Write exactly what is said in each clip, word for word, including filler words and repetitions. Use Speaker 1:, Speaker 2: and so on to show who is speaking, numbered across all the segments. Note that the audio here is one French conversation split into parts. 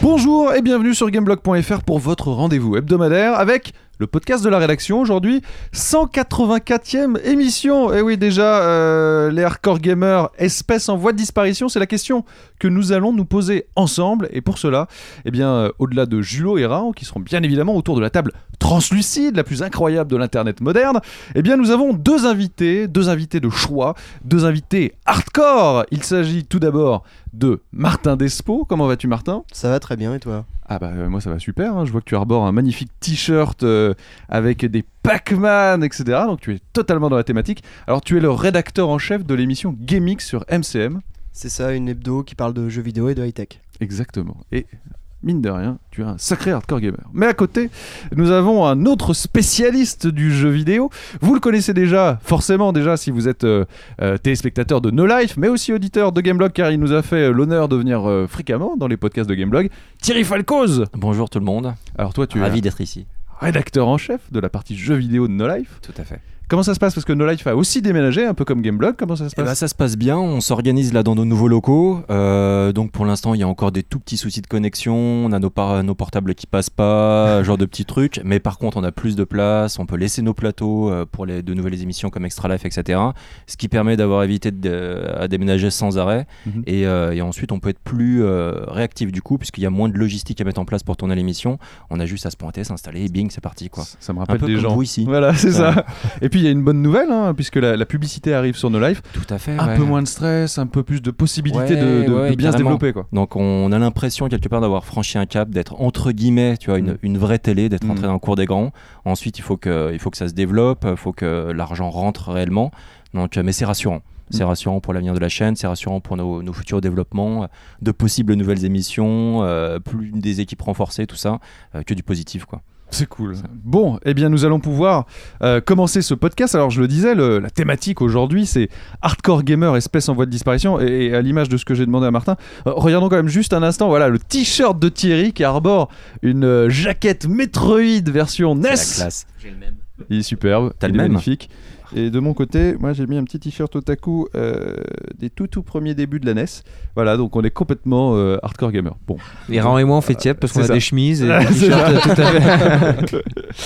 Speaker 1: Bonjour et bienvenue sur gameblog point f r pour votre rendez-vous hebdomadaire avec le podcast de la rédaction. Aujourd'hui, cent quatre-vingt-quatrième émission. Et oui, déjà, euh, les hardcore gamers, espèces en voie de disparition, c'est la question que nous allons nous poser ensemble. Et pour cela, eh bien, euh, au-delà de Julo et Rao, qui seront bien évidemment autour de la table translucide, la plus incroyable de l'internet moderne, eh bien, nous avons deux invités, deux invités de choix, deux invités hardcore. Il s'agit tout d'abord de Martin Despo. Comment vas-tu, Martin ?
Speaker 2: Ça va très bien, et toi ?
Speaker 1: Ah bah euh, moi ça va super, hein. Je vois que tu arbores un magnifique t-shirt euh, avec des Pac-Man, et cetera. Donc tu es totalement dans la thématique. Alors tu es le rédacteur en chef de l'émission GameX sur M C M.
Speaker 2: C'est ça, une hebdo qui parle de jeux vidéo et de high-tech.
Speaker 1: Exactement. Et mine de rien, tu es un sacré hardcore gamer. Mais à côté, nous avons un autre spécialiste du jeu vidéo. Vous le connaissez déjà, forcément déjà, si vous êtes euh, euh, téléspectateur de No Life, mais aussi auditeur de Gameblog, car il nous a fait l'honneur de venir euh, fréquemment dans les podcasts de Gameblog. Thierry Falcoz.
Speaker 3: Bonjour tout le monde.
Speaker 1: Alors toi, tu
Speaker 3: Ravi
Speaker 1: es
Speaker 3: d'être ici.
Speaker 1: rédacteur en chef de la partie jeux vidéo de No Life.
Speaker 3: Tout à fait.
Speaker 1: Comment ça se passe ? Parce que No Life a aussi déménagé, un peu comme Gameblog. Comment ça se
Speaker 3: Eh
Speaker 1: passe ?
Speaker 3: ben, ça se passe bien, on s'organise là dans nos nouveaux locaux. Euh, donc pour l'instant, il y a encore des tout petits soucis de connexion. On a nos, par- nos portables qui passent pas, genre de petits trucs. Mais par contre, on a plus de place. On peut laisser nos plateaux euh, pour les de nouvelles émissions comme Extra Life, et cetera. Ce qui permet d'avoir évité de, de- à déménager sans arrêt.
Speaker 1: Mhm.
Speaker 3: Et, euh, et ensuite, on peut être plus euh, réactif du coup, puisqu'il y a moins de logistique à mettre en place pour tourner l'émission. On a juste à se pointer, s'installer et bing, c'est parti quoi.
Speaker 1: Ça me
Speaker 3: Un
Speaker 1: rappelle
Speaker 3: peu
Speaker 1: des
Speaker 3: comme
Speaker 1: gens.
Speaker 3: vous ici.
Speaker 1: Voilà, c'est
Speaker 3: Ouais.
Speaker 1: ça. Et puis il y a une bonne nouvelle, hein, puisque la, la publicité arrive sur No Life.
Speaker 3: Tout à fait.
Speaker 1: Un
Speaker 3: ouais.
Speaker 1: peu moins de stress, un peu plus de possibilités
Speaker 3: Ouais,
Speaker 1: de, de-
Speaker 3: ouais,
Speaker 1: de bien se
Speaker 3: carrément.
Speaker 1: développer, quoi.
Speaker 3: Donc on a l'impression quelque part d'avoir franchi un cap, d'être entre guillemets, tu vois, une,
Speaker 1: Mm.
Speaker 3: une vraie télé, d'être
Speaker 1: Mm.
Speaker 3: entré dans le cours des grands. Ensuite, il faut que, il faut que ça se développe, il faut que l'argent rentre réellement. Donc, euh, mais c'est rassurant. C'est
Speaker 1: Mm.
Speaker 3: rassurant pour l'avenir de la chaîne, c'est rassurant pour nos, nos futurs développements, euh, de possibles nouvelles émissions, euh, plus des équipes renforcées, tout ça, euh, que du positif, quoi.
Speaker 1: C'est cool. Bon, eh bien nous allons pouvoir euh, commencer ce podcast. Alors je le disais, le- la thématique aujourd'hui c'est hardcore gamer, espèce en voie de disparition. Et, et à l'image de ce que j'ai demandé à Martin, euh, regardons quand même juste un instant, voilà le t-shirt de Thierry qui arbore une euh, jaquette Metroid version N E S.
Speaker 3: C'est la classe.
Speaker 4: J'ai le même.
Speaker 1: Il est superbe,
Speaker 3: T'as
Speaker 1: il
Speaker 3: le
Speaker 1: est
Speaker 3: même.
Speaker 1: magnifique. Et de mon côté, moi j'ai mis un petit t-shirt otaku euh, des tout tout premiers débuts de la N E S. Voilà, donc on est complètement euh, hardcore gamer. Bon.
Speaker 5: Et Ran et moi on fait tiep parce
Speaker 1: c'est
Speaker 5: qu'on a
Speaker 1: ça.
Speaker 5: des chemises et des
Speaker 1: C'est
Speaker 5: t-shirts tout à fait.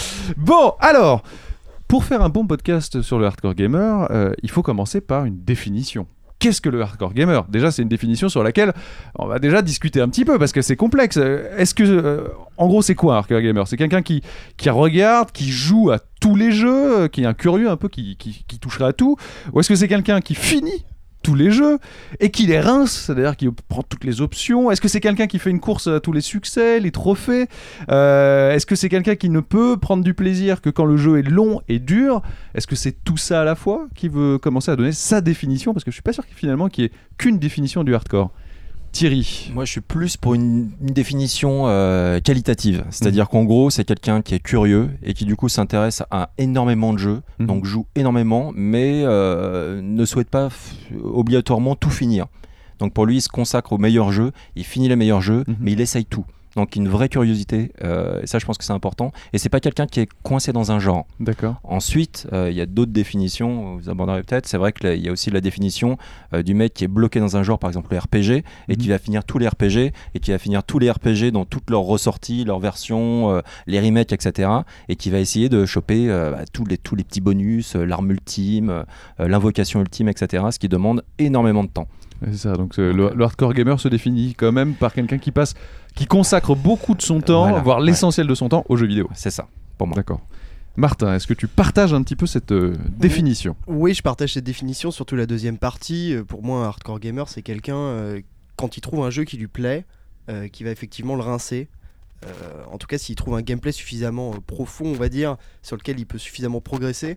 Speaker 1: Bon, alors, pour faire un bon podcast sur le hardcore gamer, euh, il faut commencer par une définition. Qu'est-ce que le hardcore gamer ? Déjà, c'est une définition sur laquelle on va déjà discuter un petit peu parce que c'est complexe. Euh, Est-ce que, euh, en gros, c'est quoi un hardcore gamer ? C'est quelqu'un qui, qui regarde, qui joue à tous les jeux, euh, qui est un curieux un peu, qui, qui, qui toucherait à tout ? Ou est-ce que c'est quelqu'un qui finit tous les jeux et qui les rince, c'est-à-dire qui prend toutes les options? Est-ce que c'est quelqu'un qui fait une course à tous les succès, les trophées? Euh, Est-ce que c'est quelqu'un qui ne peut prendre du plaisir que quand le jeu est long et dur? Est-ce que c'est tout ça à la fois qui veut commencer à donner sa définition? Parce que je suis pas sûr qu'il finalement qu'il y ait qu'une définition du hardcore. Thierry.
Speaker 3: Moi, je suis plus pour une, une définition euh, qualitative. C'est-à-dire
Speaker 1: Mhm.
Speaker 3: qu'en gros, c'est quelqu'un qui est curieux et qui, du coup, s'intéresse à énormément de jeux,
Speaker 1: Mhm.
Speaker 3: donc joue énormément, mais euh, ne souhaite pas f- obligatoirement tout finir. Donc, pour lui, il se consacre aux meilleurs jeux, il finit les meilleurs jeux,
Speaker 1: Mhm.
Speaker 3: mais il essaye tout. Donc, une vraie curiosité, euh, et ça, je pense que c'est important. Et c'est pas quelqu'un qui est coincé dans un genre.
Speaker 1: D'accord.
Speaker 3: Ensuite, euh, il y a d'autres définitions, vous aborderez peut-être. C'est vrai qu'il y a aussi la définition euh, du mec qui est bloqué dans un genre, par exemple le R P G, et
Speaker 1: Mhm.
Speaker 3: qui va finir tous les R P G, et qui va finir tous les R P G dans toutes leurs ressorties, leurs versions, euh, les remakes, et cetera. Et qui va essayer de choper euh, bah, tous, les, tous les petits bonus, euh, l'arme ultime, euh, l'invocation ultime, et cetera. Ce qui demande énormément de temps.
Speaker 1: Ouais, c'est ça. Donc euh, le, le hardcore gamer se définit quand même par quelqu'un qui passe, qui consacre beaucoup de son temps,
Speaker 3: Voilà,
Speaker 1: voire
Speaker 3: ouais.
Speaker 1: l'essentiel de son temps aux jeux vidéo.
Speaker 3: C'est ça, pour moi.
Speaker 1: D'accord. Martin, est-ce que tu partages un petit peu cette euh, définition ?
Speaker 2: Oui, je partage cette définition, surtout la deuxième partie. Euh, Pour moi, un hardcore gamer, c'est quelqu'un, euh, quand il trouve un jeu qui lui plaît, euh, qui va effectivement le rincer. Euh, en tout cas, s'il trouve un gameplay suffisamment euh, profond, on va dire, sur lequel il peut suffisamment progresser,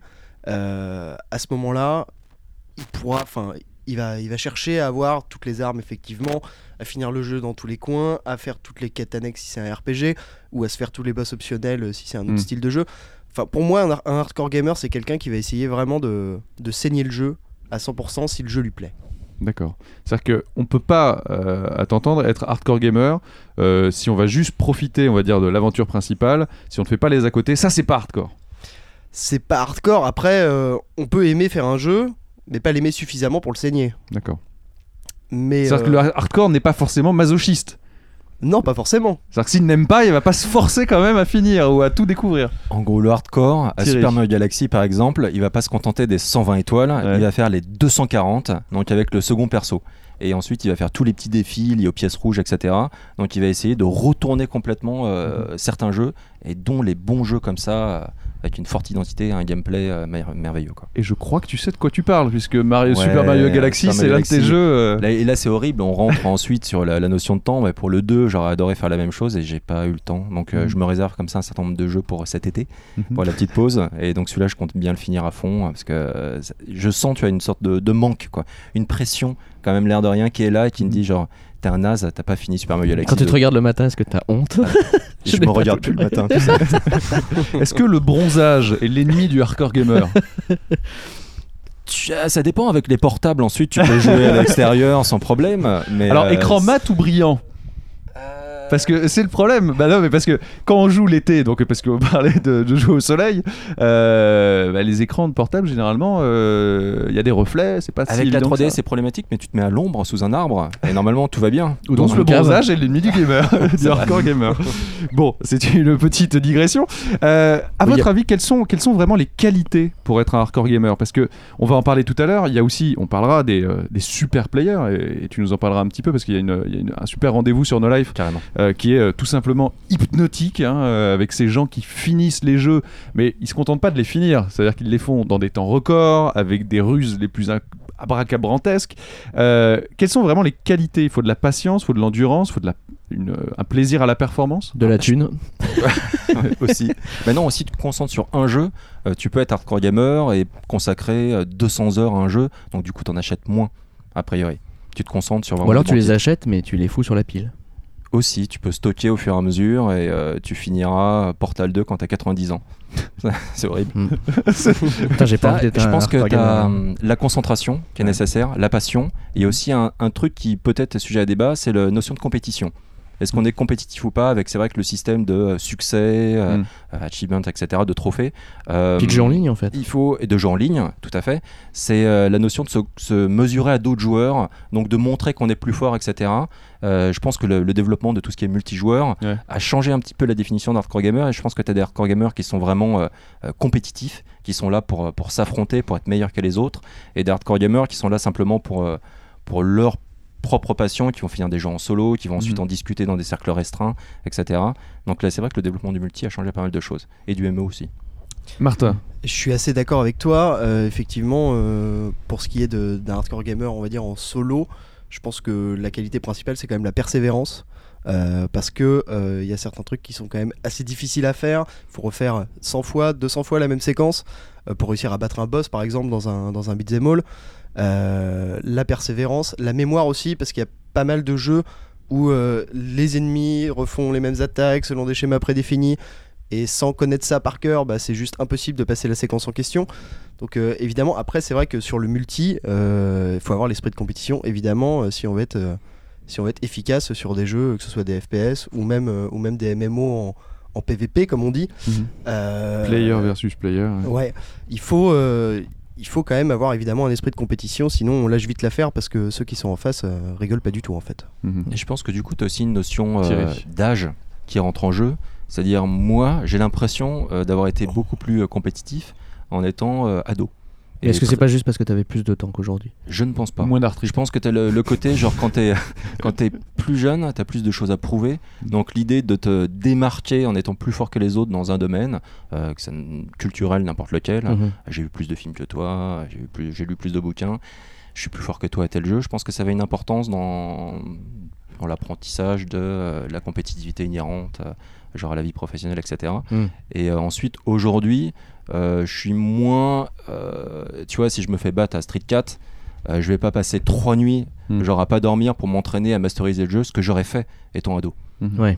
Speaker 2: euh, à ce moment-là, il pourra, enfin, il va, il va chercher à avoir toutes les armes, effectivement, à finir le jeu dans tous les coins, à faire toutes les quêtes annexes si c'est un R P G, ou à se faire tous les boss optionnels euh, si c'est un autre
Speaker 1: Mm.
Speaker 2: style de jeu. Enfin, pour moi, un, un hardcore gamer, c'est quelqu'un qui va essayer vraiment de, de saigner le jeu à cent pour cent si le jeu lui plaît.
Speaker 1: D'accord. C'est-à-dire qu'on ne peut pas, euh, à t'entendre, être hardcore gamer euh, si on va juste profiter, on va dire, de l'aventure principale. Si on ne fait pas les à côté, ça, c'est pas hardcore.
Speaker 2: C'est pas hardcore. Après, euh, on peut aimer faire un jeu, mais pas l'aimer suffisamment pour le saigner.
Speaker 1: D'accord.
Speaker 2: Mais
Speaker 1: C'est-à-dire
Speaker 2: euh,
Speaker 1: que le hardcore n'est pas forcément masochiste.
Speaker 2: Non, pas forcément.
Speaker 1: C'est-à-dire que s'il n'aime pas, il va pas se forcer quand même à finir ou à tout découvrir.
Speaker 3: En gros, le hardcore, à
Speaker 1: Thierry.
Speaker 3: Super Mario Galaxy par exemple, il va pas se contenter des cent vingt étoiles,
Speaker 1: Ouais.
Speaker 3: il va faire les deux cent quarante, donc avec le second perso. Et ensuite, il va faire tous les petits défis liés aux pièces rouges, et cetera. Donc, il va essayer de retourner complètement euh, certains jeux, et dont les bons jeux comme ça, euh, avec une forte identité, un gameplay euh, mer- merveilleux. Quoi.
Speaker 1: Et je crois que tu sais de quoi tu parles, puisque Mario,
Speaker 3: Ouais,
Speaker 1: Super Mario Galaxy,
Speaker 3: Super
Speaker 1: c'est
Speaker 3: Mario
Speaker 1: l'un de tes
Speaker 3: Galaxy.
Speaker 1: jeux. euh,
Speaker 3: Là, et là, c'est horrible. On rentre ensuite sur la, la notion de temps. Mais pour le deux, j'aurais adoré faire la même chose et j'ai pas eu le temps. Donc, euh,
Speaker 1: Mhm.
Speaker 3: je me réserve comme ça un certain nombre de jeux pour cet été,
Speaker 1: Mhm.
Speaker 3: pour la petite pause. Et donc, celui-là, je compte bien le finir à fond parce que euh, ça- je sens, tu as une sorte de, de manque, quoi. Une pression, quand même, l'air de rien, qui est là et qui me dit genre, t'es un naze, t'as pas fini Super Mario Galaxy.
Speaker 5: Quand tu te
Speaker 3: deux.
Speaker 5: regardes le matin, est-ce que t'as honte?
Speaker 3: je me regarde plus le matin. Tu sais.
Speaker 1: Est-ce que le bronzage est l'ennemi du hardcore gamer?
Speaker 3: Tu- ah, ça dépend avec les portables. Ensuite, tu peux jouer à l'extérieur sans problème. Mais
Speaker 1: Alors,
Speaker 3: euh,
Speaker 1: écran mat ou brillant? Parce que c'est le problème. Bah non, mais parce que quand on joue l'été, donc parce qu'on parlait de, de jouer au soleil, euh, bah, les écrans de portable généralement, il euh, y a des reflets, c'est pas si
Speaker 3: Avec la
Speaker 1: évident
Speaker 3: trois
Speaker 1: que
Speaker 3: D,
Speaker 1: ça.
Speaker 3: c'est problématique, mais tu te mets à l'ombre sous un arbre et normalement tout va bien.
Speaker 1: Ou donc
Speaker 5: Dans
Speaker 1: le
Speaker 5: une cave.
Speaker 1: bronzage est l'ennemi du gamer, du hardcore gamer. Bon, c'est une petite digression. Euh, à
Speaker 5: Oui,
Speaker 1: votre
Speaker 5: y a-
Speaker 1: avis, quelles sont, quelles sont vraiment les qualités pour être un hardcore gamer? Parce que on va en parler tout à l'heure. Il y a aussi, on parlera des, euh, des super players et, et tu nous en parleras un petit peu parce qu'il y a, une, il y a une- un super rendez-vous sur No Life
Speaker 3: Carrément.
Speaker 1: euh, qui est euh, tout simplement hypnotique, hein, euh, avec ces gens qui finissent les jeux, mais ils se contentent pas de les finir. C'est-à-dire qu'ils les font dans des temps records, avec des ruses les plus inc- abracabrantesques. Euh, quelles sont vraiment les qualités? Il faut de la patience, il faut de l'endurance, il faut de la, une, un plaisir à la performance.
Speaker 5: De la thune.
Speaker 3: aussi. Maintenant, aussi, tu te concentres sur un jeu. euh, tu peux être hardcore gamer et consacrer euh, deux cents heures à un jeu. Donc, du coup, tu en achètes moins, a priori. Tu te concentres sur vraiment.
Speaker 5: Ou alors
Speaker 3: des
Speaker 5: tu
Speaker 3: bons
Speaker 5: les
Speaker 3: titres.
Speaker 5: achètes, mais tu les fous sur la pile.
Speaker 3: Aussi, tu peux stocker au fur et à mesure et euh, tu finiras Portal deux quand t'as quatre-vingt-dix ans. C'est horrible.
Speaker 5: Putain, j'ai pas
Speaker 3: T'as-
Speaker 5: envie d'être
Speaker 3: je
Speaker 5: un
Speaker 3: pense que
Speaker 5: hardcore
Speaker 3: tu as
Speaker 5: gamer.
Speaker 3: la concentration qui est nécessaire, la passion, et aussi un, un truc qui peut-être est sujet à débat, c'est la notion de compétition. Est-ce qu'on est compétitif ou pas avec, c'est vrai que le système de euh, succès, euh,
Speaker 1: Mm.
Speaker 3: euh, achievement, et cetera, de trophées. euh,
Speaker 5: Puis de jeux en ligne en fait.
Speaker 3: Il faut, et de jeux en ligne, tout à fait. C'est euh, la notion de se, se mesurer à d'autres joueurs, donc de montrer qu'on est plus fort, et cetera. Euh, je pense que le, le développement de tout ce qui est multijoueur
Speaker 1: Ouais.
Speaker 3: a changé un petit peu la définition d'hardcore gamer, et je pense que tu as des hardcore gamers qui sont vraiment euh, euh, compétitifs, qui sont là pour, euh, pour s'affronter, pour être meilleurs que les autres, et des hardcore gamers qui sont là simplement pour, euh, pour leur propre passion, qui vont finir des jeux en solo, qui vont ensuite
Speaker 1: Mhm.
Speaker 3: en discuter dans des cercles restreints, et cetera. Donc là, c'est vrai que le développement du multi a changé pas mal de choses, et du M M O aussi.
Speaker 1: Martin.
Speaker 2: Je suis assez d'accord avec toi. Euh, effectivement, euh, pour ce qui est de- d'un hardcore gamer, on va dire en solo, je pense que la qualité principale, c'est quand même la persévérance. Euh, parce que il y a certains trucs qui sont quand même assez difficiles à faire. Il faut refaire cent fois, deux cents fois la même séquence euh, pour réussir à battre un boss, par exemple, dans un, dans un beat'em all. Euh, la persévérance, la mémoire aussi, parce qu'il y a pas mal de jeux où euh, les ennemis refont les mêmes attaques selon des schémas prédéfinis. Et sans connaître ça par cœur, bah, c'est juste impossible de passer la séquence en question. Donc euh, évidemment, après c'est vrai que sur le multi, il euh, faut avoir l'esprit de compétition, évidemment, euh, si on veut être, euh, si on veut être efficace sur des jeux, que ce soit des F P S ou même, euh, ou même des M M O en, en P V P, comme on dit. Euh,
Speaker 1: Player versus player. ouais.
Speaker 2: Ouais, il faut, euh, il faut quand même avoir évidemment un esprit de compétition, sinon on lâche vite l'affaire parce que ceux qui sont en face euh, rigolent pas du tout en fait.
Speaker 1: Mhm.
Speaker 3: Et je pense que du coup, tu as aussi une notion euh,
Speaker 1: Thierry.
Speaker 3: d'âge qui rentre en jeu. C'est-à-dire, moi, j'ai l'impression euh, d'avoir été beaucoup plus euh, compétitif en étant euh, ado.
Speaker 5: Et est-ce que
Speaker 3: tr-
Speaker 5: c'est pas juste parce que t'avais plus de temps qu'aujourd'hui?
Speaker 3: Je ne pense pas.
Speaker 1: Moins d'arthrite.
Speaker 3: Je pense que tu as le, le côté, genre, quand tu es, quand t'es plus jeune, tu as plus de choses à prouver. Donc, l'idée de te démarquer en étant plus fort que les autres dans un domaine, euh, que ça, culturel, n'importe lequel.
Speaker 5: Mhm.
Speaker 3: J'ai vu plus de films que toi, j'ai, vu plus- j'ai lu plus de bouquins, je suis plus fort que toi à tel jeu. Je pense que ça avait une importance dans, dans l'apprentissage de euh, la compétitivité inhérente, euh, genre à la vie professionnelle, et cetera.
Speaker 5: Mm.
Speaker 3: Et euh, ensuite, aujourd'hui, euh, je suis moins... euh, tu vois, si je me fais battre à Street quatre, euh, je vais pas passer trois nuits,
Speaker 1: Mm.
Speaker 3: genre à pas dormir pour m'entraîner à masteriser le jeu, ce que j'aurais fait étant ado.
Speaker 1: Mhm.
Speaker 5: Ouais.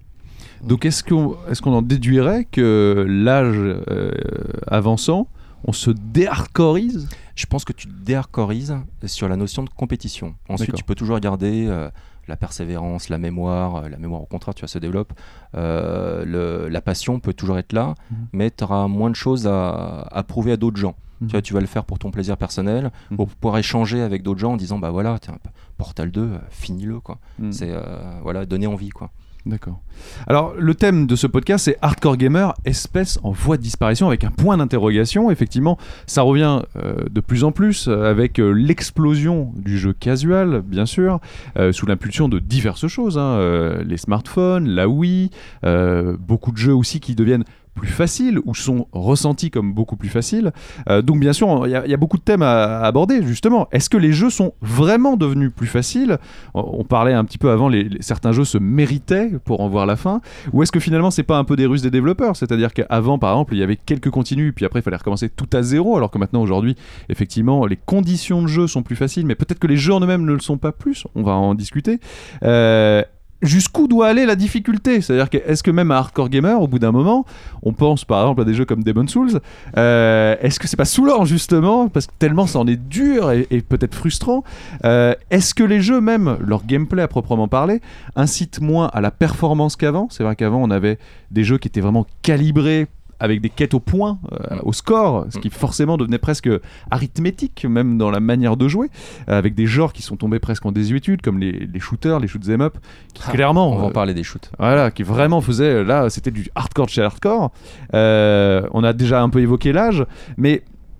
Speaker 1: Donc est-ce qu'on est-ce qu'on en déduirait que l'âge euh, avançant, on se dé-hardcorise?
Speaker 3: Je pense que tu te déhardcoreises sur la notion de compétition. Ensuite,
Speaker 1: D'accord.
Speaker 3: tu peux toujours garder euh, la persévérance, la mémoire. Euh, la mémoire, au contraire, tu vois, se développe. Euh, le- la passion peut toujours être là,
Speaker 1: Mhm.
Speaker 3: mais tu auras moins de choses à, à prouver à d'autres gens. Tu vois, tu vas le faire pour ton plaisir personnel,
Speaker 1: Mhm.
Speaker 3: pour pouvoir échanger avec d'autres gens en disant bah voilà, tiens, Portal deux, euh, finis-le quoi.
Speaker 1: Mhm.
Speaker 3: C'est euh, voilà, donner envie quoi.
Speaker 1: D'accord. Alors, le thème de ce podcast, c'est Hardcore Gamer, espèce en voie de disparition, avec un point d'interrogation. Effectivement, ça revient euh, de plus en plus euh, avec euh, l'explosion du jeu casual, bien sûr, euh, sous l'impulsion de diverses choses, hein, euh, les smartphones, la Wii, euh, beaucoup de jeux aussi qui deviennent plus faciles ou sont ressentis comme beaucoup plus faciles. Euh, donc bien sûr, il y, a- il y a beaucoup de thèmes à, à aborder, justement. Est-ce que les jeux sont vraiment devenus plus faciles ? On, on parlait un petit peu avant, les, les- certains jeux se méritaient pour en voir la fin. Ou est-ce que finalement, c'est pas un peu des ruses des développeurs ? C'est-à-dire qu'avant, par exemple, il y avait quelques continues, puis après, il fallait recommencer tout à zéro, alors que maintenant, aujourd'hui, effectivement, les conditions de jeu sont plus faciles, mais peut-être que les jeux en eux-mêmes ne le sont pas plus. On va en discuter. Euh, Jusqu'où doit aller la difficulté ? C'est-à-dire que est-ce que même à Hardcore Gamer, au bout d'un moment, on pense par exemple à des jeux comme Demon's Souls, euh, est-ce que c'est pas saoulant justement, parce que tellement ça en est dur et, et peut-être frustrant. Euh, est-ce que les jeux, même leur gameplay à proprement parler, incitent moins à la performance qu'avant ? C'est vrai qu'avant on avait des jeux qui étaient vraiment calibrés avec des quêtes au point, euh, au score, ce qui forcément devenait presque arithmétique, même dans la manière de jouer, euh, avec des genres qui sont tombés presque en désuétude, comme les, les shooters, les shoot 'em up, qui
Speaker 3: Ah,
Speaker 1: clairement...
Speaker 3: On va en
Speaker 1: euh,
Speaker 3: parler des shoots.
Speaker 1: voilà, qui vraiment faisait, là, c'était du hardcore de chez hardcore. Euh, on a déjà un peu évoqué l'âge, mais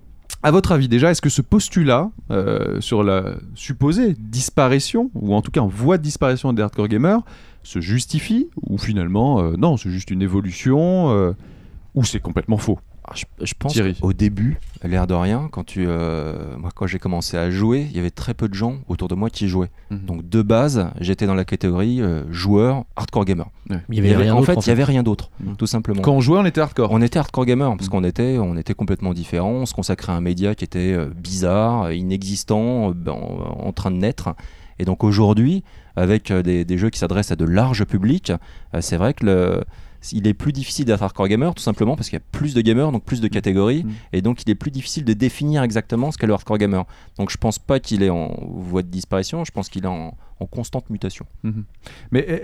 Speaker 1: à votre avis, déjà, est-ce que ce postulat euh, sur la supposée disparition, ou en tout cas en voie de disparition des hardcore gamers, se justifie, ou finalement, euh, non, c'est juste une évolution, euh, ou c'est complètement faux ?
Speaker 3: Alors, je, je pense
Speaker 1: Thierry.
Speaker 3: qu'au début, l'air de rien, quand tu, euh, moi quand j'ai commencé à jouer, il y avait très peu de gens autour de moi qui jouaient.
Speaker 1: Mhm.
Speaker 3: Donc de base, j'étais dans la catégorie euh, joueur hardcore gamer.
Speaker 1: Ouais.
Speaker 5: Il y avait rien
Speaker 3: en
Speaker 5: d'autre,
Speaker 3: fait,
Speaker 5: en
Speaker 3: il y avait rien d'autre,
Speaker 1: Mhm.
Speaker 3: tout simplement.
Speaker 1: Quand on jouait, on était hardcore.
Speaker 3: On était hardcore gamer parce
Speaker 1: Mhm.
Speaker 3: qu'on était, on était complètement différents. On se consacrait à un média qui était euh, bizarre, inexistant, euh, ben, en, en train de naître. Et donc aujourd'hui, avec euh, des, des jeux qui s'adressent à de larges publics, euh, c'est vrai que le il est plus difficile d'être hardcore gamer tout simplement parce qu'il y a plus de gamers, donc plus de catégories,
Speaker 1: Mmh.
Speaker 3: et donc il est plus difficile de définir exactement ce qu'est le hardcore gamer. Donc je pense pas qu'il est en voie de disparition, je pense qu'il est en, en constante mutation.
Speaker 1: Mhm. Mais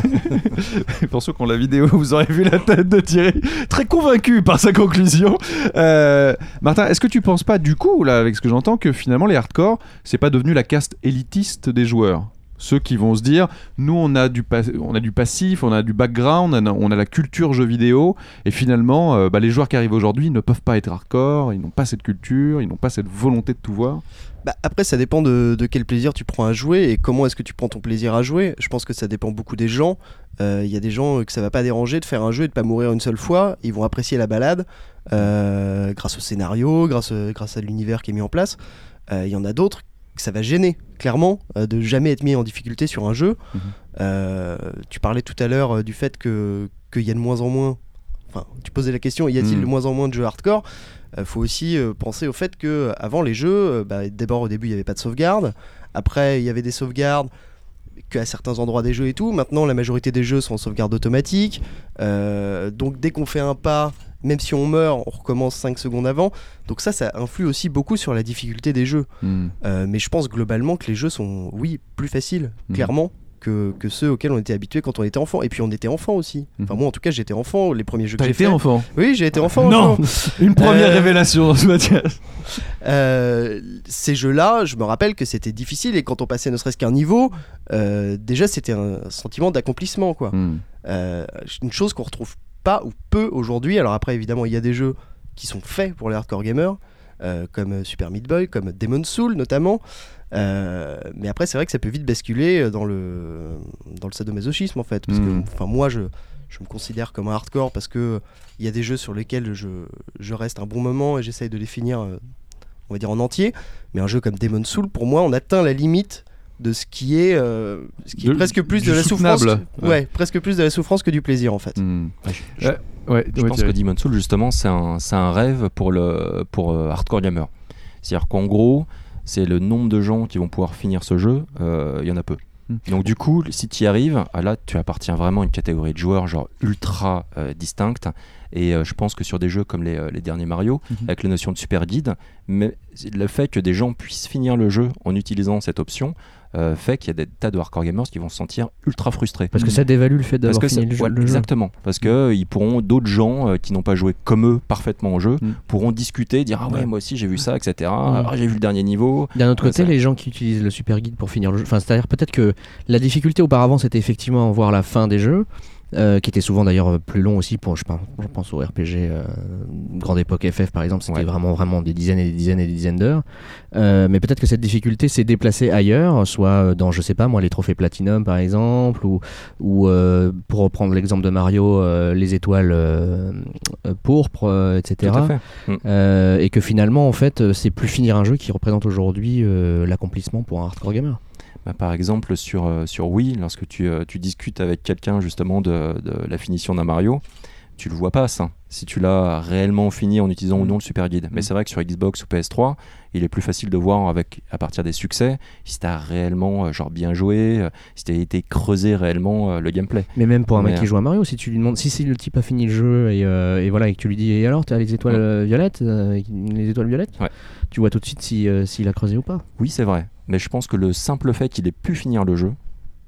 Speaker 1: pour ceux qui ont la vidéo, vous aurez vu la tête de Thierry, très convaincu par sa conclusion. Euh, Martin, est-ce que tu penses pas du coup, là, avec ce que j'entends, que finalement les hardcore, c'est pas devenu la caste élitiste des joueurs ? Ceux qui vont se dire, nous on a du, pa- on a du passif, on a du background, on a, on a la culture jeu vidéo, et finalement, euh, bah, les joueurs qui arrivent aujourd'hui ne peuvent pas être hardcore, ils n'ont pas cette culture, ils n'ont pas cette volonté de tout voir.
Speaker 2: Bah, après, ça dépend de, de quel plaisir tu prends à jouer et comment est-ce que tu prends ton plaisir à jouer. Je pense que ça dépend beaucoup des gens. Il euh, y a des gens que ça va pas déranger de faire un jeu et de pas mourir une seule fois. Ils vont apprécier la balade euh, grâce au scénario, grâce, grâce à l'univers qui est mis en place. Il euh, y en a d'autres que ça va gêner, clairement, euh, de jamais être mis en difficulté sur un jeu.
Speaker 1: Mhm.
Speaker 2: Euh, tu parlais tout à l'heure euh, du fait que qu'il y a de moins en moins... Enfin, tu posais la question, y a-t-il
Speaker 1: Mhm.
Speaker 2: de moins en moins de jeux hardcore ? Il euh, faut aussi euh, penser au fait que avant les jeux, euh, bah, d'abord au début il n'y avait pas de sauvegarde, après il y avait des sauvegardes qu'à certains endroits des jeux et tout. Maintenant la majorité des jeux sont en sauvegarde automatique, euh, donc dès qu'on fait un pas, même si on meurt, on recommence cinq secondes avant. Donc ça, ça influe aussi beaucoup sur la difficulté des jeux.
Speaker 1: Mhm.
Speaker 2: Euh, mais je pense globalement que les jeux sont, oui, plus faciles,
Speaker 1: Mhm.
Speaker 2: clairement, que, que ceux auxquels on était habitué quand on était enfant. Et puis on était enfant aussi. Enfin
Speaker 1: Mhm.
Speaker 2: moi en tout cas j'étais enfant, les premiers jeux que
Speaker 1: T'as
Speaker 2: j'ai
Speaker 1: été
Speaker 2: fait.
Speaker 1: enfant ?
Speaker 2: Oui, j'ai été enfant.
Speaker 1: Non.
Speaker 2: enfant.
Speaker 1: Une première
Speaker 2: Euh,
Speaker 1: révélation dans ce podcast.
Speaker 2: Euh, ces jeux-là, je me rappelle que c'était difficile et quand on passait ne serait-ce qu'un niveau, euh, déjà c'était un sentiment d'accomplissement, quoi.
Speaker 1: Mhm.
Speaker 2: Euh, une chose qu'on retrouve pas ou peu aujourd'hui. Alors après évidemment il y a des jeux qui sont faits pour les hardcore gamers, euh, comme Super Meat Boy, comme Demon's Souls notamment. Euh, mais après c'est vrai que ça peut vite basculer dans le dans le sadomasochisme en fait, parce
Speaker 1: Mhm.
Speaker 2: que enfin moi je je me considère comme un hardcore parce que il y a des jeux sur lesquels je je reste un bon moment et j'essaye de les finir, euh, on va dire en entier. Mais un jeu comme Demon's Souls, pour moi, on atteint la limite de ce qui est, euh, ce qui
Speaker 1: De-
Speaker 2: est presque plus
Speaker 1: du
Speaker 2: de la souffrance.
Speaker 1: soutenable.
Speaker 2: que- ouais. presque plus de la souffrance que du plaisir en fait.
Speaker 1: Mhm.
Speaker 3: Je,
Speaker 1: Euh, ouais,
Speaker 3: je
Speaker 1: ouais,
Speaker 3: pense
Speaker 1: Thierry.
Speaker 3: que Demon's Souls justement c'est un, c'est un rêve pour le pour euh, hardcore gamer. C'est-à-dire qu'en gros, c'est le nombre de gens qui vont pouvoir finir ce jeu, euh, il y en a peu.
Speaker 1: Mm.
Speaker 3: Donc du coup, si tu y arrives, ah là tu appartiens vraiment à une catégorie de joueurs genre ultra euh, distincte. Et euh, je pense que sur des jeux comme les, euh, les derniers Mario,
Speaker 1: Mhm.
Speaker 3: avec la notion de super guide, mais le fait que des gens puissent finir le jeu en utilisant cette option, euh, fait qu'il y a des tas de hardcore gamers qui vont se sentir ultra frustrés.
Speaker 5: Parce que ça dévalue le fait
Speaker 3: Parce
Speaker 5: d'avoir
Speaker 3: que
Speaker 5: fini
Speaker 3: ça-
Speaker 5: le jeu.
Speaker 3: ouais,
Speaker 5: le jeu.
Speaker 3: exactement, parce que ils pourront, d'autres gens euh, qui n'ont pas joué comme eux parfaitement au jeu,
Speaker 1: Mm.
Speaker 3: pourront discuter, dire ah ouais,
Speaker 1: Ouais.
Speaker 3: moi aussi j'ai vu ça, et cetera.
Speaker 5: Mm.
Speaker 3: Ah, j'ai vu le dernier niveau.
Speaker 5: D'un autre
Speaker 3: Ouais,
Speaker 5: côté,
Speaker 3: ça-
Speaker 5: les gens qui utilisent le super guide pour finir le jeu, enfin, c'est-à-dire peut-être que la difficulté auparavant c'était effectivement voir la fin des jeux, euh, qui était souvent d'ailleurs euh, plus long aussi. Pour, je, pense, je pense au R P G euh, Grande Époque F F par exemple, c'était
Speaker 3: Ouais.
Speaker 5: vraiment vraiment des dizaines et des dizaines et des dizaines d'heures. Euh, mais peut-être que cette difficulté s'est déplacée ailleurs, soit dans je sais pas moi les trophées Platinum par exemple, ou, ou euh, pour reprendre l'exemple de Mario, euh, les étoiles euh, euh, pourpres, euh, et cetera.
Speaker 3: Tout à fait. Mm.
Speaker 5: Euh, et que finalement en fait euh, c'est plus finir un jeu qui représente aujourd'hui euh, l'accomplissement pour un hardcore gamer.
Speaker 3: Bah, par exemple, sur, euh, sur Wii, lorsque tu, euh, tu discutes avec quelqu'un justement de, de la finition d'un Mario, tu le vois pas ça, si tu l'as réellement fini en utilisant ou non le super guide. Mais c'est vrai que sur Xbox ou P S trois, il est plus facile de voir avec, à partir des succès si tu as réellement euh, genre bien joué, euh, si tu as été creusé réellement euh, le gameplay.
Speaker 5: Mais même pour un
Speaker 3: Mais,
Speaker 5: mec qui joue à Mario, si tu lui demandes si, si le type a fini le jeu et, euh, et voilà et que tu lui dis et alors t'as les étoiles
Speaker 3: Ouais.
Speaker 5: euh, violettes, euh, les étoiles violettes,
Speaker 3: Ouais.
Speaker 5: tu vois tout de suite si, euh, s'il a creusé ou pas.
Speaker 3: Oui, c'est vrai, mais je pense que le simple fait qu'il ait pu finir le jeu,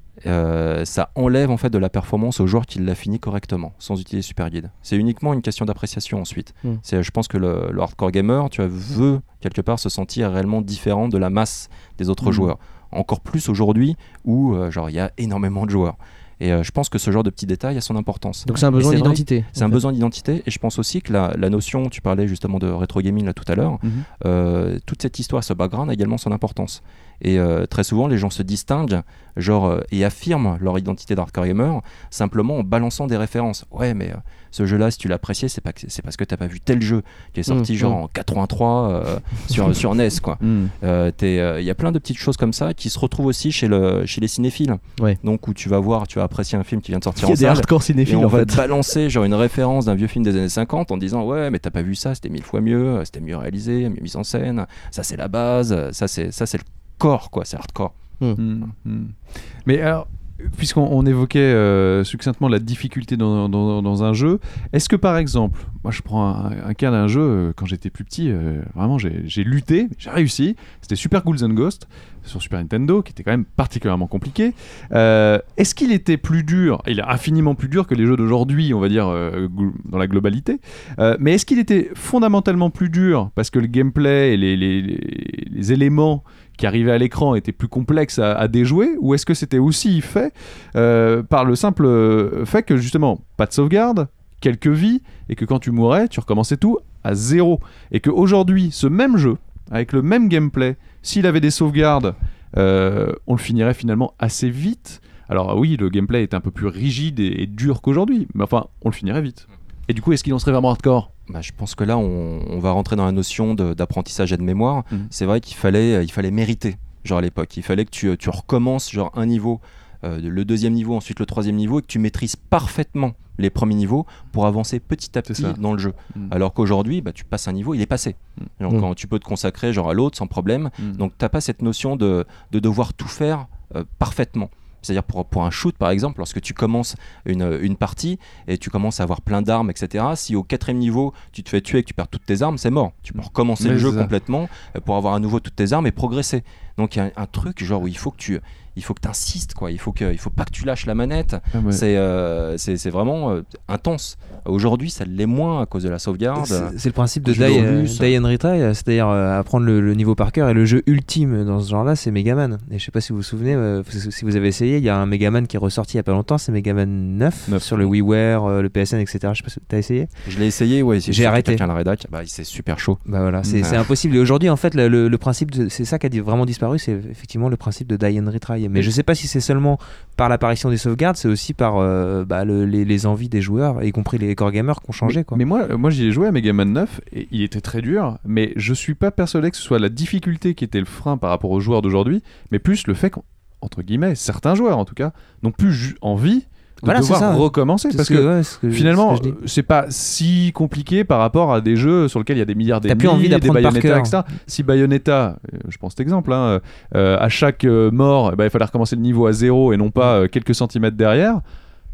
Speaker 3: euh, ça enlève en fait de la performance au joueur qui l'a fini correctement, sans utiliser super guide. C'est uniquement une question d'appréciation ensuite.
Speaker 5: Mm.
Speaker 3: C'est, je pense que le, le hardcore gamer, tu vois, veut quelque part se sentir réellement différent de la masse des autres
Speaker 1: Mm.
Speaker 3: joueurs. Encore plus aujourd'hui où euh, genre il y a énormément de joueurs. Et euh, je pense que ce genre de petits détails a son importance.
Speaker 5: Donc c'est un
Speaker 3: Et
Speaker 5: besoin
Speaker 3: c'est vrai,
Speaker 5: d'identité.
Speaker 3: C'est
Speaker 5: en
Speaker 3: un
Speaker 5: fait.
Speaker 3: besoin d'identité, et je pense aussi que la, la notion, tu parlais justement de rétro gaming là tout à l'heure,
Speaker 1: Mhm.
Speaker 3: euh, toute cette histoire, ce background a également son importance. Et euh, très souvent, les gens se distinguent genre, euh, et affirment leur identité d'hardcore gamer simplement en balançant des références. Ouais, mais euh, ce jeu-là, si tu l'as apprécié, c'est, pas que, c'est parce que t'as pas vu tel jeu qui est sorti
Speaker 5: Mmh,
Speaker 3: genre
Speaker 5: mmh.
Speaker 3: en quatre-vingt-trois euh, sur, sur N E S, quoi.
Speaker 1: Mm.
Speaker 3: Euh, t'es, euh, Il y a plein de petites choses comme ça qui se retrouvent aussi chez, le, chez les cinéphiles.
Speaker 5: Ouais.
Speaker 3: Donc où tu vas voir, tu vas apprécier un film qui vient de sortir
Speaker 5: Il y
Speaker 3: en
Speaker 5: a des
Speaker 3: salle.
Speaker 5: hardcore
Speaker 3: Et
Speaker 5: cinéphiles
Speaker 3: on
Speaker 5: en
Speaker 3: va
Speaker 5: fait.
Speaker 3: te balancer genre une référence d'un vieux film des années cinquante en disant ouais mais t'as pas vu ça, c'était mille fois mieux, c'était mieux réalisé, mieux mis en scène, ça c'est la base, ça c'est, ça c'est le corps quoi, c'est hardcore.
Speaker 1: Mm, mm. Mais alors, puisqu'on on évoquait euh, succinctement la difficulté dans, dans, dans un jeu, est-ce que par exemple, moi je prends un, un cas d'un jeu, euh, quand j'étais plus petit, euh, vraiment j'ai, j'ai lutté, j'ai réussi, c'était Super Ghouls and Ghosts sur Super Nintendo, qui était quand même particulièrement compliqué. Euh, est-ce qu'il était plus dur, il est infiniment plus dur que les jeux d'aujourd'hui, on va dire, euh, gl- dans la globalité, euh, mais est-ce qu'il était fondamentalement plus dur parce que le gameplay et les, les, les, les éléments qui arrivaient à l'écran étaient plus complexes à, à déjouer, ou est-ce que c'était aussi fait euh, par le simple euh, fait que justement pas de sauvegarde, quelques vies, et que quand tu mourais tu recommençais tout à zéro, et qu'aujourd'hui ce même jeu avec le même gameplay, s'il avait des sauvegardes, euh, on le finirait finalement assez vite. Alors oui, le gameplay est un peu plus rigide et, et dur qu'aujourd'hui, mais enfin on le finirait vite. Et du coup, est-ce qu'il en serait vraiment hardcore ?
Speaker 3: Bah, je pense que là on, on va rentrer dans la notion de, d'apprentissage et de mémoire.
Speaker 1: Mhm.
Speaker 3: C'est vrai qu'il fallait, il fallait mériter genre à l'époque, il fallait que tu, tu recommences genre un niveau, euh, le deuxième niveau, ensuite le troisième niveau, et que tu maîtrises parfaitement les premiers niveaux pour avancer petit à
Speaker 1: C'est
Speaker 3: petit
Speaker 1: ça.
Speaker 3: dans le jeu.
Speaker 1: Mm.
Speaker 3: Alors qu'aujourd'hui, bah, tu passes un niveau, il est passé.
Speaker 1: Mm.
Speaker 3: Donc
Speaker 5: Mm.
Speaker 3: quand tu peux te consacrer genre à l'autre sans problème.
Speaker 1: Mm.
Speaker 3: Donc t'as pas cette notion de, de devoir tout faire euh, parfaitement. C'est-à-dire pour, pour un shoot par exemple, lorsque tu commences une, une partie et tu commences à avoir plein d'armes, et cetera. Si au quatrième niveau tu te fais tuer et que tu perds toutes tes armes, c'est mort. Tu peux recommencer
Speaker 1: Mais
Speaker 3: le jeu
Speaker 1: c'est ça.
Speaker 3: complètement euh, pour avoir à nouveau toutes tes armes et progresser. Donc il y a un, un truc genre où il faut que tu il faut que tu insistes quoi, il faut que il faut pas que tu lâches la manette.
Speaker 1: Ah ouais.
Speaker 3: C'est, euh, c'est c'est vraiment euh, intense. Aujourd'hui, ça l'est moins à cause de la sauvegarde.
Speaker 4: C'est c'est le principe de
Speaker 3: Je l'ai
Speaker 4: die, euh,
Speaker 3: vu,
Speaker 4: die and retry, euh, c'est-à-dire euh, apprendre le, le niveau par cœur. Et le jeu ultime dans ce genre-là, c'est Megaman. Et je sais pas si vous vous souvenez, euh, si vous avez essayé, il y a un Megaman qui est ressorti il y a pas longtemps, c'est Megaman neuf,
Speaker 1: neuf.
Speaker 4: sur le WiiWare, euh, le P S N, et cetera. Je sais pas si t'as essayé.
Speaker 3: Je l'ai essayé, ouais. si
Speaker 4: J'ai
Speaker 3: sur
Speaker 4: arrêté.
Speaker 3: Quelqu'un à la rédac, bah, c'est super chaud.
Speaker 4: Bah voilà, c'est
Speaker 3: Ouais.
Speaker 4: c'est impossible. Et aujourd'hui, en fait, le, le- le principe, de- c'est ça qui a di- vraiment disparu, c'est effectivement le principe de die and retry. Mais je sais pas si c'est seulement par l'apparition des sauvegardes, c'est aussi par euh, bah, le- les, les envies des joueurs, y compris les core gamers qui ont changé. Quoi.
Speaker 1: Mais moi, euh, moi j'y ai joué à Mega Man neuf et il était très dur, mais je suis pas persuadé que ce soit la difficulté qui était le frein par rapport aux joueurs d'aujourd'hui, mais plus le fait qu'entre guillemets, certains joueurs en tout cas, n'ont plus ju- envie de
Speaker 4: Voilà, c'est
Speaker 1: devoir
Speaker 4: ça.
Speaker 1: recommencer
Speaker 4: C'est
Speaker 1: parce
Speaker 4: ce
Speaker 1: que,
Speaker 4: ouais, ce que je-
Speaker 1: finalement,
Speaker 4: ce que je dis.
Speaker 1: euh, c'est pas si compliqué par rapport à des jeux sur lesquels il y a des milliards
Speaker 4: T'as
Speaker 1: d'ennemis,
Speaker 4: plus envie
Speaker 1: des
Speaker 4: d'apprendre par
Speaker 1: Bayonetta,
Speaker 4: cœur.
Speaker 1: et cetera. Si Bayonetta, euh, je prends cet exemple, hein, euh, à chaque euh, mort, eh ben, il fallait recommencer le niveau à zéro et non pas euh, quelques centimètres derrière.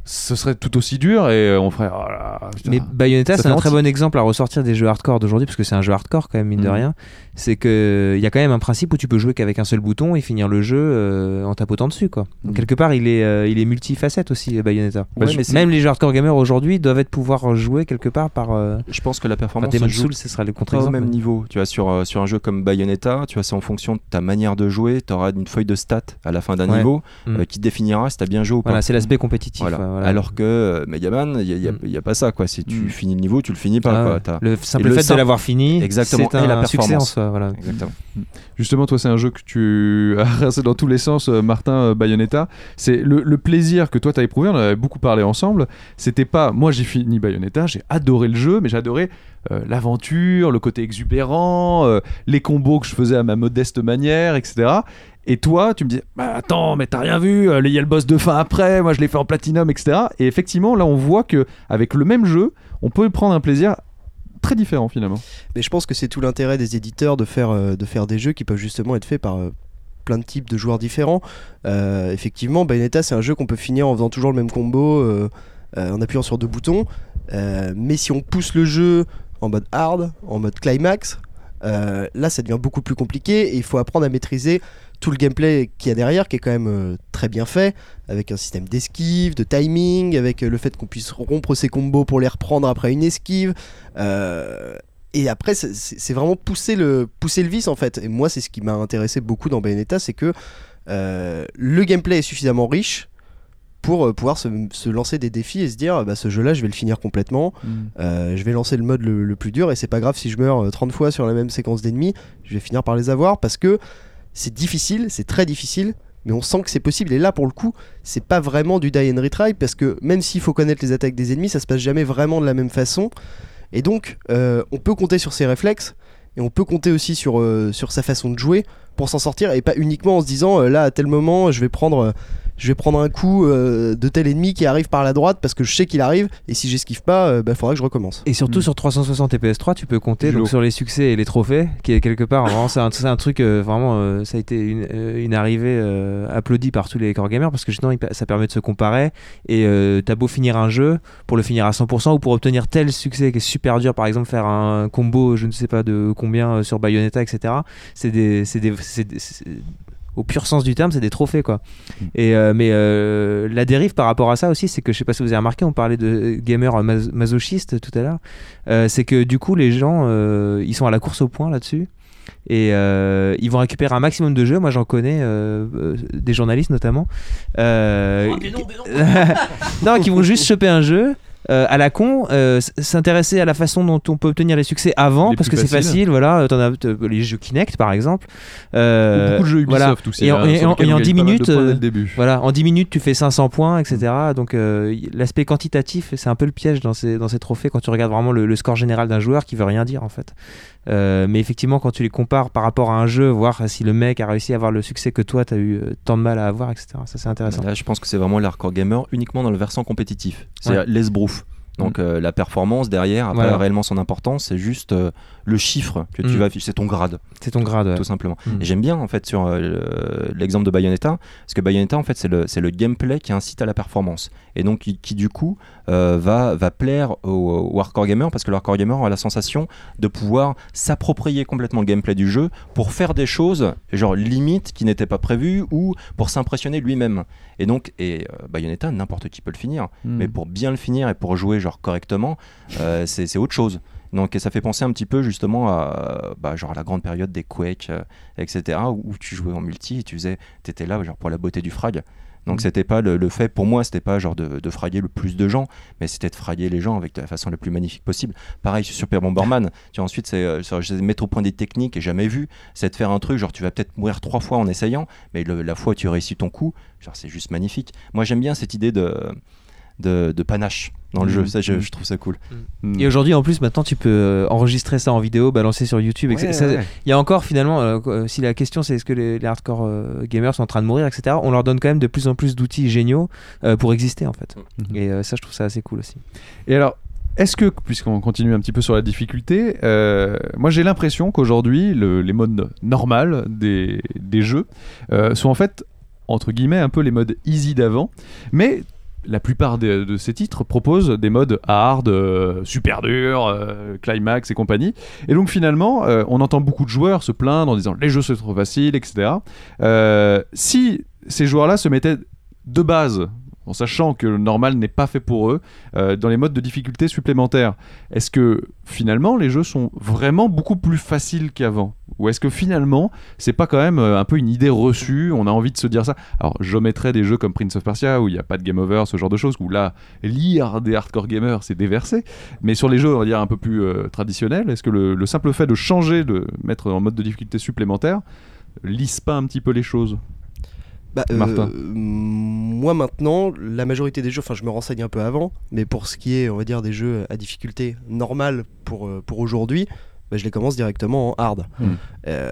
Speaker 1: ce serait tout aussi dur et on ferait. Oh là, putain,
Speaker 4: mais Bayonetta,
Speaker 1: ça
Speaker 4: c'est
Speaker 1: fait
Speaker 4: un très
Speaker 1: anti.
Speaker 4: bon exemple à ressortir des jeux hardcore d'aujourd'hui, parce que c'est un jeu hardcore quand même, mine de
Speaker 1: Mhm.
Speaker 4: rien. C'est qu'il y a quand même un principe où tu peux jouer qu'avec un seul bouton et finir le jeu euh, en tapotant dessus, quoi. Donc,
Speaker 1: Mhm.
Speaker 4: quelque part, il est, euh, il est multifacette aussi, Bayonetta.
Speaker 3: Ouais,
Speaker 4: Bah,
Speaker 3: mais
Speaker 4: je-
Speaker 3: c'est-
Speaker 4: même les jeux hardcore gamers aujourd'hui doivent être pouvoir jouer quelque part par. Euh...
Speaker 3: Je pense que la
Speaker 4: Enfin,
Speaker 3: performance se
Speaker 4: Demon's
Speaker 3: joue
Speaker 4: Souls, ce sera le
Speaker 3: pas au
Speaker 4: contre-exemple.
Speaker 3: même
Speaker 4: mais-
Speaker 3: niveau. Tu vois, sur, euh, sur un jeu comme Bayonetta, tu vois, c'est en fonction de ta manière de jouer. Tu auras une feuille de stats à la fin d'un
Speaker 4: Ouais.
Speaker 3: niveau
Speaker 4: Mm.
Speaker 3: euh, qui te définira si tu as bien joué ou pas.
Speaker 4: Voilà, c'est l'aspect compétitif.
Speaker 3: Voilà.
Speaker 4: ouais, voilà.
Speaker 3: Alors que euh, Megaman, il n'y a,
Speaker 4: Mm.
Speaker 3: y a pas ça. Quoi. Si tu
Speaker 1: Mm.
Speaker 3: finis le niveau, tu le finis pas.
Speaker 4: Ah,
Speaker 3: quoi.
Speaker 4: ouais.
Speaker 3: T'as-
Speaker 4: Le simple
Speaker 3: Et le
Speaker 4: fait
Speaker 3: simple-
Speaker 4: de l'avoir fini,
Speaker 3: Exactement,
Speaker 4: c'est
Speaker 3: et
Speaker 4: un
Speaker 3: la
Speaker 4: succès en
Speaker 3: performance.
Speaker 4: soi. Voilà.
Speaker 3: Exactement.
Speaker 1: Justement, toi, c'est un jeu que tu as rincé dans tous les sens, euh, Martin, euh, Bayonetta. C'est le, le plaisir que toi, tu as éprouvé, on en avait beaucoup parlé ensemble. C'était pas. Moi, j'ai fini Bayonetta, j'ai adoré le jeu, mais j'ai adoré euh, l'aventure, le côté exubérant, euh, les combos que je faisais à ma modeste manière, et cetera. Et toi, tu me dis, bah attends, mais t'as rien vu, il y a le boss de fin après, moi je l'ai fait en platinum, et cetera. Et effectivement, là, on voit que avec le même jeu, on peut prendre un plaisir très différent finalement.
Speaker 2: Mais je pense que c'est tout l'intérêt des éditeurs de faire, euh, de faire des jeux qui peuvent justement être faits par euh, plein de types de joueurs différents. Euh, effectivement, Bayonetta, c'est un jeu qu'on peut finir en faisant toujours le même combo, euh, euh, en appuyant sur deux boutons. Euh, mais si on pousse le jeu en mode hard, en mode climax, euh, là ça devient beaucoup plus compliqué et il faut apprendre à maîtriser tout le gameplay qu'il y a derrière, qui est quand même euh, très bien fait, avec un système d'esquive, de timing, avec euh, le fait qu'on puisse rompre ses combos pour les reprendre après une esquive. Euh, et après, c'est, c'est c'est vraiment pousser le, pousser le vice en fait. Et moi, c'est ce qui m'a intéressé beaucoup dans Bayonetta, c'est que euh, le gameplay est suffisamment riche pour euh, pouvoir se, se lancer des défis et se dire bah, ce jeu-là, je vais le finir complètement. Euh, je vais lancer le mode le, le plus dur et c'est pas grave si je meurs euh, trente fois sur la même séquence d'ennemis, je vais finir par les avoir parce que c'est difficile, c'est très difficile, mais on sent que c'est possible. Et là, pour le coup, c'est pas vraiment du die and retry parce que même s'il faut connaître les attaques des ennemis, ça se passe jamais vraiment de la même façon. Et donc, euh, on peut compter sur ses réflexes et on peut compter aussi sur, euh, sur sa façon de jouer pour s'en sortir et pas uniquement en se disant euh, là, à tel moment, je vais prendre. Euh, je vais prendre un coup euh, de tel ennemi qui arrive par la droite parce que je sais qu'il arrive et si j'esquive pas, il euh, bah, faudra que je recommence.
Speaker 4: Et surtout
Speaker 1: Mm.
Speaker 4: sur trois cent soixante et P S trois, tu peux compter
Speaker 1: Julo.
Speaker 4: donc, sur les succès et les trophées, qui est quelque part, vraiment, c'est un, c'est un truc, euh, vraiment, euh, ça a été une, euh, une arrivée euh, applaudie par tous les core gamers parce que justement, il, ça permet de se comparer. Et euh, t'as beau finir un jeu, pour le finir à cent pour cent ou pour obtenir tel succès qui est super dur, par exemple, faire un combo, je ne sais pas de combien euh, sur Bayonetta, et cetera. C'est des. C'est des c'est des- c'est- au pur sens du terme, c'est des trophées quoi.
Speaker 1: Mm.
Speaker 4: Et euh, mais euh, la dérive par rapport à ça aussi, c'est que je sais pas si vous avez remarqué, on parlait de gamers mas- masochistes tout à l'heure. Euh, c'est que du coup, les gens, euh, ils sont à la course au point là-dessus. Et euh, ils vont récupérer un maximum de jeux. Moi, j'en connais euh, euh, des journalistes notamment. Euh,
Speaker 6: Oh, des noms, des noms.
Speaker 4: non, qui vont juste choper un jeu. Euh, à la con, euh, s- s'intéresser à la façon dont on peut obtenir les succès avant,
Speaker 1: Les
Speaker 4: parce
Speaker 1: plus
Speaker 4: que c'est
Speaker 1: faciles.
Speaker 4: facile, voilà. T'en as t- les jeux Kinect par exemple. Euh,
Speaker 1: Ou beaucoup de jeux Ubisoft
Speaker 4: voilà.
Speaker 1: aussi.
Speaker 4: Et en-
Speaker 1: hein,
Speaker 4: et
Speaker 1: sur
Speaker 4: en-
Speaker 1: lesquels
Speaker 4: et
Speaker 1: on
Speaker 4: en
Speaker 1: gagne
Speaker 4: dix
Speaker 1: pas mal de
Speaker 4: minutes,
Speaker 1: points dès
Speaker 4: euh,
Speaker 1: le début.
Speaker 4: Voilà, en dix minutes, tu fais cinq cents points, et cetera. Donc, euh, y- l'aspect quantitatif, c'est un peu le piège dans ces, dans ces trophées quand tu regardes vraiment le, le score général d'un joueur qui veut rien dire en fait. Euh, mais effectivement, quand tu les compares par rapport à un jeu, voir si le mec a réussi à avoir le succès que toi, tu as eu euh, tant de mal à avoir, et cetera. Ça, c'est intéressant.
Speaker 3: Là, je pense que c'est vraiment l'hardcore gamer uniquement dans le versant compétitif. C'est
Speaker 4: Ouais.
Speaker 3: l'esbrouf. Donc euh, la performance derrière, après
Speaker 4: Voilà.
Speaker 3: réellement son importance, c'est juste euh, le chiffre que tu
Speaker 4: Mm.
Speaker 3: vas afficher, c'est ton grade,
Speaker 4: C'est ton grade. ouais.
Speaker 3: tout simplement.
Speaker 4: Mm.
Speaker 3: Et j'aime bien en fait sur euh, le- l'exemple de Bayonetta, parce que Bayonetta en fait c'est le, c'est le gameplay qui incite à la performance. Et donc qui, qui, du coup euh, va, va plaire aux, aux hardcore gamers, parce que le hardcore gamer a la sensation de pouvoir s'approprier complètement le gameplay du jeu pour faire des choses genre limite qui n'étaient pas prévues ou pour s'impressionner lui-même. Et donc, et euh, Bayonetta, n'importe qui peut le finir.
Speaker 1: Mm.
Speaker 3: Mais pour bien le finir et pour jouer genre correctement, euh, c'est, c'est autre chose. Donc et ça fait penser un petit peu justement à, bah, genre à la grande période des Quake, euh, et cetera, où, où tu jouais en multi et tu faisais, t'étais là genre pour la beauté du frag. Donc
Speaker 1: Mm.
Speaker 3: c'était pas le, le fait, pour moi, c'était pas genre de, de fraguer le plus de gens, mais c'était de fraguer les gens avec de la façon la plus magnifique possible. Pareil sur Super Bomberman, tu vois, ensuite c'est euh, sur- je vais mettre au point des techniques et jamais vu, c'est de faire un truc genre tu vas peut-être mourir trois fois en essayant, mais le- la fois où tu réussis ton coup, genre c'est juste magnifique. Moi j'aime bien cette idée de de, de panache dans le
Speaker 1: Mm.
Speaker 3: jeu, ça je,
Speaker 1: Mm.
Speaker 3: je trouve ça cool.
Speaker 1: Mm.
Speaker 4: Et aujourd'hui, en plus, maintenant, tu peux euh, enregistrer ça en vidéo, balancer sur YouTube. et
Speaker 1: Ouais,
Speaker 4: cetera. Ça-
Speaker 1: ouais.
Speaker 4: Il y a encore finalement, euh, euh, si la question c'est est-ce que les, les hardcore euh, gamers sont en train de mourir, et cetera, on leur donne quand même de plus en plus d'outils géniaux euh, pour exister en fait.
Speaker 1: Mhm.
Speaker 4: Et euh, ça, je trouve ça assez cool aussi.
Speaker 1: Et alors, est-ce que, puisqu'on continue un petit peu sur la difficulté, euh, moi j'ai l'impression qu'aujourd'hui, le- les modes normales des, des jeux euh, sont en fait, entre guillemets, un peu les modes easy d'avant. Mais la plupart de, de ces titres proposent des modes hard, euh, super dur, euh, climax et compagnie. Et donc finalement, euh, on entend beaucoup de joueurs se plaindre en disant les jeux sont trop faciles, et cetera. Euh, si ces joueurs-là se mettaient de base, en sachant que le normal n'est pas fait pour eux, euh, dans les modes de difficulté supplémentaires, est-ce que finalement les jeux sont vraiment beaucoup plus faciles qu'avant ? Ou est-ce que finalement c'est pas quand même euh, un peu une idée reçue, on a envie de se dire ça ? Alors j'omettrais des jeux comme Prince of Persia où il n'y a pas de game over, ce genre de choses, où là lire des hardcore gamers c'est déversé, mais sur les jeux on va dire un peu plus euh, traditionnels, est-ce que le, le simple fait de changer, de mettre en mode de difficulté supplémentaire lisse pas un petit peu les choses ?
Speaker 2: Bah, euh,
Speaker 1: Martin.
Speaker 2: Moi maintenant, la majorité des jeux, enfin je me renseigne un peu avant, mais pour ce qui est, on va dire, des jeux à difficulté normale pour, euh, pour aujourd'hui, bah, je les commence directement en hard.
Speaker 1: Mmh.
Speaker 2: Euh,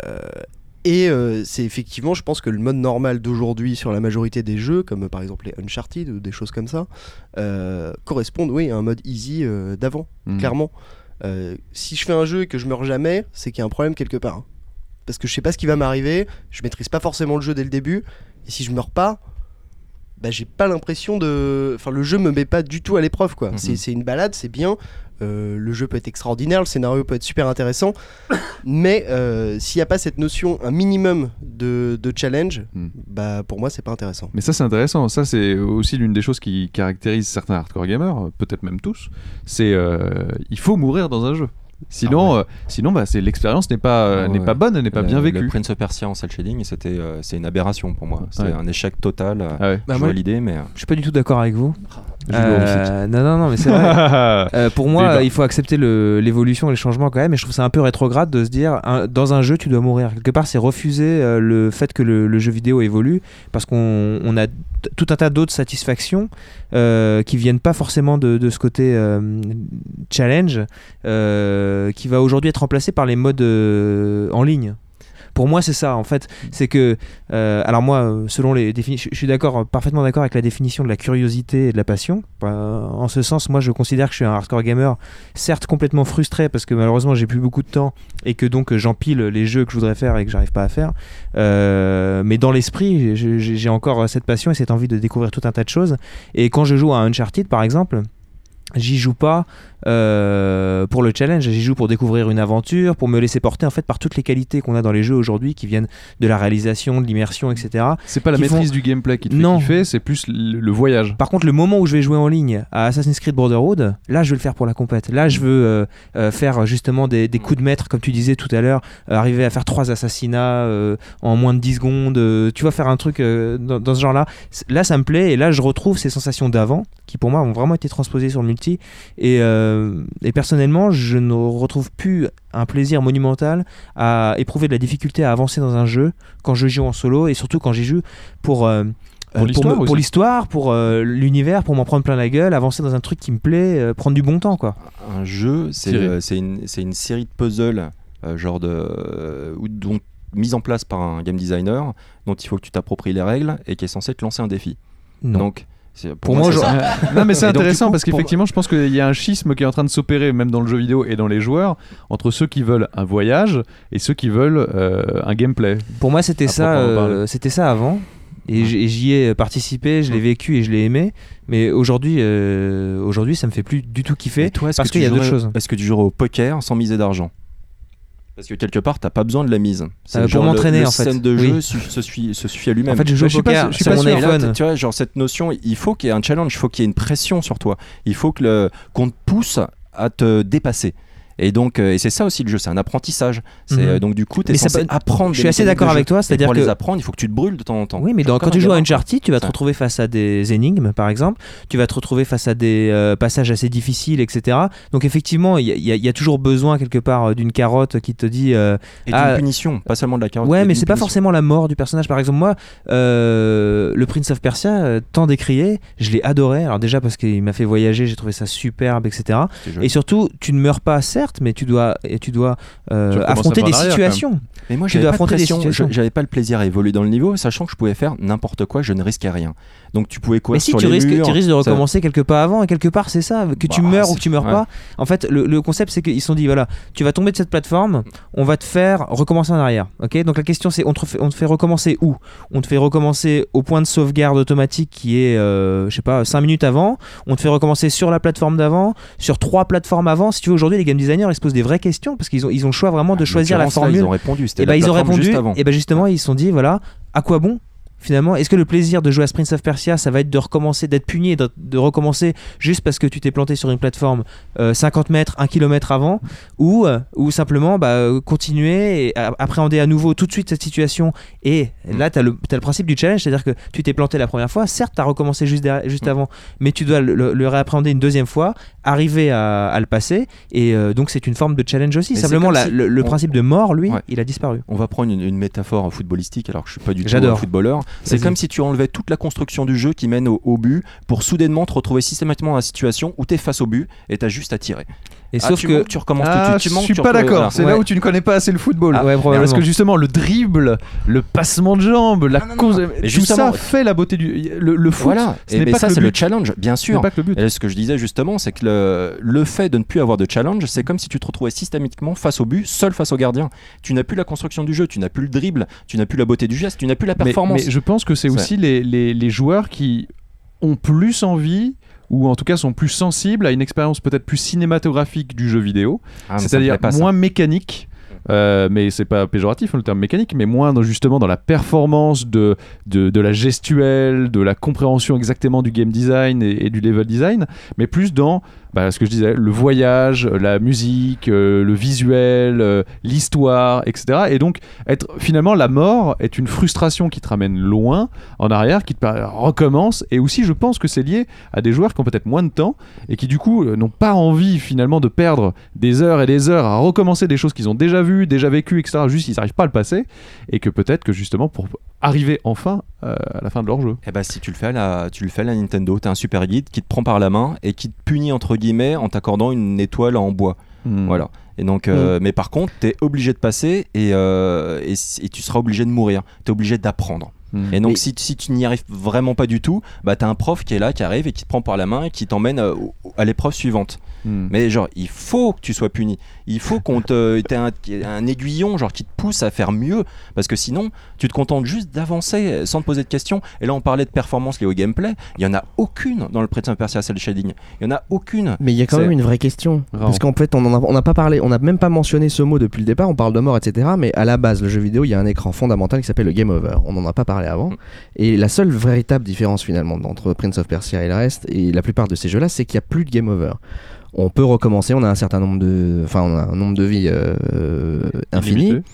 Speaker 2: et euh, c'est effectivement, je pense que le mode normal d'aujourd'hui sur la majorité des jeux, comme euh, par exemple les Uncharted ou des choses comme ça, euh, correspondent oui, à un mode easy euh, d'avant,
Speaker 1: Mmh.
Speaker 2: clairement. Euh, si je fais un jeu et que je meurs jamais, c'est qu'il y a un problème quelque part. Hein. Parce que je sais pas ce qui va m'arriver, je maîtrise pas forcément le jeu dès le début. Et si je meurs pas, bah, j'ai pas l'impression de. Enfin, le jeu me met pas du tout à l'épreuve, quoi.
Speaker 3: Mhm.
Speaker 2: C'est, c'est une balade, c'est bien. Euh, le jeu peut être extraordinaire, le scénario peut être super intéressant. Mais euh, s'il n'y a pas cette notion, un minimum de, de challenge,
Speaker 1: Mm.
Speaker 2: bah, pour moi, c'est pas intéressant.
Speaker 1: Mais ça c'est intéressant, ça c'est aussi l'une des choses qui caractérise certains hardcore gamers, peut-être même tous, c'est euh, il faut mourir dans un jeu. Sinon,
Speaker 3: Ah ouais.
Speaker 1: euh, sinon bah, c'est, l'expérience n'est pas, euh,
Speaker 3: Ah
Speaker 1: n'est
Speaker 3: ouais.
Speaker 1: pas bonne, elle n'est pas
Speaker 3: Le-
Speaker 1: bien
Speaker 3: Le
Speaker 1: vécue.
Speaker 3: Prince of Persia en cel shading, c'était, euh, c'est une aberration pour moi. C'est
Speaker 1: Ouais.
Speaker 3: un échec total. euh,
Speaker 1: Ah ouais.
Speaker 4: Bah,
Speaker 3: je
Speaker 4: moi,
Speaker 3: vois l'idée, mais. euh,
Speaker 4: Je suis pas du tout d'accord avec vous.
Speaker 1: Je
Speaker 4: Euh, non, non, non, mais c'est vrai. Euh, pour moi,
Speaker 1: Débat.
Speaker 4: euh, il faut accepter le, l'évolution et les changements quand même. Et je trouve ça un peu rétrograde de se dire, un- dans un jeu, tu dois mourir. Quelque part, c'est refuser euh, le fait que le, le jeu vidéo évolue, parce qu'on on a t- tout un tas d'autres satisfactions euh, qui viennent pas forcément de, de ce côté euh, challenge, euh, qui va aujourd'hui être remplacé par les modes euh, en ligne. Pour moi, c'est ça, en fait. C'est que, euh, alors moi, euh, selon les définitions, je suis d'accord, parfaitement d'accord avec la définition de la curiosité et de la passion. Euh, en ce sens, moi, je considère que je suis un hardcore gamer, certes complètement frustré parce que malheureusement, j'ai plus beaucoup de temps et que donc j'empile les jeux que je voudrais faire et que j'arrive pas à faire. Euh, mais dans l'esprit, j'ai, j'ai j'ai encore cette passion et cette envie de découvrir tout un tas de choses. Et quand je joue à Uncharted, par exemple, j'y joue pas euh, pour le challenge, j'y joue pour découvrir une aventure, pour me laisser porter en fait par toutes les qualités qu'on a dans les jeux aujourd'hui qui viennent de la réalisation, de l'immersion, et cetera.
Speaker 1: C'est pas la
Speaker 4: qui
Speaker 1: maîtrise
Speaker 4: font-
Speaker 1: du gameplay qui te fait
Speaker 4: Non.
Speaker 1: kiffer, c'est plus le, le voyage.
Speaker 4: Par contre, le moment où je vais jouer en ligne à Assassin's Creed Brotherhood, là je veux le faire pour la compète. Là je veux euh, euh, faire justement des, des coups de maître, comme tu disais tout à l'heure, euh, arriver à faire trois assassinats euh, en moins de dix secondes. euh, tu vas faire un truc euh, dans, dans ce genre-là. C- Là ça me plaît et là je retrouve ces sensations d'avant qui pour moi ont vraiment été transposées sur le multi. Et, euh, et personnellement, je ne retrouve plus un plaisir monumental à éprouver de la difficulté à avancer dans un jeu quand je joue en solo et surtout quand j'y joue pour. euh,
Speaker 1: Pour
Speaker 4: euh,
Speaker 1: l'histoire
Speaker 4: me-
Speaker 1: aussi.
Speaker 4: pour l'histoire, pour euh, l'univers, pour m'en prendre plein la gueule, avancer dans un truc qui me plaît, euh, prendre du bon temps quoi.
Speaker 3: Un jeu, c'est,
Speaker 1: Thierry.
Speaker 3: euh, c'est, une, c'est une série de puzzles, euh, genre de, euh, ou- dont, mise en place par un game designer, dont il faut que tu t'appropries les règles et qui est censé te lancer un défi.
Speaker 4: Non.
Speaker 3: Donc, c'est- pour,
Speaker 4: Pour
Speaker 3: moi,
Speaker 4: moi,
Speaker 3: c'est
Speaker 4: genre-
Speaker 3: ça.
Speaker 1: Non mais c'est
Speaker 3: Et donc, du
Speaker 1: intéressant
Speaker 3: coup,
Speaker 1: parce
Speaker 3: pour
Speaker 1: qu'effectivement je pense qu'il y a un schisme qui est en train de s'opérer même dans le jeu vidéo et dans les joueurs entre ceux qui veulent un voyage et ceux qui veulent euh, un gameplay.
Speaker 4: Pour moi, c'était
Speaker 1: À
Speaker 4: ça,
Speaker 1: proprement
Speaker 4: euh,
Speaker 1: parler.
Speaker 4: c'était ça avant. Et j'- et j'y ai participé, je l'ai vécu et je l'ai aimé. Mais aujourd'hui, euh, aujourd'hui, ça me fait plus du tout kiffer
Speaker 3: Et toi, est-ce
Speaker 4: parce
Speaker 3: que
Speaker 4: qu'il y a
Speaker 3: tu
Speaker 4: d'autres
Speaker 3: jouerais-
Speaker 4: choses.
Speaker 3: Est-ce que tu jouerais au poker sans miser d'argent? Parce que quelque part, t'as pas besoin de la mise. C'est
Speaker 4: Euh, pour
Speaker 3: genre le-
Speaker 4: m'entraîner,
Speaker 3: le
Speaker 4: en fait.
Speaker 3: système de
Speaker 4: Oui.
Speaker 3: jeu su- se, suit, se suffit à lui-même.
Speaker 4: En fait, je joue
Speaker 1: Mais
Speaker 4: au
Speaker 1: je suis pas
Speaker 4: poker
Speaker 1: sûr- je suis
Speaker 4: sur
Speaker 1: pas
Speaker 4: mon
Speaker 1: sûr.
Speaker 3: Et là,
Speaker 4: iPhone.
Speaker 3: t- tu vois, genre cette notion, il faut qu'il y ait un challenge, il faut qu'il y ait une pression sur toi. Il faut que le, qu'on te pousse à te dépasser. Et donc, euh, et c'est ça aussi le jeu, c'est un apprentissage. C'est,
Speaker 4: Mhm.
Speaker 3: euh, donc du coup, tu es
Speaker 4: Mais ça
Speaker 3: censé
Speaker 4: peut-
Speaker 3: apprendre.
Speaker 4: je
Speaker 3: des
Speaker 4: suis assez
Speaker 3: mécaniques
Speaker 4: d'accord
Speaker 3: de jeu.
Speaker 4: avec toi,
Speaker 3: Et
Speaker 4: c'est-à-dire
Speaker 3: pour
Speaker 4: que-
Speaker 3: les apprendre, il faut que tu te brûles de temps en temps.
Speaker 4: Oui, mais dans-
Speaker 3: Comme
Speaker 4: quand tu
Speaker 3: un
Speaker 4: joues à
Speaker 3: gamin,
Speaker 4: Uncharted, tu vas te
Speaker 3: Ça.
Speaker 4: retrouver face à des énigmes, par exemple. Tu vas te retrouver face à des euh, passages assez difficiles, et cetera. Donc effectivement, il y, a- il y a- il y a toujours besoin quelque part euh, d'une carotte qui te dit. euh,
Speaker 3: Et d'une
Speaker 4: Ah,
Speaker 3: punition, pas seulement de la carotte.
Speaker 4: Ouais,
Speaker 3: mais
Speaker 4: mais
Speaker 3: d'une
Speaker 4: c'est pas
Speaker 3: punition.
Speaker 4: forcément la mort du personnage. Par exemple, moi, euh, le Prince of Persia, euh, tant décrié, je l'ai adoré. Alors déjà parce qu'il m'a fait voyager, j'ai trouvé ça superbe, et cetera.
Speaker 3: C'est joli.
Speaker 4: Et surtout, tu ne meurs pas, certes, certes, mais tu dois, et tu dois euh,
Speaker 1: Tu recommences
Speaker 4: affronter
Speaker 1: un peu
Speaker 4: des
Speaker 1: en arrière,
Speaker 4: situations.
Speaker 3: Mais moi,
Speaker 4: Tu
Speaker 3: j'avais
Speaker 4: dois
Speaker 3: pas, de
Speaker 4: affronter des
Speaker 3: pression,
Speaker 4: situations.
Speaker 3: je- j'avais pas le plaisir à évoluer dans le niveau, sachant que je pouvais faire n'importe quoi, je ne risquais rien. Donc tu pouvais courir
Speaker 4: Mais si
Speaker 3: sur
Speaker 4: tu
Speaker 3: les
Speaker 4: risques,
Speaker 3: murs.
Speaker 4: tu risques de
Speaker 3: ça-
Speaker 4: recommencer quelque part avant, et quelque part c'est ça, que tu
Speaker 3: Bah,
Speaker 4: meurs ou
Speaker 3: c'est-
Speaker 4: que tu meurs
Speaker 3: ouais.
Speaker 4: pas. En fait, le, le concept c'est qu'ils se sont dit voilà, tu vas tomber de cette plateforme, on va te faire recommencer en arrière. Ok, donc la question c'est on te fait, on te fait recommencer où? On te fait recommencer au point de sauvegarde automatique qui est, euh, je sais pas, cinq minutes avant. On te fait recommencer sur la plateforme d'avant, sur trois plateformes avant. Si tu veux, aujourd'hui les game designers ils se posent des vraies questions parce qu'ils ont, ils ont le choix vraiment de
Speaker 3: En
Speaker 4: choisir la
Speaker 3: l'occurrence, là,
Speaker 4: formule.
Speaker 3: Ils ont répondu. C'était
Speaker 4: Et
Speaker 3: la
Speaker 4: bah ils ont
Speaker 3: plateforme
Speaker 4: répondu,
Speaker 3: juste avant.
Speaker 4: et bah justement ils se sont dit voilà, à quoi bon finalement? Est-ce que le plaisir de jouer à Prince of Persia ça va être de recommencer, d'être puni et de, de recommencer juste parce que tu t'es planté sur une plateforme euh, cinquante mètres, un kilomètre avant, ou, euh, ou simplement bah, euh, continuer et a- appréhender à nouveau tout de suite cette situation? Et là tu as le, t'as le principe du challenge, c'est-à-dire que tu t'es planté la première fois, certes tu as recommencé juste, derrière- juste
Speaker 3: Mm.
Speaker 4: avant, mais tu dois le, le- le réappréhender une deuxième fois, arriver à, à le passer, et euh, donc c'est une forme de challenge aussi.
Speaker 3: Mais
Speaker 4: Simplement
Speaker 3: c'est
Speaker 4: la-
Speaker 3: comme si
Speaker 4: le, le
Speaker 3: on-
Speaker 4: principe de mort, lui,
Speaker 3: Ouais.
Speaker 4: il a disparu.
Speaker 3: On va prendre une, une métaphore footballistique, alors que je suis pas du tout
Speaker 4: J'adore.
Speaker 3: un footballeur. C'est
Speaker 4: Vas-y.
Speaker 3: comme si tu enlevais toute la construction du jeu qui mène au, au but pour soudainement te retrouver systématiquement dans la situation où tu es face au but et tu as juste à tirer.
Speaker 4: Et
Speaker 3: Ah,
Speaker 4: sauf
Speaker 3: tu
Speaker 4: que
Speaker 3: manques, tu recommences
Speaker 1: Ah,
Speaker 3: tout de suite. Tu
Speaker 1: je
Speaker 3: manques,
Speaker 1: suis
Speaker 3: tu
Speaker 1: pas
Speaker 3: recommences-
Speaker 1: d'accord.
Speaker 3: voilà.
Speaker 1: C'est
Speaker 4: Ouais.
Speaker 1: là où tu ne connais pas assez le football.
Speaker 4: Ah ouais, probablement.
Speaker 1: Parce que justement, le dribble, le passement de jambes, la
Speaker 3: Non, non,
Speaker 1: cause,
Speaker 3: non. Mais
Speaker 1: tout
Speaker 3: justement-
Speaker 1: ça fait la beauté du le, le foot.
Speaker 3: Voilà,
Speaker 1: ce
Speaker 3: et
Speaker 1: n'est
Speaker 3: mais
Speaker 1: pas
Speaker 3: ça
Speaker 1: que
Speaker 3: c'est
Speaker 1: le
Speaker 3: le
Speaker 1: but.
Speaker 3: challenge, bien
Speaker 1: Ce n'est
Speaker 3: sûr.
Speaker 1: pas que le but.
Speaker 3: Et ce que je disais justement, c'est que le, le fait de ne plus avoir de challenge, c'est comme si tu te retrouvais systématiquement face au but, seul face au gardien. Tu n'as plus la construction du jeu, tu n'as plus le dribble, tu n'as plus la beauté du geste, tu n'as plus la
Speaker 1: Mais-
Speaker 3: performance.
Speaker 1: Mais, je pense que c'est
Speaker 3: C'est-
Speaker 1: aussi les, les, les joueurs qui ont plus envie ou en tout cas sont plus sensibles à une expérience peut-être plus cinématographique du jeu vidéo,
Speaker 3: Ah, mais ça me
Speaker 1: c'est-à-dire
Speaker 3: plaît pas, ça.
Speaker 1: moins mécanique. Euh, mais c'est pas péjoratif hein, le terme mécanique, mais moins dans- justement dans la performance de, de, de la gestuelle, de la compréhension exactement du game design et, et du level design, mais plus dans bah, ce que je disais, le voyage, la musique, euh, le visuel, euh, l'histoire, et cetera. Et donc, être, finalement, la mort est une frustration qui te ramène loin, en arrière, qui te per- recommence. Et aussi, je pense que c'est lié à des joueurs qui ont peut-être moins de temps et qui, du coup, euh, n'ont pas envie, finalement, de perdre des heures et des heures à recommencer des choses qu'ils ont déjà vues, déjà vécues, et cetera. Juste, ils n'arrivent pas à le passer. Et que peut-être que, justement, pour arriver enfin euh, à la fin de leur jeu.
Speaker 3: Eh ben, si tu le fais à la, tu le fais à la Nintendo, t'as un super guide qui te prend par la main et qui te punit entre guillemets en t'accordant une étoile en bois.
Speaker 1: Hmm.
Speaker 3: Voilà. Et donc, euh, mais par contre, t'es obligé de passer et, euh, et, et tu seras obligé de mourir. T'es obligé d'apprendre.
Speaker 1: Hmm.
Speaker 3: Et donc,
Speaker 5: Mais-
Speaker 3: si, si tu n'y arrives vraiment pas du tout, bah t'as un prof qui est là, qui arrive et qui te prend par la main et qui t'emmène euh, au- à l'épreuve suivante.
Speaker 1: Hmm.
Speaker 3: Mais genre, il faut que tu sois puni. Il faut qu'on te, t'aies un, un aiguillon genre qui te pousse à faire mieux, parce que sinon, tu te contentes juste d'avancer sans te poser de questions. Et là, on parlait de performance liée au gameplay. Il y en a aucune dans le Prince of Persia Cell Shading. Il y en a aucune.
Speaker 5: Mais il y a quand
Speaker 3: C'est-
Speaker 5: même une vraie question.
Speaker 1: Vraiment.
Speaker 5: Parce qu'en fait, on n'a on n'a pas parlé, on n'a même pas mentionné ce mot depuis le départ. On parle de mort, et cetera. Mais à la base, le jeu vidéo, il y a un écran fondamental qui s'appelle le Game Over. On n'en a pas parlé avant.
Speaker 3: Mm.
Speaker 5: Et la seule véritable différence finalement entre Prince of Persia et le reste, et la plupart de ces jeux-là, c'est qu'il n'y a plus de Game Over. On peut recommencer, on a un certain nombre de, enfin, on a un nombre de vies euh, euh, infini.
Speaker 1: Illimité.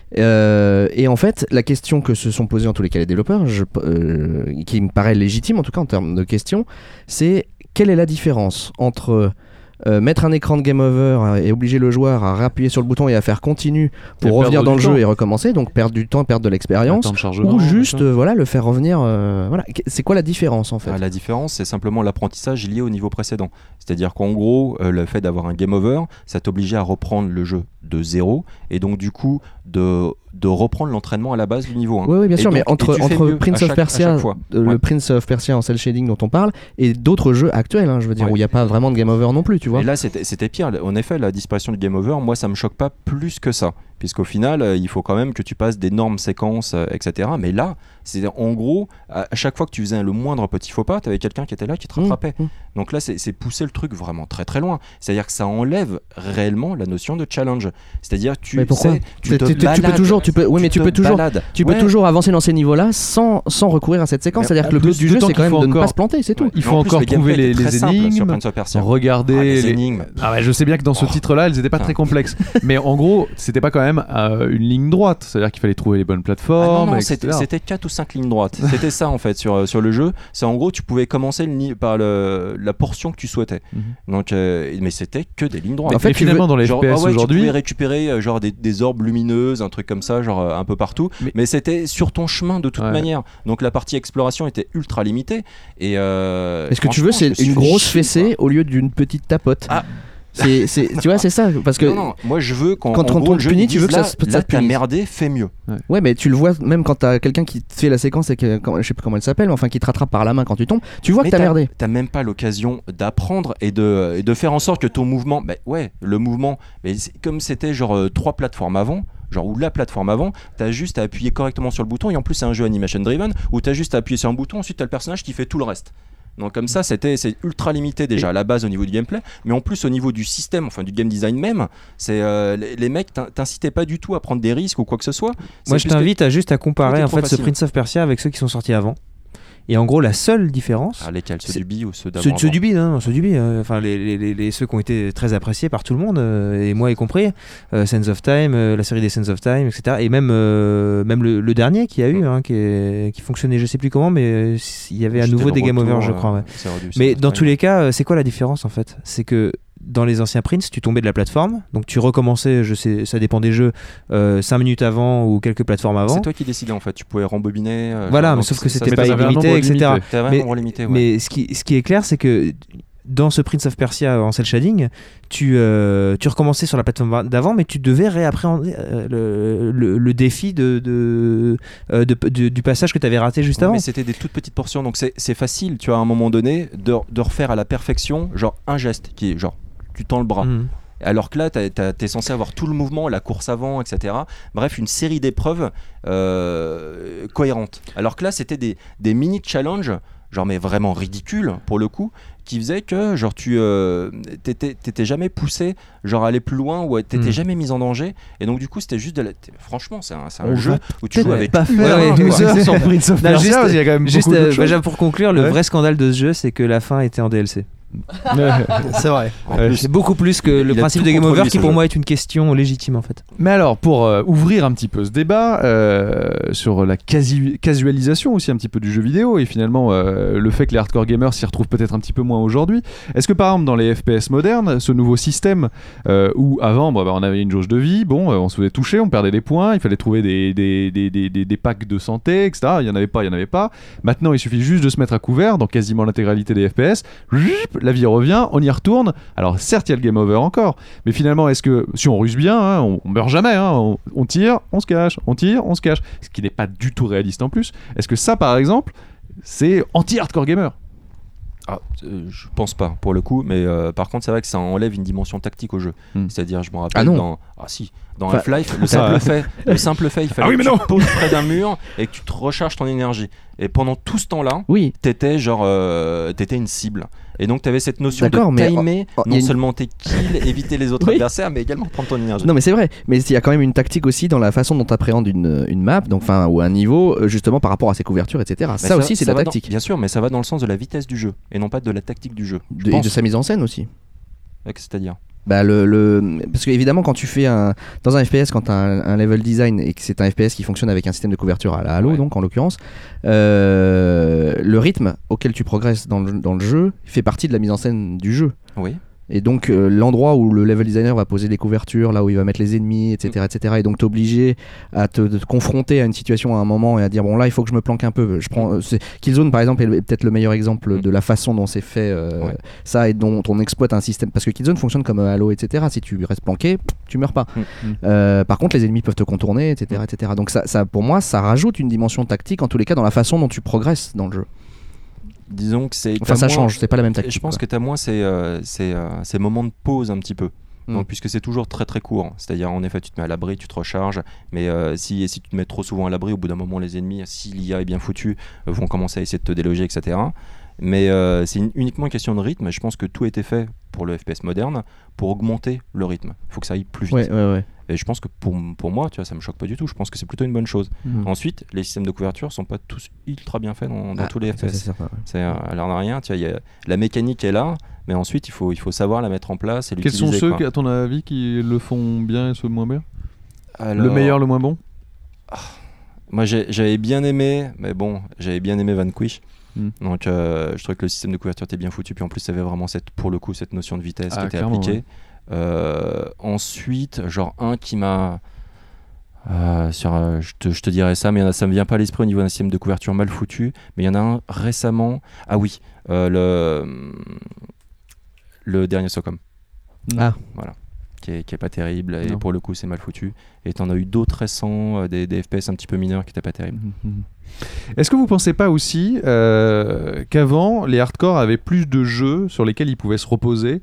Speaker 5: Euh, et en fait, la question que se sont posées en tous les cas les développeurs, je- euh, qui me paraît légitime en tout cas en termes de question, c'est quelle est la différence entre euh, mettre un écran de game over euh, et obliger le joueur à réappuyer sur le bouton et à faire continue pour
Speaker 1: Et
Speaker 5: revenir
Speaker 1: perdre
Speaker 5: dans
Speaker 1: du
Speaker 5: le jeu
Speaker 1: temps.
Speaker 5: et recommencer, donc perdre du temps, perdre de l'expérience,
Speaker 1: Temps de chargement,
Speaker 5: ou juste
Speaker 1: machin.
Speaker 5: euh, voilà, le faire revenir. euh, voilà. Qu- C'est quoi la différence en fait?
Speaker 3: Ah, la différence, c'est simplement l'apprentissage lié au niveau précédent. C'est-à-dire qu'en gros, euh, le fait d'avoir un game over, ça t'obligeait à reprendre le jeu de zéro, et donc du coup, de, de reprendre l'entraînement à la base du niveau un.
Speaker 5: Oui, oui, bien
Speaker 3: Et
Speaker 5: sûr,
Speaker 3: donc-
Speaker 5: mais
Speaker 3: et
Speaker 5: entre,
Speaker 3: tu fais
Speaker 5: entre
Speaker 3: mieux à
Speaker 5: Prince
Speaker 3: chaque-
Speaker 5: of
Speaker 3: à
Speaker 5: Persia,
Speaker 3: chaque fois.
Speaker 5: euh,
Speaker 3: Ouais.
Speaker 5: le Prince of Persia en cell shading dont on parle, et d'autres jeux actuels, hein, je veux dire,
Speaker 3: Ouais.
Speaker 5: où il n'y a pas vraiment de game over non plus, tu vois.
Speaker 3: Et là, c'était c'était pire. En effet, la disparition du game over, moi, ça me choque pas plus que ça. Puisqu'au final, euh, il faut quand même que tu passes d'énormes séquences, euh, et cetera. Mais là, c'est en gros, à à chaque fois que tu faisais le moindre petit faux pas, tu avais quelqu'un qui était là qui te
Speaker 5: Mmh,
Speaker 3: rattrapait.
Speaker 5: mmh.
Speaker 3: Donc là, c'est c'est pousser le truc vraiment très très loin. C'est-à-dire que ça enlève réellement la notion de challenge. C'est-à-dire tu
Speaker 5: Mais pourquoi
Speaker 3: sais, tu
Speaker 5: Tu-
Speaker 3: te
Speaker 5: tu- tu peux
Speaker 3: balades,
Speaker 5: toujours- tu peux- oui, mais tu
Speaker 3: te
Speaker 5: peux toujours-
Speaker 3: balades.
Speaker 5: Tu
Speaker 3: Ouais.
Speaker 5: peux toujours avancer dans ces niveaux-là sans, sans recourir à cette séquence.
Speaker 1: Mais
Speaker 5: C'est-à-dire
Speaker 1: en
Speaker 5: que le
Speaker 1: plus,
Speaker 5: but du jeu,
Speaker 1: d'autant
Speaker 5: c'est quand
Speaker 1: qu'il
Speaker 5: même
Speaker 1: faut
Speaker 5: de ne pas
Speaker 1: encore-
Speaker 5: se planter, c'est tout.
Speaker 3: Ouais.
Speaker 1: Il
Speaker 3: Et
Speaker 1: faut
Speaker 3: en plus,
Speaker 1: encore
Speaker 3: le gameplay
Speaker 1: trouver les,
Speaker 3: était très
Speaker 1: les
Speaker 3: simple sur
Speaker 1: énigmes,
Speaker 3: Prince of Persia.
Speaker 1: regarder
Speaker 3: Ah, les
Speaker 1: les-
Speaker 3: énigmes.
Speaker 1: Ah ouais, je sais bien que dans ce
Speaker 3: Oh.
Speaker 1: titre-là, elles n'étaient pas
Speaker 3: Putain.
Speaker 1: très complexes. Mais en gros, c'était pas quand même euh, une ligne droite. C'est-à-dire qu'il fallait trouver les bonnes
Speaker 3: Ah
Speaker 1: plateformes,
Speaker 3: non, non,
Speaker 1: et
Speaker 3: c'était
Speaker 1: cetera.
Speaker 3: c'était quatre ou cinq lignes droites. C'était ça en fait sur, euh, sur le jeu. C'est en gros, tu pouvais commencer le ni- par le, la portion que tu souhaitais.
Speaker 1: Mhm.
Speaker 3: Donc, euh, mais c'était que des lignes droites.
Speaker 1: Mais
Speaker 5: En fait, tu
Speaker 1: finalement, dans les
Speaker 3: Genre,
Speaker 1: F P S
Speaker 3: ah ouais, tu
Speaker 1: aujourd'hui,
Speaker 3: pouvais récupérer euh, genre des, des orbes lumineuses, un truc comme ça, genre euh, un peu partout.
Speaker 1: Mais-
Speaker 3: Mais, c'était sur ton chemin de toute
Speaker 1: Ouais.
Speaker 3: manière. Donc la partie exploration était ultra limitée. Et euh,
Speaker 5: Mais ce que tu veux,
Speaker 3: franchement, je
Speaker 5: c'est
Speaker 3: me suis
Speaker 5: une
Speaker 3: fait
Speaker 5: grosse
Speaker 3: chier,
Speaker 5: fessée
Speaker 3: quoi.
Speaker 5: au lieu d'une petite tapote.
Speaker 3: Ah.
Speaker 5: C'est, c'est, tu vois, c'est ça. Parce que
Speaker 3: non, non, moi je veux quand,
Speaker 5: quand
Speaker 3: en
Speaker 5: on
Speaker 3: gros,
Speaker 5: te
Speaker 3: le jeu,
Speaker 5: punit,
Speaker 3: ils
Speaker 5: tu veux
Speaker 3: disent,
Speaker 5: que
Speaker 3: là,
Speaker 5: ça, ça
Speaker 3: là,
Speaker 5: te
Speaker 3: t'as
Speaker 5: punisse.
Speaker 3: merdé, fais mieux.
Speaker 5: Ouais, mais tu le vois même quand t'as quelqu'un qui te fait la séquence et que, quand, je sais plus comment elle s'appelle, mais enfin qui te rattrape par la main quand tu tombes, tu vois
Speaker 3: Mais
Speaker 5: que t'as merdé.
Speaker 3: T'as même pas l'occasion d'apprendre et de, et de faire en sorte que ton mouvement, bah ouais, le mouvement, mais c'est- comme c'était genre euh, trois plateformes avant, genre ou la plateforme avant, t'as juste à appuyer correctement sur le bouton et en plus c'est un jeu animation driven où t'as juste à appuyer sur un bouton, ensuite t'as le personnage qui fait tout le reste. Donc comme ça, c'était c'est ultra limité déjà à la base au niveau du gameplay, mais en plus au niveau du système, enfin du game design même, c'est euh, les, les mecs t'in- t'incitaient pas du tout à prendre des risques ou quoi que ce soit. C'est
Speaker 4: Moi, je
Speaker 3: plus que-
Speaker 4: t'invite à juste à
Speaker 3: tout
Speaker 4: comparer
Speaker 3: est
Speaker 4: en
Speaker 3: trop
Speaker 4: fait ce
Speaker 3: facile.
Speaker 4: Prince of Persia avec ceux qui sont sortis avant. Et en gros, la seule différence,
Speaker 3: Ah, lesquels, ceux
Speaker 4: c'est-
Speaker 3: du B ou ceux d'avant
Speaker 4: ceux, ceux
Speaker 3: avant
Speaker 4: du B, non, ceux du B, euh, enfin les, les, les, les- ceux qui ont été très appréciés par tout le monde, euh, et moi y compris, euh, Sands of Time, euh, la série des Sands of Time, et cetera. Et même, euh, même le, le dernier qui a eu, hein, qui, est- qui fonctionnait, je sais plus comment, mais euh, il y avait à
Speaker 3: J'étais
Speaker 4: nouveau
Speaker 3: de
Speaker 4: des game
Speaker 3: retour,
Speaker 4: over, je
Speaker 3: euh,
Speaker 4: crois. Ouais.
Speaker 3: c'est vrai du
Speaker 4: Mais
Speaker 3: Sands
Speaker 4: dans
Speaker 3: of
Speaker 4: tous
Speaker 3: Time.
Speaker 4: les cas, euh, c'est quoi la différence en fait? C'est que dans les anciens Prince, tu tombais de la plateforme, donc tu recommençais, je sais, ça dépend des jeux, cinq minutes avant ou quelques plateformes avant.
Speaker 3: C'est toi qui décidais en fait, tu pouvais rembobiner. euh,
Speaker 4: Voilà,
Speaker 3: genre,
Speaker 4: mais
Speaker 3: donc
Speaker 4: sauf que
Speaker 3: ça-
Speaker 4: c'était
Speaker 3: ça-
Speaker 4: pas
Speaker 1: t'avais un
Speaker 4: illimité,
Speaker 1: nombre
Speaker 4: et cetera.
Speaker 1: limité.
Speaker 3: T'avais un
Speaker 4: Mais-
Speaker 3: nombre limité, ouais.
Speaker 4: Mais ce qui, ce qui est clair, c'est que dans ce Prince of Persia en cel shading, tu, euh, tu recommençais sur la plateforme d'avant, mais tu devais réappréhender euh, le, le, le défi de, de, euh, de- de- du passage que tu avais raté juste
Speaker 3: Ouais,
Speaker 4: avant.
Speaker 3: mais c'était des toutes petites portions, donc c'est c'est facile, tu vois, à un moment donné, de, de refaire à la perfection, genre un geste qui est genre, tu tends le bras.
Speaker 4: Mhm.
Speaker 3: Alors que là, t'as- t'as- t'es censé avoir tout le mouvement, la course avant, et cetera. Bref, une série d'épreuves euh, cohérentes. Alors que là, c'était des, des mini-challenges, genre mais vraiment ridicules pour le coup, qui faisaient que genre tu euh, t'étais t'étais jamais poussé, genre à aller plus loin ou t'étais
Speaker 4: Mm.
Speaker 3: jamais mis en danger. Et donc du coup, c'était juste de la... t'es- Franchement, c'est un, c'est un
Speaker 1: On
Speaker 3: jeu
Speaker 1: va
Speaker 3: où tu joues avec
Speaker 1: pas
Speaker 3: une
Speaker 1: faire
Speaker 4: Ouais, ouais,
Speaker 1: douze
Speaker 4: ouais.
Speaker 1: heures sur Prince of
Speaker 4: Non,
Speaker 1: Persia,
Speaker 4: juste-
Speaker 1: parce qu'il y a quand même
Speaker 4: Juste,
Speaker 1: beaucoup
Speaker 4: euh,
Speaker 1: d'autres choses.
Speaker 4: Benjamin, pour conclure, le
Speaker 1: Ouais.
Speaker 4: vrai scandale de ce jeu, c'est que la fin était en D L C.
Speaker 2: C'est vrai.
Speaker 3: En
Speaker 1: Ouais,
Speaker 3: plus,
Speaker 4: C'est beaucoup plus que le
Speaker 3: Il a
Speaker 4: principe
Speaker 3: tout
Speaker 4: de Game
Speaker 3: contrôlé,
Speaker 4: Over, qui
Speaker 3: ce
Speaker 4: pour
Speaker 3: jeu.
Speaker 4: moi est une question légitime en fait.
Speaker 1: Mais alors, pour euh, ouvrir un petit peu ce débat euh, sur la quasi- casualisation aussi un petit peu du jeu vidéo et finalement euh, le fait que les hardcore gamers s'y retrouvent peut-être un petit peu moins aujourd'hui, est-ce que par exemple dans les F P S modernes, ce nouveau système euh, où avant bah, bah, on avait une jauge de vie, bon, euh, on se faisait toucher, on perdait des points, il fallait trouver des, des, des, des, des, des packs de santé, et cetera. Il n'y en avait pas, il n'y en avait pas. Maintenant, il suffit juste de se mettre à couvert dans quasiment l'intégralité des F P S, Rip, la vie revient, on y retourne. Alors certes, il y a le game over encore, mais finalement, est-ce que si on ruse bien, hein, on, on meurt jamais, hein, on, on tire, on se cache, on tire, on se cache, ce qui n'est pas du tout réaliste en plus. Est-ce que ça, par exemple, c'est anti-hardcore gamer?
Speaker 3: Ah, euh, je pense pas pour le coup, mais euh, par contre c'est vrai que ça enlève une dimension tactique au jeu.
Speaker 1: Hmm.
Speaker 3: C'est-à-dire, je me rappelle
Speaker 5: Ah non.
Speaker 3: dans ah si dans
Speaker 5: Enfin,
Speaker 3: Half-Life, le
Speaker 1: ça,
Speaker 3: simple
Speaker 1: ouais.
Speaker 3: fait, le simple fait, il fallait
Speaker 1: Ah oui,
Speaker 3: que
Speaker 1: mais
Speaker 3: tu
Speaker 1: non.
Speaker 3: te poses près d'un mur et que tu te recharges ton énergie. Et pendant tout ce temps-là,
Speaker 5: Oui,
Speaker 3: t'étais genre, euh, t'étais une cible. Et donc t'avais cette notion
Speaker 5: D'accord,
Speaker 3: de
Speaker 5: mais
Speaker 3: timer,
Speaker 5: oh, oh, il y
Speaker 3: non
Speaker 5: a une-
Speaker 3: seulement tes kills, éviter les autres
Speaker 5: Oui.
Speaker 3: adversaires, mais également prendre ton énergie.
Speaker 5: non mais c'est vrai, mais il y a quand même une tactique aussi dans la façon dont tu appréhendes une, une map, donc enfin ou un niveau, euh, justement par rapport à ses couvertures, et cetera.
Speaker 3: Mais
Speaker 5: Ça, aussi c'est de
Speaker 3: ça
Speaker 5: la
Speaker 3: va dans-
Speaker 5: tactique
Speaker 3: bien sûr, mais ça va dans le sens de la vitesse du jeu et non pas de la tactique du jeu. Je
Speaker 5: De- et
Speaker 3: pense.
Speaker 5: de sa mise en scène aussi.
Speaker 3: Ouais, c'est-à-dire.
Speaker 5: Bah le, le... Parce que évidemment quand tu fais un... Dans un F P S, quand tu as un, un level design et que c'est un F P S qui fonctionne avec un système de couverture à la Halo,
Speaker 3: Ouais.
Speaker 5: donc en l'occurrence, euh, le rythme auquel tu progresses dans le, dans le jeu fait partie de la mise en scène du jeu.
Speaker 3: Oui.
Speaker 5: Et donc euh, l'endroit où le level designer va poser les couvertures, là où il va mettre les ennemis, et cetera, et cetera. Et donc t'es obligé à te, de te confronter à une situation à un moment et à dire bon là il faut que je me planque un peu. Je prends euh, c'est- Killzone par exemple est le- peut-être le meilleur exemple
Speaker 3: Mm.
Speaker 5: de la façon dont c'est fait euh,
Speaker 3: Ouais.
Speaker 5: ça et dont on exploite un système parce que Killzone fonctionne comme euh, Halo, et cetera. Si tu restes planqué, tu meurs pas.
Speaker 3: Mm.
Speaker 5: Euh, par contre les ennemis peuvent te contourner, et cetera, et cetera. Donc ça, ça pour moi ça rajoute une dimension tactique en tous les cas dans la façon dont tu progresses dans le jeu.
Speaker 3: Disons que c'est.
Speaker 5: Enfin
Speaker 3: t'as
Speaker 5: ça
Speaker 3: moins-
Speaker 5: change, c'est pas la même tactique.
Speaker 3: Je pense
Speaker 5: quoi.
Speaker 3: que tu as moins ces, euh, ces, euh, ces moments de pause un petit peu.
Speaker 5: Mm.
Speaker 3: Donc, puisque c'est toujours très très court. C'est-à-dire, en effet, tu te mets à l'abri, tu te recharges. Mais euh, si, si tu te mets trop souvent à l'abri, au bout d'un moment, les ennemis, si l'I A est bien foutue, euh, vont commencer à essayer de te déloger, et cetera. Mais euh, c'est une- uniquement une question de rythme. Et je pense que tout a été fait pour le F P S moderne pour augmenter le rythme. Il faut que ça aille plus vite.
Speaker 5: Ouais, ouais, ouais.
Speaker 3: Et je pense que pour, pour moi, tu vois, ça me choque pas du tout. Je pense que c'est plutôt une bonne chose.
Speaker 5: Mm.
Speaker 3: Ensuite, les systèmes de couverture sont pas tous ultra bien faits dans, dans
Speaker 5: Ah,
Speaker 3: tous les F
Speaker 5: ça,
Speaker 3: P S.
Speaker 5: c'est certain, ouais.
Speaker 3: C'est euh, à l'air de rien, tu vois, il y a- la mécanique est là, mais ensuite il faut, il faut savoir la mettre en place et
Speaker 1: Quels
Speaker 3: l'utiliser.
Speaker 1: sont ceux,
Speaker 3: quoi.
Speaker 1: qui, à ton avis, qui le font bien et ceux moins bien?
Speaker 3: Alors,
Speaker 1: Le meilleur, le moins bon?
Speaker 3: Moi j'ai- j'avais bien aimé, mais bon, j'avais bien aimé Vanquish.
Speaker 1: Hmm.
Speaker 3: Donc euh, je trouvais que le système de couverture était bien foutu, puis en plus ça avait vraiment cette, pour le coup cette notion de vitesse
Speaker 1: Ah,
Speaker 3: qui était
Speaker 1: clairement,
Speaker 3: appliquée. Euh, ensuite, genre un qui m'a... euh, sur, euh, je, te, je te dirais ça, mais il y en a, ça me vient pas à l'esprit au niveau d'un système de couverture mal foutu, mais il y en a un récemment. Ah oui, euh, le, le dernier Socom.
Speaker 5: Ah.
Speaker 3: Voilà. Qui est, qui est pas terrible, et
Speaker 1: Non.
Speaker 3: pour le coup, c'est mal foutu. Et t'en as eu d'autres récents, euh, des, des F P S un petit peu mineurs qui étaient pas terribles.
Speaker 1: Mhm. Est-ce que vous pensez pas aussi euh, qu'avant les hardcore avaient plus de jeux sur lesquels ils pouvaient se reposer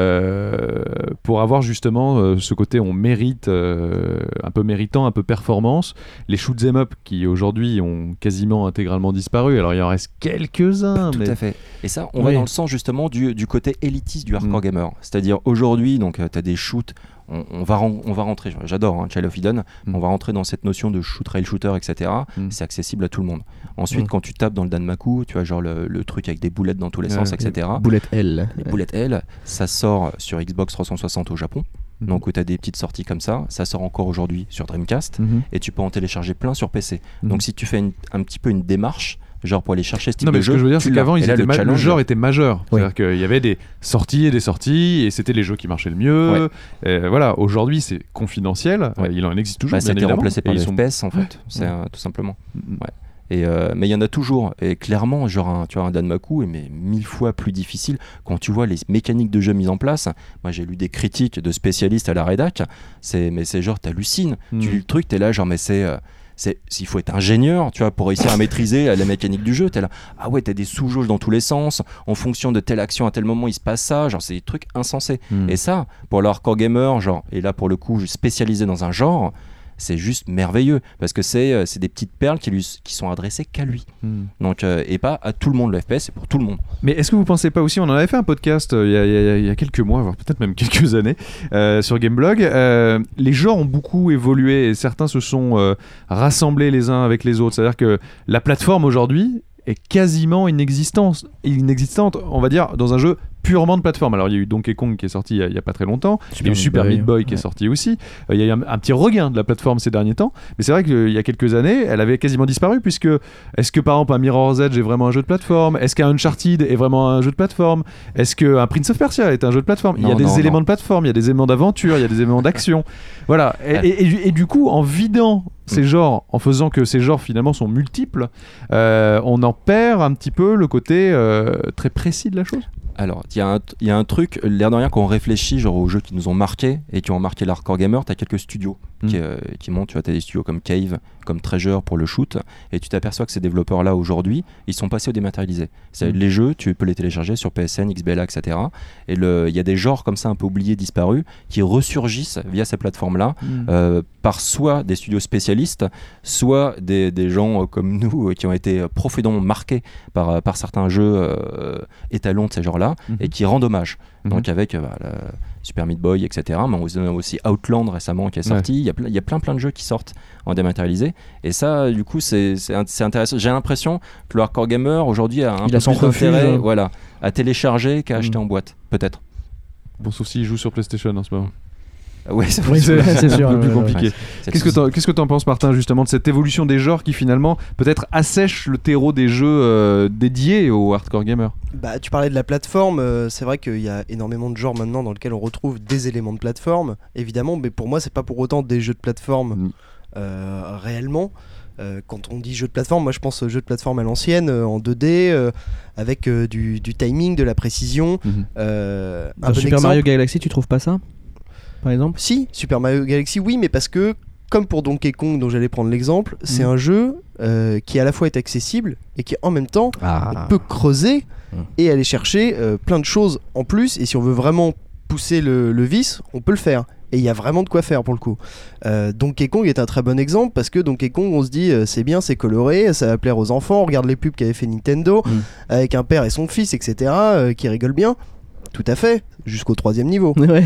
Speaker 1: euh, pour avoir justement euh, ce côté on mérite euh, un peu méritant, un peu performance, les shoot 'em up qui aujourd'hui ont quasiment intégralement disparu, alors il en reste quelques-uns
Speaker 3: Tout
Speaker 1: mais...
Speaker 3: à fait. Et ça, on
Speaker 1: Oui.
Speaker 3: va dans le sens justement du, du côté élitiste du hardcore
Speaker 1: Mm.
Speaker 3: gamer. C'est-à-dire aujourd'hui, donc tu as des shoots, on, on, va ren- on va rentrer, j'adore hein, Child of Eden,
Speaker 1: Mm.
Speaker 3: on va rentrer dans cette notion de shoot, rail shooter, et cetera.
Speaker 1: Mm.
Speaker 3: C'est accessible à tout le monde. Ensuite,
Speaker 5: Mm.
Speaker 3: quand tu tapes dans le Danmaku, tu vois genre le, le truc avec des boulettes dans tous les
Speaker 1: Ouais.
Speaker 3: sens, et cetera.
Speaker 5: Boulette L.
Speaker 3: Les boulettes L, ça sort sur Xbox trois cent soixante au Japon.
Speaker 1: Mhm.
Speaker 3: Donc où tu as des petites sorties comme ça, ça sort encore aujourd'hui sur Dreamcast
Speaker 1: Mhm.
Speaker 3: et tu peux en télécharger plein sur P C.
Speaker 1: Mhm.
Speaker 3: Donc si tu fais une- un petit peu une démarche, genre pour aller chercher ce type
Speaker 1: Non mais
Speaker 3: de
Speaker 1: ce
Speaker 3: jeu,
Speaker 1: que je veux dire
Speaker 3: tu
Speaker 1: c'est
Speaker 3: l'as.
Speaker 1: qu'avant ils
Speaker 3: Et là,
Speaker 1: étaient
Speaker 3: le
Speaker 1: ma- le
Speaker 3: challenge-
Speaker 1: genre était majeur,
Speaker 5: Oui.
Speaker 1: c'est-à-dire qu'il y avait des sorties et des sorties et c'était les jeux qui marchaient le mieux. Euh, voilà, aujourd'hui c'est confidentiel,
Speaker 3: Ouais.
Speaker 1: euh, il en existe toujours
Speaker 3: Bah,
Speaker 1: bien
Speaker 3: ça a été
Speaker 1: évidemment.
Speaker 3: remplacé par
Speaker 1: Et
Speaker 3: les
Speaker 1: ils sont-
Speaker 3: F P S en fait, c'est
Speaker 1: Ouais.
Speaker 3: euh, tout simplement.
Speaker 1: Mhm.
Speaker 3: Ouais. Et euh, mais il y en a toujours, et clairement, genre un, tu vois, un Danmaku est mais mille fois plus difficile quand tu vois les mécaniques de jeu mises en place. Moi j'ai lu des critiques de spécialistes à la rédac, c'est, mais c'est genre t'hallucines.
Speaker 1: Mhm.
Speaker 3: Tu lis le truc, t'es là, genre mais c'est. euh, c'est, il faut être ingénieur, tu vois, pour réussir à maîtriser euh, la mécanique du jeu. T'es là, ah ouais, t'as des sous-jauges dans tous les sens. En fonction de telle action à tel moment, il se passe ça. Genre, c'est des trucs insensés.
Speaker 1: Mhm.
Speaker 3: Et ça, pour le hardcore gamer, genre, et là pour le coup, spécialisé dans un genre, c'est juste merveilleux parce que c'est, euh, c'est des petites perles qui, lui, qui sont adressées qu'à lui.
Speaker 1: Mhm.
Speaker 3: Donc, euh, et pas à tout le monde. Le F P S, c'est pour tout le monde.
Speaker 1: Mais est-ce que vous pensez pas aussi, on en avait fait un podcast euh, il y, a- il y a- il y a quelques mois, voire peut-être même quelques années, euh, sur Gameblog. Euh, les genres ont beaucoup évolué et certains se sont euh, rassemblés les uns avec les autres. C'est-à-dire que la plateforme aujourd'hui est quasiment inexistante, inexistante, on va dire, dans un jeu purement de plateforme. Alors il y a eu Donkey Kong qui est sorti il y a, il y a pas très longtemps, il y a eu Super Meat Boy qui est
Speaker 5: ouais.
Speaker 1: sorti aussi. Euh, il y a eu un, un petit regain de la plateforme ces derniers temps, mais c'est vrai qu'il y a quelques années, elle avait quasiment disparu puisque est-ce que par exemple un Mirror's Edge est vraiment un jeu de plateforme? Est-ce qu'un Uncharted est vraiment un jeu de plateforme? Est-ce qu'un Prince of Persia est un jeu de plateforme? Il y a
Speaker 3: Non,
Speaker 1: des
Speaker 3: non,
Speaker 1: éléments
Speaker 3: non.
Speaker 1: de plateforme, il y a des éléments d'aventure, il y a des éléments d'action. Voilà. Et,
Speaker 3: Ouais.
Speaker 1: et- et du- et du coup, en vidant ces genres, en faisant que ces genres finalement sont multiples, euh, on en perd un petit peu le côté euh, très précis de la chose.
Speaker 3: Alors, il y, a un- il y a un truc, l'air de rien, quand on réfléchit genre aux jeux qui nous ont marqués et qui ont marqué l'hardcore gamer, t'as quelques studios
Speaker 1: Mm.
Speaker 3: qui, euh, qui montent, tu vois, t'as des studios comme Cave, comme Treasure pour le shoot, et tu t'aperçois que ces développeurs-là, aujourd'hui, ils sont passés au dématérialisé. C'est
Speaker 1: Mm.
Speaker 3: les jeux, tu peux les télécharger sur P S N, X B L A, et cetera. Et le- il y a des genres comme ça un peu oubliés, disparus, qui ressurgissent via ces plateformes-là, euh, par soit des studios spécialistes, soit des, des gens euh, comme nous euh, qui ont été euh, profondément marqués par, euh, par certains jeux euh, étalons de ces genres-là,
Speaker 1: Mhm.
Speaker 3: et qui rendent hommage.
Speaker 1: Mhm.
Speaker 3: Donc avec euh, bah, le Super Meat Boy, et cetera. Mais on a aussi Outland récemment qui est sorti. Il y a plein- il y a plein plein de jeux qui sortent en dématérialisé. Et ça, du coup, c'est c'est int- c'est intéressant. J'ai l'impression que le hardcore gamer aujourd'hui a un
Speaker 5: Il
Speaker 3: peu
Speaker 5: a son
Speaker 3: plus
Speaker 5: refuge,
Speaker 3: d'intérêt,
Speaker 5: hein.
Speaker 3: voilà, à télécharger qu'à
Speaker 1: Mhm.
Speaker 3: acheter en boîte, peut-être.
Speaker 1: Bon, sauf s'il joue sur PlayStation en ce moment.
Speaker 3: Ah ouais, c'est
Speaker 5: Oui, c'est c'est
Speaker 1: un
Speaker 5: sûr.
Speaker 1: peu plus
Speaker 5: ouais,
Speaker 1: compliqué.
Speaker 5: ouais.
Speaker 3: c'est-
Speaker 1: Qu'est-ce que t'en, qu'est-ce que t'en penses, Martin, justement, de cette évolution des genres qui finalement peut-être assèche le terreau des jeux euh, dédiés aux hardcore gamers?
Speaker 2: Bah, tu parlais de la plateforme, euh, c'est vrai qu'il y a énormément de genres maintenant dans lesquels on retrouve des éléments de plateforme, évidemment, mais pour moi, c'est pas pour autant des jeux de plateforme
Speaker 1: Mm.
Speaker 2: euh, réellement. Euh, quand on dit jeu de plateforme, moi je pense aux jeux de plateforme à l'ancienne, euh, en deux D, euh, avec euh, du, du timing, de la précision.
Speaker 1: Mhm.
Speaker 2: Euh, un
Speaker 5: Dans
Speaker 2: bon
Speaker 5: Super
Speaker 2: exemple-
Speaker 5: Mario Galaxy, tu trouves pas ça par exemple?
Speaker 2: Si, Super Mario Galaxy, oui, mais parce que, comme pour Donkey Kong, dont j'allais prendre l'exemple, c'est
Speaker 5: Mm.
Speaker 2: un jeu euh, qui à la fois est accessible et qui en même temps
Speaker 5: Ah.
Speaker 2: on peut creuser
Speaker 5: Mm.
Speaker 2: et aller chercher euh, plein de choses en plus. Et si on veut vraiment pousser le, le vice, on peut le faire. Et il y a vraiment de quoi faire pour le coup. Euh, Donkey Kong est un très bon exemple parce que Donkey Kong, on se dit euh, c'est bien, c'est coloré, ça va plaire aux enfants. On regarde les pubs qu'avait fait Nintendo
Speaker 5: Mm.
Speaker 2: avec un père et son fils, et cetera, euh, qui rigolent bien. Tout à fait, jusqu'au troisième niveau.
Speaker 5: Ouais.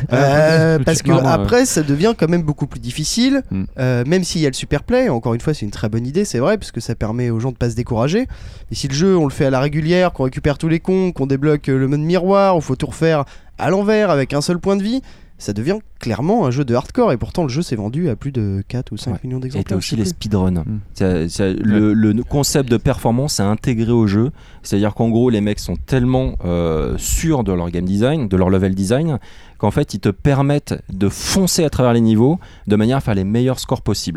Speaker 2: Euh,
Speaker 1: plus
Speaker 2: parce que
Speaker 1: marrant, ouais.
Speaker 2: après ça devient quand même beaucoup plus difficile,
Speaker 1: Mm.
Speaker 2: euh, même s'il y a le super play. Encore une fois, c'est une très bonne idée, c'est vrai, parce que ça permet aux gens de pas se décourager. Et si le jeu on le fait à la régulière, qu'on récupère tous les cons, qu'on débloque euh, le mode miroir, où faut tout refaire à l'envers avec un seul point de vie, ça devient clairement un jeu de hardcore. Et pourtant le jeu s'est vendu à plus de quatre ou cinq
Speaker 3: Ouais.
Speaker 2: millions
Speaker 3: Et
Speaker 2: d'exemplaires.
Speaker 3: t'as aussi
Speaker 2: je sais
Speaker 3: les
Speaker 2: plus.
Speaker 3: speedruns.
Speaker 1: Mm.
Speaker 3: Ça- ça- le, le concept de performance est intégré au jeu. C'est-à-dire qu'en gros, les mecs sont tellement euh, sûrs de leur game design, de leur level design, qu'en fait, ils te permettent de foncer à travers les niveaux de manière à faire les meilleurs scores possibles.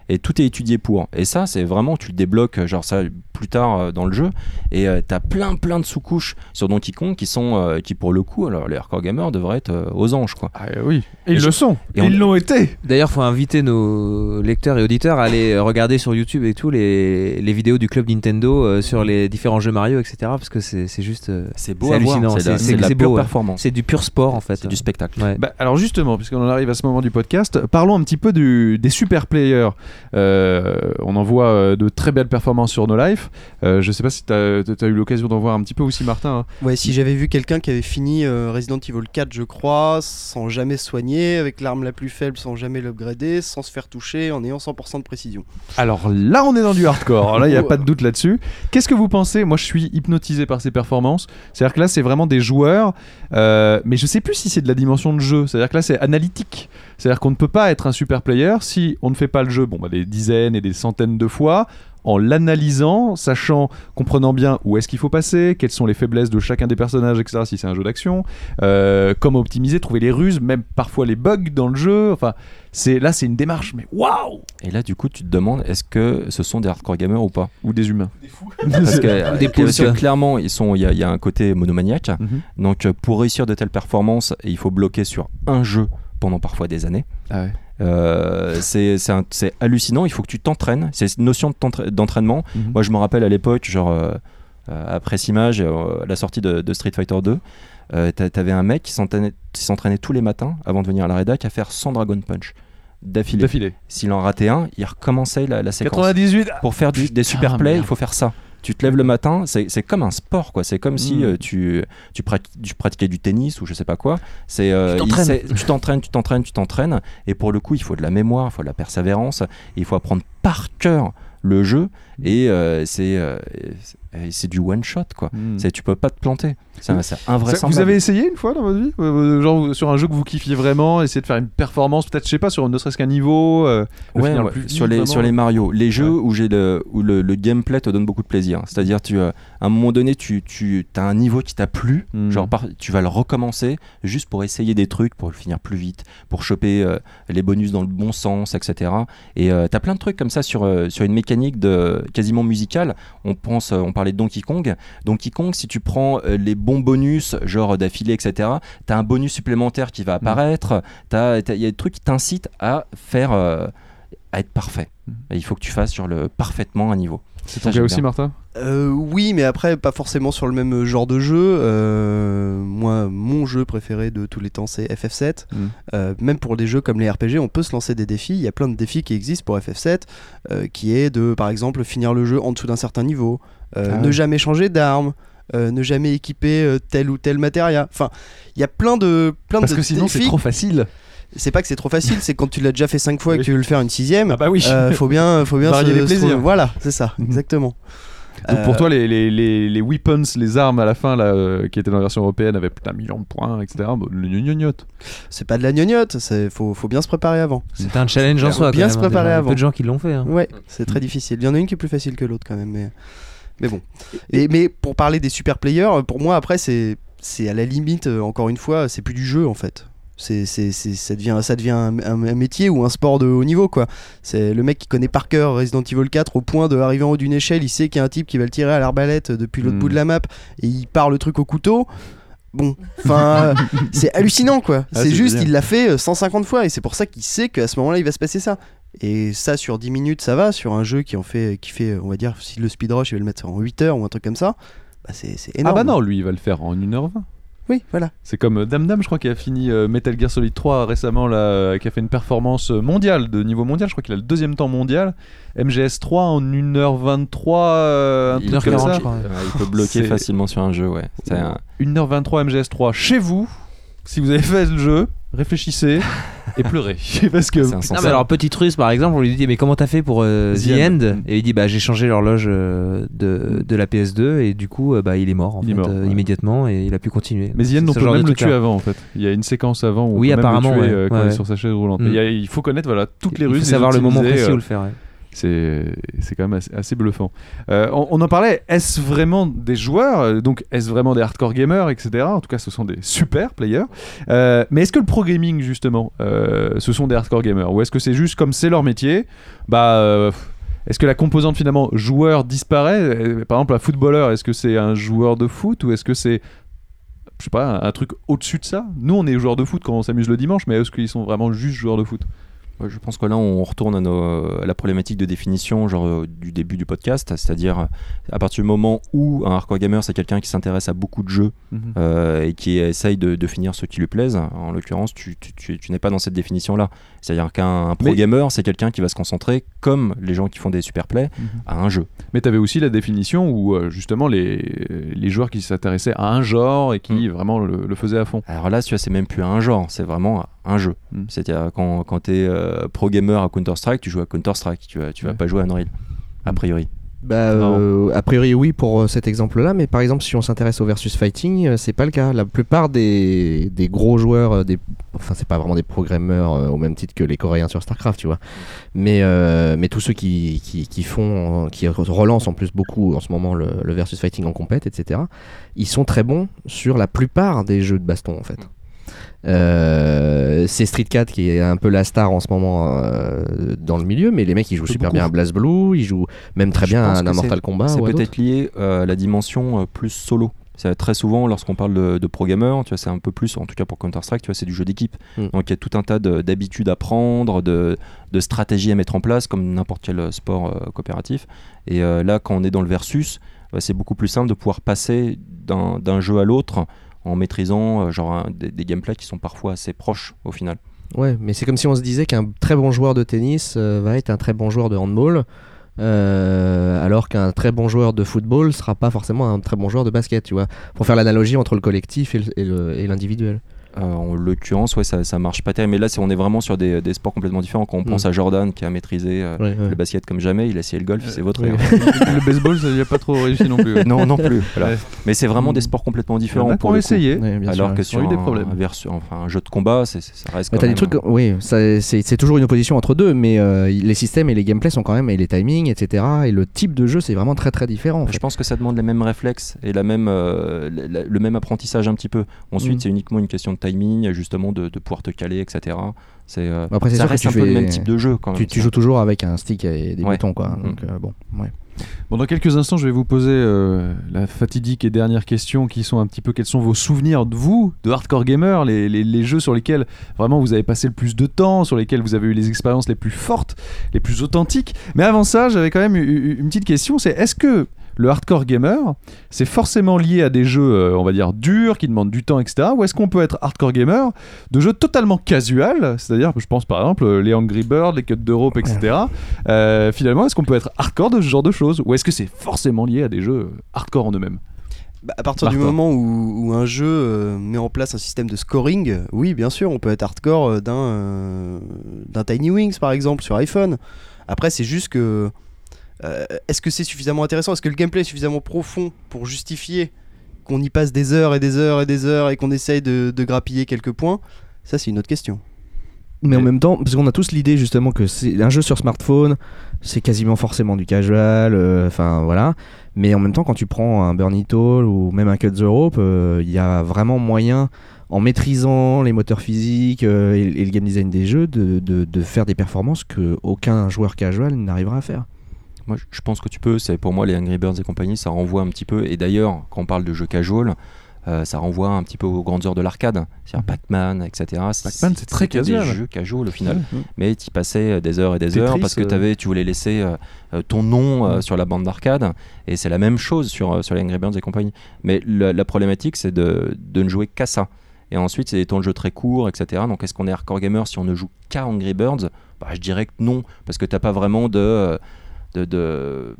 Speaker 3: et tout est étudié pour. Et ça, c'est vraiment, tu le débloques genre ça plus tard euh, dans le jeu, et euh, t'as plein plein de sous-couches sur Donkey Kong qui sont, euh, qui pour le coup, alors les hardcore gamers devraient être euh, aux anges quoi.
Speaker 1: Ah, oui, et
Speaker 3: Et
Speaker 1: ils
Speaker 3: je-
Speaker 1: le sont,
Speaker 3: et
Speaker 1: et
Speaker 3: on-
Speaker 1: ils l'ont été.
Speaker 4: D'ailleurs, faut inviter nos lecteurs et auditeurs à aller regarder sur YouTube et tout les, les vidéos du club Nintendo euh, sur les différents jeux Mario, et cetera. Parce que c'est c'est juste euh,
Speaker 3: C'est beau
Speaker 4: c'est
Speaker 3: à voir,
Speaker 4: hallucinant.
Speaker 3: c'est de la-
Speaker 4: C'est-
Speaker 3: c'est de la
Speaker 4: c'est
Speaker 3: pure
Speaker 4: beau, ouais.
Speaker 3: performance,
Speaker 4: c'est du pur sport en fait.
Speaker 3: c'est du spectacle.
Speaker 4: Ouais.
Speaker 1: Bah, alors justement, puisqu'on en arrive à ce moment du podcast, parlons un petit peu du, des super players. Euh, on en voit euh, de très belles performances sur No Life. Euh, je sais pas si tu as eu l'occasion d'en voir un petit peu aussi, Martin. Hein.
Speaker 2: Ouais, si j'avais vu quelqu'un qui avait fini euh, Resident Evil quatre, je crois, sans jamais soigner, avec l'arme la plus faible, sans jamais l'upgrader, sans se faire toucher, en ayant cent pour cent de précision.
Speaker 1: Alors là, on est dans du hardcore. Alors là, il n'y a pas de doute là-dessus. Qu'est-ce que vous pensez? Moi, je suis hypnotisé par ces performances. C'est-à-dire que là, c'est vraiment des joueurs, euh, mais je sais plus si c'est de la dimension de jeu. C'est-à-dire que là, c'est analytique. C'est-à-dire qu'on ne peut pas être un super player si on ne fait pas le jeu bon, bah, des dizaines et des centaines de fois, en l'analysant, sachant, comprenant bien où est-ce qu'il faut passer, quelles sont les faiblesses de chacun des personnages, et cetera. Si c'est un jeu d'action, euh, comment optimiser, trouver les ruses, même parfois les bugs dans le jeu. Enfin, c'est là, c'est une démarche, mais waouh!
Speaker 3: Et là, du coup, tu te demandes, est-ce que ce sont des hardcore gamers ou pas?
Speaker 1: Ou des humains.
Speaker 3: Parce que euh,
Speaker 4: Des poules,
Speaker 3: parce que
Speaker 4: quoi.
Speaker 3: clairement, ils sont, il y, a- il y a un côté monomaniaque.
Speaker 1: Mhm.
Speaker 3: Donc, euh, pour réussir de telles performances, il faut bloquer sur un jeu pendant parfois des années.
Speaker 1: Ah ouais.
Speaker 3: Euh, c'est c'est un- c'est hallucinant. Il faut que tu t'entraînes. C'est une notion de t'entra- d'entraînement.
Speaker 1: Mhm.
Speaker 3: Moi, je me rappelle à l'époque, genre euh, euh, après Simage, euh, à la sortie de, de Street Fighter deux, euh, t'a- t'avais un mec qui s'entraînait qui s'entraînait tous les matins avant de venir à la rédac à faire cent Dragon Punch d'affilée.
Speaker 1: D'affilée.
Speaker 3: S'il en ratait un, il recommençait la, la séquence.
Speaker 1: quatre-vingt-dix-huit.
Speaker 3: Pour faire du- des super
Speaker 1: Putain,
Speaker 3: plays,
Speaker 1: merde.
Speaker 3: il faut faire ça. Tu te lèves le matin, c'est c'est comme un sport, quoi. C'est comme si
Speaker 1: Mm.
Speaker 3: euh, tu, tu, prati- tu pratiquais du tennis ou je sais pas quoi. C'est, euh,
Speaker 4: Tu
Speaker 3: il
Speaker 4: t'entraînes.
Speaker 3: sait- tu t'entraînes, tu t'entraînes, tu t'entraînes. Et pour le coup, il faut de la mémoire, il faut de la persévérance. Et il faut apprendre par cœur le jeu. Et euh, c'est euh, c'est- c'est du one shot, quoi.
Speaker 1: Mm.
Speaker 3: C'est, tu peux pas te planter. C'est un- c'est
Speaker 1: Ça,
Speaker 3: invraisemblable.
Speaker 1: vous avez essayé une fois dans votre vie euh, genre vous- sur un jeu que vous kiffiez vraiment, essayer de faire une performance, peut-être je sais pas, sur ne serait-ce qu'un niveau euh, le
Speaker 3: Ouais,
Speaker 1: finir le
Speaker 3: ouais,
Speaker 1: plus vite,
Speaker 3: sur les
Speaker 1: vraiment.
Speaker 3: sur les Mario, les jeux
Speaker 1: Ouais.
Speaker 3: où j'ai le où le, le gameplay te donne beaucoup de plaisir. C'est-à-dire tu euh, à un moment donné tu tu as un niveau qui t'a plu,
Speaker 1: Mm.
Speaker 3: genre par- tu vas le recommencer juste pour essayer des trucs, pour le finir plus vite, pour choper euh, les bonus dans le bon sens, et cetera. Et euh, t'as plein de trucs comme ça sur euh, sur une mécanique de quasiment musicale. On pense, euh, on parlait de Donkey Kong. Donkey Kong, si tu prends euh, les bons bonus, genre d'affilée, et cetera. T'as un bonus supplémentaire qui va apparaître. T'as, t'as- il y a des trucs qui t'incitent à faire euh, à être parfait.
Speaker 1: Mm.
Speaker 3: Et il faut que tu fasses genre le parfaitement un niveau.
Speaker 1: C'est
Speaker 3: Ça,
Speaker 1: ton cas
Speaker 3: j'aime
Speaker 1: aussi,
Speaker 3: bien.
Speaker 1: Martin?
Speaker 2: Euh, oui, mais après, pas forcément sur le même genre de jeu. Euh, moi, mon jeu préféré de tous les temps, c'est F F sept.
Speaker 1: Mm.
Speaker 2: Euh, même pour des jeux comme les R P G, on peut se lancer des défis. Il y a plein de défis qui existent pour F F sept, euh, qui est de, par exemple, finir le jeu en dessous d'un certain niveau, euh,
Speaker 1: Ah
Speaker 2: ne
Speaker 1: ouais.
Speaker 2: jamais changer d'arme, euh, ne jamais équiper euh, tel ou tel matériel. Enfin, il y a plein de plein
Speaker 1: Parce
Speaker 2: de
Speaker 1: que sinon c'est
Speaker 2: défis.
Speaker 1: trop facile.
Speaker 2: C'est pas que c'est trop facile, c'est quand tu l'as déjà fait cinq fois et
Speaker 1: Oui.
Speaker 2: que tu veux le faire une sixième.
Speaker 1: Ah bah oui.
Speaker 2: euh, faut bien, faut bien
Speaker 1: Varier
Speaker 2: se-
Speaker 1: les
Speaker 2: se-
Speaker 1: plaisirs.
Speaker 2: Voilà, c'est ça,
Speaker 1: Mhm.
Speaker 2: exactement.
Speaker 1: Donc pour
Speaker 2: Euh,
Speaker 1: toi, les, les, les, les weapons, les armes à la fin, là, euh, qui étaient dans la version européenne, avaient plus d'un million de points, et cetera. Bon, le gnognotte.
Speaker 2: c'est pas de la gnognotte, c'est faut, faut bien se préparer avant.
Speaker 4: C'est un challenge en
Speaker 2: Faut
Speaker 4: soi.
Speaker 2: bien
Speaker 4: quand
Speaker 2: se
Speaker 4: même, hein,
Speaker 2: préparer
Speaker 4: déjà. Il y a
Speaker 2: avant.
Speaker 4: peu de gens qui l'ont fait. hein.
Speaker 2: Ouais, c'est très difficile. Il y en a une qui est plus facile que l'autre quand même, mais, mais bon. Et, mais pour parler des super players, pour moi après c'est c'est à la limite, euh, encore une fois, c'est plus du jeu en fait. C'est, c'est, c'est- ça devient, ça devient un, un- un métier ou un sport de haut niveau quoi. C'est le mec qui connaît par cœur Resident Evil quatre au point d'arriver en haut d'une échelle, il sait qu'il y a un type qui va le tirer à l'arbalète depuis l'autre
Speaker 1: Mm.
Speaker 2: bout de la map et il part le truc au couteau. Bon, enfin, euh, c'est hallucinant quoi.
Speaker 1: Ah,
Speaker 2: c'est
Speaker 1: c'est
Speaker 2: juste,
Speaker 1: génial.
Speaker 2: il l'a fait euh, cent cinquante fois et c'est pour ça qu'il sait qu'à ce moment-là il va se passer ça. Et ça sur dix minutes ça va, sur un jeu qui en fait, qui fait on va dire, si le speedrush il va le mettre en huit heures ou un truc comme ça, bah c'est, c'est
Speaker 1: Ah
Speaker 2: énorme.
Speaker 1: bah non, lui, il va le faire en une heure vingt.
Speaker 2: Oui, voilà.
Speaker 1: C'est comme euh, Dame Dame, je crois, qui a fini euh, Metal Gear Solid trois récemment, là, euh, qui a fait une performance euh, mondiale, de niveau mondial. Je crois qu'il a le deuxième temps mondial. M G S trois en une heure vingt-trois, euh, un
Speaker 3: Il,
Speaker 1: truc comme
Speaker 4: quarante,
Speaker 1: ça.
Speaker 4: je crois.
Speaker 3: Ouais, il peut bloquer
Speaker 1: C'est-
Speaker 3: facilement sur un jeu, ouais. C'est un-
Speaker 1: une heure vingt-trois M G S trois chez vous. Si vous avez fait le jeu, réfléchissez et pleurez. Parce que
Speaker 3: c'est
Speaker 4: Non
Speaker 3: insensé.
Speaker 4: mais alors petite ruse par exemple, on lui dit mais comment t'as fait pour euh,
Speaker 1: The
Speaker 4: The
Speaker 1: End.
Speaker 4: End, et il dit bah j'ai changé l'horloge euh, de, de la P S deux et du coup euh, bah il est mort en
Speaker 1: Il est
Speaker 4: fait,
Speaker 1: mort,
Speaker 4: euh,
Speaker 1: ouais.
Speaker 4: immédiatement et il a pu continuer.
Speaker 1: Mais The
Speaker 4: C'est
Speaker 1: End, on
Speaker 4: ce
Speaker 1: peut
Speaker 4: genre de
Speaker 1: même le
Speaker 4: truc-là.
Speaker 1: tuer avant en fait. Il y a une séquence avant où
Speaker 4: Oui,
Speaker 1: on peut même
Speaker 4: apparemment,
Speaker 1: le tuer
Speaker 4: ouais.
Speaker 1: euh, quand
Speaker 4: Ouais,
Speaker 1: il est
Speaker 4: ouais.
Speaker 1: sur sa chaise roulante.
Speaker 4: Mm.
Speaker 1: Mais il, y a- il faut connaître voilà, toutes les
Speaker 4: Il
Speaker 1: ruses.
Speaker 4: faut
Speaker 1: les
Speaker 4: savoir le moment
Speaker 1: utiliser,
Speaker 4: précis
Speaker 1: euh,
Speaker 4: où le faire. ouais.
Speaker 1: C'est, c'est quand même assez, assez bluffant. Euh, on, on en parlait, est-ce vraiment des joueurs, donc est-ce vraiment des hardcore gamers, et cetera. En tout cas, ce sont des super players. Euh, mais est-ce que le pro gaming, justement, euh, ce sont des hardcore gamers? Ou est-ce que c'est juste comme c'est leur métier, bah, euh, est-ce que la composante finalement joueur disparaît? Par exemple, un footballeur, est-ce que c'est un joueur de foot ou est-ce que c'est, je sais pas, un, un truc au-dessus de ça? Nous, on est joueurs de foot quand on s'amuse le dimanche, mais est-ce qu'ils sont vraiment juste joueurs de foot?
Speaker 3: Ouais, je pense que là, on retourne à, nos, à la problématique de définition genre, euh, du début du podcast, c'est-à-dire à partir du moment où un hardcore gamer, c'est quelqu'un qui s'intéresse à beaucoup de jeux
Speaker 1: Mm-hmm.
Speaker 3: euh, et qui essaye de, de finir ceux qui lui plaisent. En l'occurrence, tu, tu, tu, tu n'es pas dans cette définition-là. C'est-à-dire qu'un un pro
Speaker 1: Mais-
Speaker 3: gamer, c'est quelqu'un qui va se concentrer, comme les gens qui font des super plays,
Speaker 1: Mhm.
Speaker 3: à un jeu.
Speaker 1: Mais tu avais aussi la définition où euh, justement les, les joueurs qui s'intéressaient à un genre et qui
Speaker 3: Mm.
Speaker 1: vraiment le, le faisaient à fond.
Speaker 3: Alors là, tu vois, c'est même plus un genre, c'est vraiment un jeu.
Speaker 1: Mm.
Speaker 3: C'est-à-dire quand, quand tu es euh, pro gamer à Counter-Strike, tu joues à Counter-Strike, tu vas, tu vas
Speaker 1: Ouais.
Speaker 3: pas jouer à Unreal, a priori.
Speaker 5: Bah, euh, a priori oui pour euh, cet exemple-là, mais par exemple si on s'intéresse au versus fighting, euh, c'est pas le cas. La plupart des, des gros joueurs, euh, des, enfin c'est pas vraiment des programmeurs euh, au même titre que les Coréens sur Starcraft, tu vois. Mais euh, mais tous ceux qui, qui, qui font, euh, qui relancent en plus beaucoup en ce moment le, le versus fighting en compète, et cetera. Ils sont très bons sur la plupart des jeux de baston en fait. Euh, c'est Street quatre qui est un peu la star en ce moment euh, dans le milieu, mais les mecs ils jouent
Speaker 1: C'est
Speaker 5: super
Speaker 1: beaucoup.
Speaker 5: bien à BlazBlue, ils jouent même très
Speaker 3: Je
Speaker 5: bien
Speaker 3: pense
Speaker 5: à
Speaker 3: que
Speaker 5: un Mortal Kombat.
Speaker 3: C'est
Speaker 5: ou à d'autres.
Speaker 3: peut-être lié euh, à la dimension euh, plus solo. C'est très souvent lorsqu'on parle de, de pro gamer, tu vois, c'est un peu plus, en tout cas pour Counter-Strike, tu vois, c'est du jeu d'équipe.
Speaker 5: Mm.
Speaker 3: Donc il y a tout un tas de- d'habitudes à prendre, de, de stratégies à mettre en place, comme n'importe quel sport euh, coopératif. Et euh, là, quand on est dans le versus, bah, c'est beaucoup plus simple de pouvoir passer d'un d'un jeu à l'autre en maîtrisant euh, genre un- des, des gameplays qui sont parfois assez proches au final.
Speaker 5: Ouais, mais c'est comme si on se disait qu'un très bon joueur de tennis euh, va être un très bon joueur de handball, euh, alors qu'un très bon joueur de football sera pas forcément un très bon joueur de basket, tu vois. Pour faire l'analogie entre le collectif et le- et le- et l'individuel.
Speaker 3: Euh, en l'occurrence, ouais, ça, ça marche pas terrible. Mais là, c'est, on est vraiment sur des, des sports complètement différents. Quand on
Speaker 5: Mm.
Speaker 3: pense à Jordan qui a maîtrisé euh,
Speaker 5: Ouais, ouais.
Speaker 3: le basket comme jamais, il a essayé le golf, il s'est vautré.
Speaker 5: oui.
Speaker 3: hein.
Speaker 1: Le baseball, ça n'y a pas trop réussi non plus.
Speaker 3: Non, non plus. Voilà.
Speaker 1: Ouais.
Speaker 3: Mais c'est vraiment
Speaker 1: Mm.
Speaker 3: des sports complètement
Speaker 1: Il y en
Speaker 3: différents
Speaker 1: a qui
Speaker 3: pour
Speaker 1: ont
Speaker 3: le coup.
Speaker 1: essayé.
Speaker 5: Ouais, bien
Speaker 3: Alors
Speaker 5: sûr,
Speaker 3: que
Speaker 5: ouais.
Speaker 3: sur
Speaker 1: Ils ont eu des
Speaker 3: un,
Speaker 1: problèmes.
Speaker 3: un versu- enfin, un jeu de combat, c'est, c'est- ça reste
Speaker 5: Mais
Speaker 3: quand
Speaker 5: t'as
Speaker 3: même...
Speaker 5: des trucs, oui, ça- c'est c'est toujours une opposition entre deux, mais euh, les systèmes et les gameplays sont quand même, et les timings, et cetera. Et le type de jeu, c'est vraiment très très différent. En
Speaker 3: Je
Speaker 5: fait.
Speaker 3: pense que ça demande les mêmes réflexes et la même, euh, la- la- le même apprentissage un petit peu. Ensuite,
Speaker 5: Mm.
Speaker 3: c'est uniquement une question de timing, justement, de, de pouvoir te caler, et cetera. C'est, euh,
Speaker 5: Après, c'est
Speaker 3: ça
Speaker 5: sûr que
Speaker 3: reste
Speaker 5: tu
Speaker 3: un peu
Speaker 5: fais-
Speaker 3: le même type de jeu quand même.
Speaker 5: Tu, tu joues toujours avec un stick et des
Speaker 3: Ouais.
Speaker 5: boutons, quoi.
Speaker 3: Mm.
Speaker 5: Donc, euh, bon, ouais.
Speaker 1: Bon, dans quelques instants, je vais vous poser euh, la fatidique et dernière question qui sont un petit peu quels sont vos souvenirs de vous, de hardcore gamer, les, les, les jeux sur lesquels vraiment vous avez passé le plus de temps, sur lesquels vous avez eu les expériences les plus fortes, les plus authentiques. Mais avant ça, j'avais quand même eu- eu une petite question, c'est est-ce que le hardcore gamer, c'est forcément lié à des jeux, euh, on va dire, durs, qui demandent du temps, et cetera. Ou est-ce qu'on peut être hardcore gamer de jeux totalement casual, c'est-à-dire, je pense par exemple, les Angry Birds, les Cuts de Rope, et cetera. Euh, finalement, est-ce qu'on peut être hardcore de ce genre de choses? Ou est-ce que c'est forcément lié à des jeux hardcore en eux-mêmes?
Speaker 2: Bah, à partir du
Speaker 1: Hardcore.
Speaker 2: moment où, où un jeu euh, met en place un système de scoring, euh, oui, bien sûr, on peut être hardcore euh, d'un, euh, d'un Tiny Wings par exemple sur iPhone. Après, c'est juste que. euh, est-ce que c'est suffisamment intéressant? Est-ce que le gameplay est suffisamment profond pour justifier qu'on y passe des heures et des heures et des heures et qu'on essaye de, de grappiller quelques points? Ça, c'est une autre question.
Speaker 5: Mais en
Speaker 1: Mais-
Speaker 5: même temps, parce qu'on a tous l'idée justement que c'est un jeu sur smartphone, c'est quasiment forcément du casual, euh, enfin voilà. Mais en même temps, quand tu prends un Burn It All ou même un Cut the Rope, il y a vraiment moyen, en maîtrisant les moteurs physiques euh, et, et le game design des jeux, de, de, de faire des performances que aucun joueur casual n'arrivera à faire.
Speaker 3: Moi, je- je pense que tu peux. C'est pour moi les Angry Birds et compagnie, ça renvoie un petit peu. Et d'ailleurs, quand on parle de jeux casual, euh, ça renvoie un petit peu aux grandes heures de l'arcade, c'est-à-dire Pac-Man, et cetera.
Speaker 1: Pac-Man, c'est très
Speaker 3: c'était
Speaker 1: casual.
Speaker 3: Des jeux casual au final,
Speaker 1: Mhm.
Speaker 3: mais tu passais des heures et des
Speaker 1: Tetris,
Speaker 3: heures parce que
Speaker 1: euh.
Speaker 3: t'avais, tu voulais laisser euh, euh, ton nom euh,
Speaker 1: Mhm.
Speaker 3: sur la bande d'arcade. Et c'est la même chose sur euh, sur les Angry Birds et compagnie. Mais la, la problématique, c'est de, de ne jouer qu'à ça. Et ensuite, c'est des temps de jeu très courts, et cetera. Donc, est-ce qu'on est hardcore gamer si on ne joue qu'à Angry Birds? Bah, je dirais que non, parce que t'as pas vraiment de, de, de-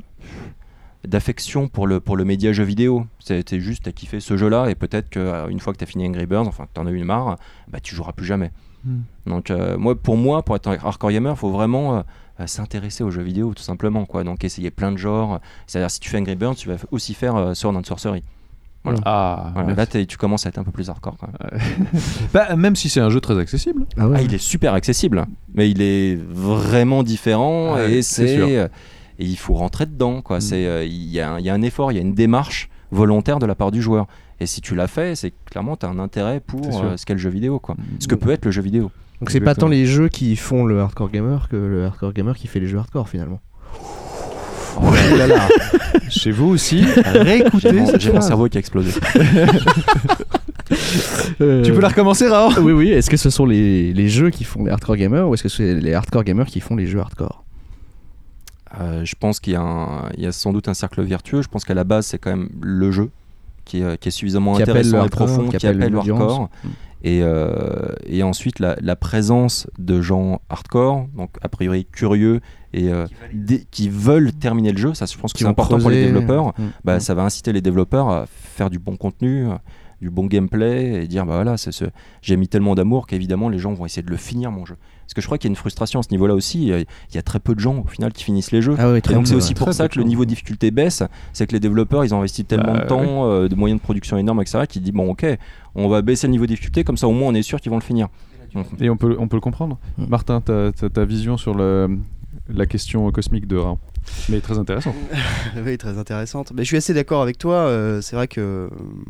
Speaker 3: d'affection pour le, pour le média jeu vidéo. C'est, t'es juste, t'as kiffé ce jeu-là, et peut-être qu'une fois que t'as fini Angry Birds, enfin que t'en as eu marre, bah, tu joueras plus jamais.
Speaker 1: Hmm.
Speaker 3: Donc, euh, moi, pour moi, pour être un hardcore gamer, il faut vraiment euh, s'intéresser aux jeux vidéo, tout simplement, quoi. Donc, essayer plein de genres. C'est-à-dire, si tu fais Angry Birds, tu vas aussi faire euh, Sword and Sorcery. Voilà.
Speaker 1: Ah,
Speaker 3: Voilà,
Speaker 1: merci.
Speaker 3: là t'es- tu commences à être un peu plus hardcore quand même.
Speaker 1: Bah, même si c'est un jeu très accessible.
Speaker 5: Ah ouais.
Speaker 3: Ah, il est super accessible, mais il est vraiment différent
Speaker 1: Ouais,
Speaker 3: et
Speaker 1: c'est
Speaker 3: c'est
Speaker 1: sûr.
Speaker 3: et il faut rentrer dedans quoi.
Speaker 1: Mm.
Speaker 3: C'est euh, il y, a un- il y a un effort, il y a une démarche volontaire de la part du joueur. Et si tu l'as fait, c'est clairement tu as un intérêt pour
Speaker 1: C'est sûr.
Speaker 3: euh, ce qu'est le jeu vidéo quoi.
Speaker 1: Mm.
Speaker 3: Ce que peut être le jeu vidéo.
Speaker 5: Donc c'est pas
Speaker 1: Exactement.
Speaker 5: tant les jeux qui font le hardcore gamer que le hardcore gamer qui fait les jeux hardcore finalement.
Speaker 1: Oh là là. Chez vous aussi, réécoutez
Speaker 3: J'ai mon,
Speaker 1: cette
Speaker 3: j'ai mon
Speaker 1: phrase.
Speaker 3: cerveau qui a explosé.
Speaker 1: Tu peux la recommencer, Raon?
Speaker 5: Oui, oui. Est-ce que ce sont les, les jeux qui font les hardcore gamers ou est-ce que c'est les hardcore gamers qui font les jeux hardcore?
Speaker 3: Euh, je pense qu'il y a, un- il y a sans doute un cercle vertueux. Je pense qu'à la base, c'est quand même le jeu qui est, qui est suffisamment
Speaker 5: Qui appelle
Speaker 3: intéressant
Speaker 5: le
Speaker 3: et
Speaker 5: hardcore,
Speaker 3: profond,
Speaker 5: qui
Speaker 3: qui
Speaker 5: appelle
Speaker 3: appelle le
Speaker 5: l'audience.
Speaker 3: hardcore.
Speaker 1: Mm.
Speaker 3: Et, euh, et ensuite, la, la présence de gens hardcore, donc a priori curieux et euh, dé- qui veulent terminer le jeu, ça je pense que
Speaker 5: Qui
Speaker 3: c'est
Speaker 5: vont
Speaker 3: important pour les
Speaker 5: creuser.
Speaker 3: développeurs.
Speaker 5: Mm.
Speaker 3: Bah,
Speaker 5: Mm.
Speaker 3: ça va inciter les développeurs à faire du bon contenu, euh, du bon gameplay et dire bah voilà, c'est ce... j'ai mis tellement d'amour qu'évidemment les gens vont essayer de le finir mon jeu. Parce que je crois qu'il y a une frustration à ce niveau-là aussi. Il y a, il y a très peu de gens au final qui finissent les jeux.
Speaker 5: Ah ouais,
Speaker 3: Et
Speaker 5: très
Speaker 3: donc
Speaker 5: peu,
Speaker 3: c'est
Speaker 5: ouais.
Speaker 3: aussi pour
Speaker 1: Très
Speaker 3: ça
Speaker 1: peu
Speaker 3: que
Speaker 1: de
Speaker 3: le
Speaker 1: gens.
Speaker 3: niveau de difficulté baisse, c'est que les développeurs ils ont investi tellement
Speaker 1: Bah,
Speaker 3: de temps, euh, de moyens de production énormes, et cetera, qu'ils disent bon ok, on va baisser le niveau de difficulté, comme ça au moins on est sûr qu'ils vont le finir. Donc,
Speaker 1: Et on peut, on peut le comprendre.
Speaker 5: Mm.
Speaker 1: Martin, ta, ta, ta vision sur le, la question cosmique de Raon. Mais très intéressant.
Speaker 2: Oui, très intéressante. Mais je suis assez d'accord avec toi. euh, c'est vrai que euh,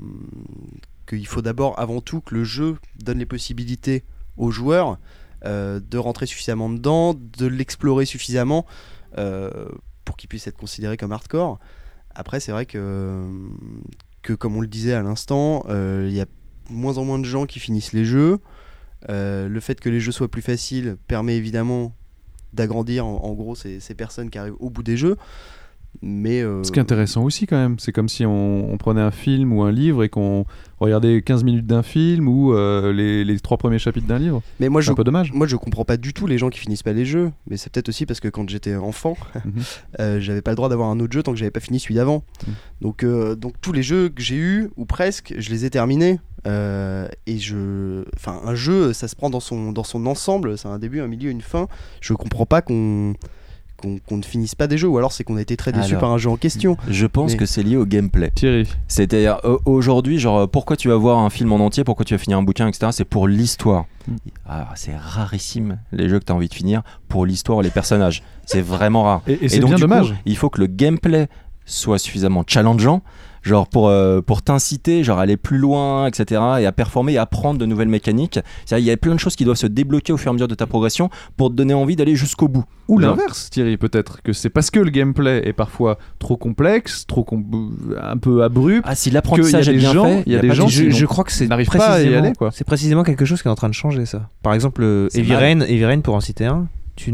Speaker 2: qu'il faut d'abord, avant tout, que le jeu donne les possibilités aux joueurs euh, de rentrer suffisamment dedans, de l'explorer suffisamment euh, pour qu'il puisse être considéré comme hardcore. Après, c'est vrai que, que comme on le disait à l'instant, euh, il y a de moins en moins de gens qui finissent les jeux. Euh, le fait que les jeux soient plus faciles permet évidemment d'agrandir en, en gros ces, ces personnes qui arrivent au bout des jeux. Mais euh,
Speaker 1: Ce qui est intéressant aussi quand même, c'est comme si on, on prenait un film ou un livre et qu'on regardait quinze minutes d'un film ou euh, les, les trois premiers chapitres d'un livre.
Speaker 2: mais moi
Speaker 1: C'est
Speaker 2: je
Speaker 1: un peu dommage.
Speaker 2: moi je comprends pas du tout les gens qui finissent pas les jeux, mais c'est peut-être aussi parce que quand j'étais enfant
Speaker 1: Mhm.
Speaker 2: euh, j'avais pas le droit d'avoir un autre jeu tant que j'avais pas fini celui d'avant.
Speaker 1: Mhm.
Speaker 2: donc, euh, donc tous les jeux que j'ai eu ou presque je les ai terminés. Euh, et je enfin un jeu ça se prend dans son, dans son ensemble, c'est un début, un milieu, une fin. Je comprends pas qu'on qu'on, qu'on ne finisse pas des jeux, ou alors c'est qu'on a été très déçu
Speaker 3: Alors.
Speaker 2: par un jeu en question.
Speaker 3: je pense
Speaker 2: Mais-
Speaker 3: que c'est lié au gameplay.
Speaker 1: Thierry,
Speaker 3: C'est-à-dire euh, aujourd'hui, genre euh, pourquoi tu vas voir un film en entier, pourquoi tu vas finir un bouquin, et cetera. C'est pour l'histoire.
Speaker 1: Mm.
Speaker 3: Ah, c'est rarissime les jeux que tu as envie de finir pour l'histoire et les personnages. C'est vraiment rare.
Speaker 1: et, et c'est
Speaker 3: donc,
Speaker 1: bien
Speaker 3: du coup,
Speaker 1: dommage.
Speaker 3: il faut que le gameplay soit suffisamment challengeant, genre pour, euh, pour t'inciter genre à aller plus loin, et cetera, et à performer et apprendre de nouvelles mécaniques. C'est-à-dire, il y a plein de choses qui doivent se débloquer au fur et à mesure de ta progression pour te donner envie d'aller jusqu'au bout.
Speaker 1: Ou
Speaker 3: Genre,
Speaker 1: l'inverse, Thierry, peut-être que c'est parce que le gameplay est parfois trop complexe, trop com- un peu abrupt.
Speaker 3: Ah, si l'apprentissage
Speaker 1: qu'il y a
Speaker 3: est
Speaker 1: des
Speaker 3: bien
Speaker 1: gens-
Speaker 3: fait,
Speaker 1: il y a
Speaker 3: y
Speaker 1: des
Speaker 3: pas de
Speaker 1: gens
Speaker 3: souci,
Speaker 4: je,
Speaker 3: non.
Speaker 4: je crois que c'est
Speaker 1: n'arrive pas à y
Speaker 4: précisément,
Speaker 1: aller, quoi.
Speaker 4: c'est précisément quelque chose qui est en train de changer ça. Par exemple, euh,
Speaker 3: C'est
Speaker 4: Heavy
Speaker 3: mal.
Speaker 4: Rain, Heavy Rain, pour en citer un, tu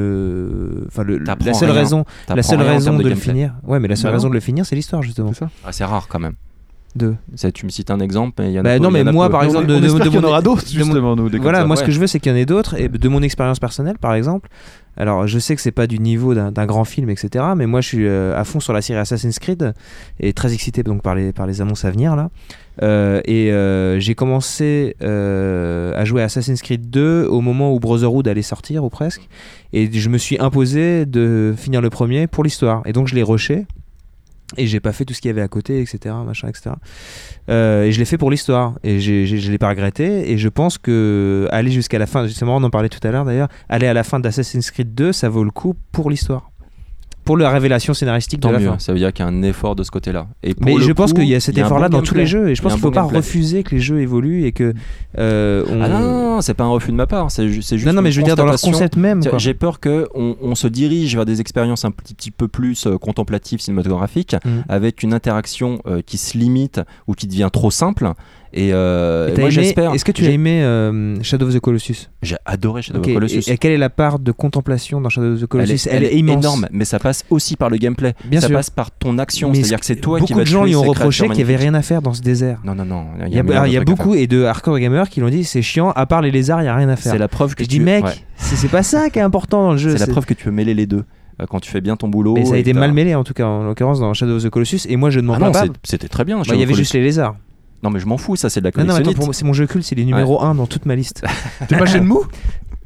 Speaker 4: ne, enfin le-
Speaker 3: T'apprends
Speaker 4: la seule
Speaker 3: rien.
Speaker 4: raison,
Speaker 3: T'apprends
Speaker 4: la seule
Speaker 3: rien en
Speaker 4: raison
Speaker 3: termes
Speaker 4: de, le
Speaker 3: gameplay.
Speaker 4: finir, ouais, mais la seule
Speaker 1: Bah non.
Speaker 4: raison de le finir, c'est l'histoire justement.
Speaker 1: C'est ça.
Speaker 3: Ah, c'est rare quand même.
Speaker 4: De.
Speaker 3: Ça, tu me cites un exemple, mais il y en a
Speaker 4: Bah
Speaker 3: peu-
Speaker 4: non,
Speaker 3: il y
Speaker 4: mais
Speaker 3: en a
Speaker 4: moi,
Speaker 3: peu.
Speaker 4: par
Speaker 1: On-
Speaker 4: exemple,
Speaker 1: on
Speaker 4: de- de-
Speaker 1: espère
Speaker 4: de
Speaker 1: qu'il y en
Speaker 4: mon-
Speaker 1: aura d'autres,
Speaker 4: de mon-
Speaker 1: justement, nous, des comme
Speaker 4: Voilà,
Speaker 1: ça.
Speaker 4: moi ce
Speaker 3: ouais.
Speaker 4: que je veux c'est qu'il y en ait d'autres, et de mon expérience personnelle par exemple, alors je sais que c'est pas du niveau d'un d'un grand film, et cetera, mais moi je suis euh, à fond sur la série Assassin's Creed, et très excité donc, par, les, par les annonces à venir là. Euh, et euh, j'ai commencé euh, à jouer à Assassin's Creed deux au moment où Brotherhood allait sortir, ou presque, et je me suis imposé de finir le premier pour l'histoire, et donc je l'ai rushé. Et j'ai pas fait tout ce qu'il y avait à côté, et cetera, machin, et cetera. Euh, et je l'ai fait pour l'histoire, et j'ai, j'ai, je l'ai pas regretté. Et je pense que aller jusqu'à la fin, justement, on en parlait tout à l'heure d'ailleurs, aller à la fin d'Assassin's Creed deux, ça vaut le coup pour l'histoire, pour la révélation scénaristique
Speaker 3: Tant
Speaker 4: de la
Speaker 3: mieux,
Speaker 4: fin.
Speaker 3: ça veut dire qu'il y a un effort de ce côté-là. Et pour
Speaker 4: Mais
Speaker 3: le
Speaker 4: je pense
Speaker 3: coup,
Speaker 4: qu'il y a cet
Speaker 3: il y a un
Speaker 4: effort-là
Speaker 3: bon
Speaker 4: dans tous les
Speaker 3: gameplay.
Speaker 4: jeux, et je
Speaker 3: Il y
Speaker 4: pense
Speaker 3: a un
Speaker 4: qu'il faut
Speaker 3: bon
Speaker 4: pas
Speaker 3: gameplay.
Speaker 4: refuser que les jeux évoluent et que euh, on...
Speaker 3: Ah non, non, non, c'est pas un refus de ma part, c'est ju- c'est juste.
Speaker 4: non, non, mais
Speaker 3: une
Speaker 4: je veux dire dans leur
Speaker 3: constatation.
Speaker 4: concept même.
Speaker 3: Tiens,
Speaker 4: Quoi.
Speaker 3: J'ai peur que on, on se dirige vers des expériences un petit, petit peu plus euh, contemplatives, cinématographiques,
Speaker 4: Mhm.
Speaker 3: avec une interaction euh, qui se limite ou qui devient trop simple. Et, euh,
Speaker 4: Et
Speaker 3: et
Speaker 4: t'as
Speaker 3: moi,
Speaker 4: aimé-
Speaker 3: j'espère.
Speaker 4: Est-ce que tu as
Speaker 3: j'ai-
Speaker 4: aimé euh, Shadow of the Colossus?
Speaker 3: J'ai adoré Shadow
Speaker 4: Ok,
Speaker 3: of the Colossus.
Speaker 4: et, et quelle est la part de contemplation dans Shadow of the
Speaker 3: Elle
Speaker 4: Colossus?
Speaker 3: est, elle est
Speaker 4: immense.
Speaker 3: énorme, mais ça passe aussi par le gameplay.
Speaker 4: Bien
Speaker 3: ça
Speaker 4: sûr.
Speaker 3: passe par ton action,
Speaker 4: Mais
Speaker 3: c'est-à-dire que c'est toi qui
Speaker 4: beaucoup
Speaker 3: vas
Speaker 4: de gens
Speaker 3: tuer
Speaker 4: lui ont
Speaker 3: ces
Speaker 4: reproché
Speaker 3: créatures
Speaker 4: qu'il n'y avait
Speaker 3: magnifiques.
Speaker 4: rien à faire dans ce désert.
Speaker 3: Non, non, non.
Speaker 4: Il y a,
Speaker 3: un milliard
Speaker 4: alors, il y a
Speaker 3: de trucs à
Speaker 4: beaucoup
Speaker 3: faire.
Speaker 4: et de hardcore gamers qui l'ont dit c'est chiant, à part les lézards, il n'y a rien à faire.
Speaker 3: C'est la preuve que
Speaker 4: Et je
Speaker 3: tu
Speaker 4: dis mec,
Speaker 3: ouais.
Speaker 4: c'est c'est pas ça qui est important dans le jeu.
Speaker 3: C'est la
Speaker 4: c'est-
Speaker 3: preuve que tu peux mêler les deux euh, quand tu fais bien ton boulot.
Speaker 4: Mais ça a
Speaker 3: et
Speaker 4: été
Speaker 3: que t'as-
Speaker 4: mal mêlé en tout cas, en l'occurrence dans Shadow of the Colossus. Et moi je ne m'en
Speaker 3: Ah
Speaker 4: plains
Speaker 3: non,
Speaker 4: pas.
Speaker 3: c'est- c'était très bien.
Speaker 4: Bah,
Speaker 3: Shadow
Speaker 4: il y
Speaker 3: of
Speaker 4: avait
Speaker 3: the
Speaker 4: juste les lézards.
Speaker 3: Colossus. Non, mais je m'en fous, ça c'est de la
Speaker 4: Non, non, mais attends,
Speaker 3: collectionnite.
Speaker 4: pour moi, c'est mon jeu culte, c'est les numéro un dans toute ma liste.
Speaker 1: T'es pas chez Mou?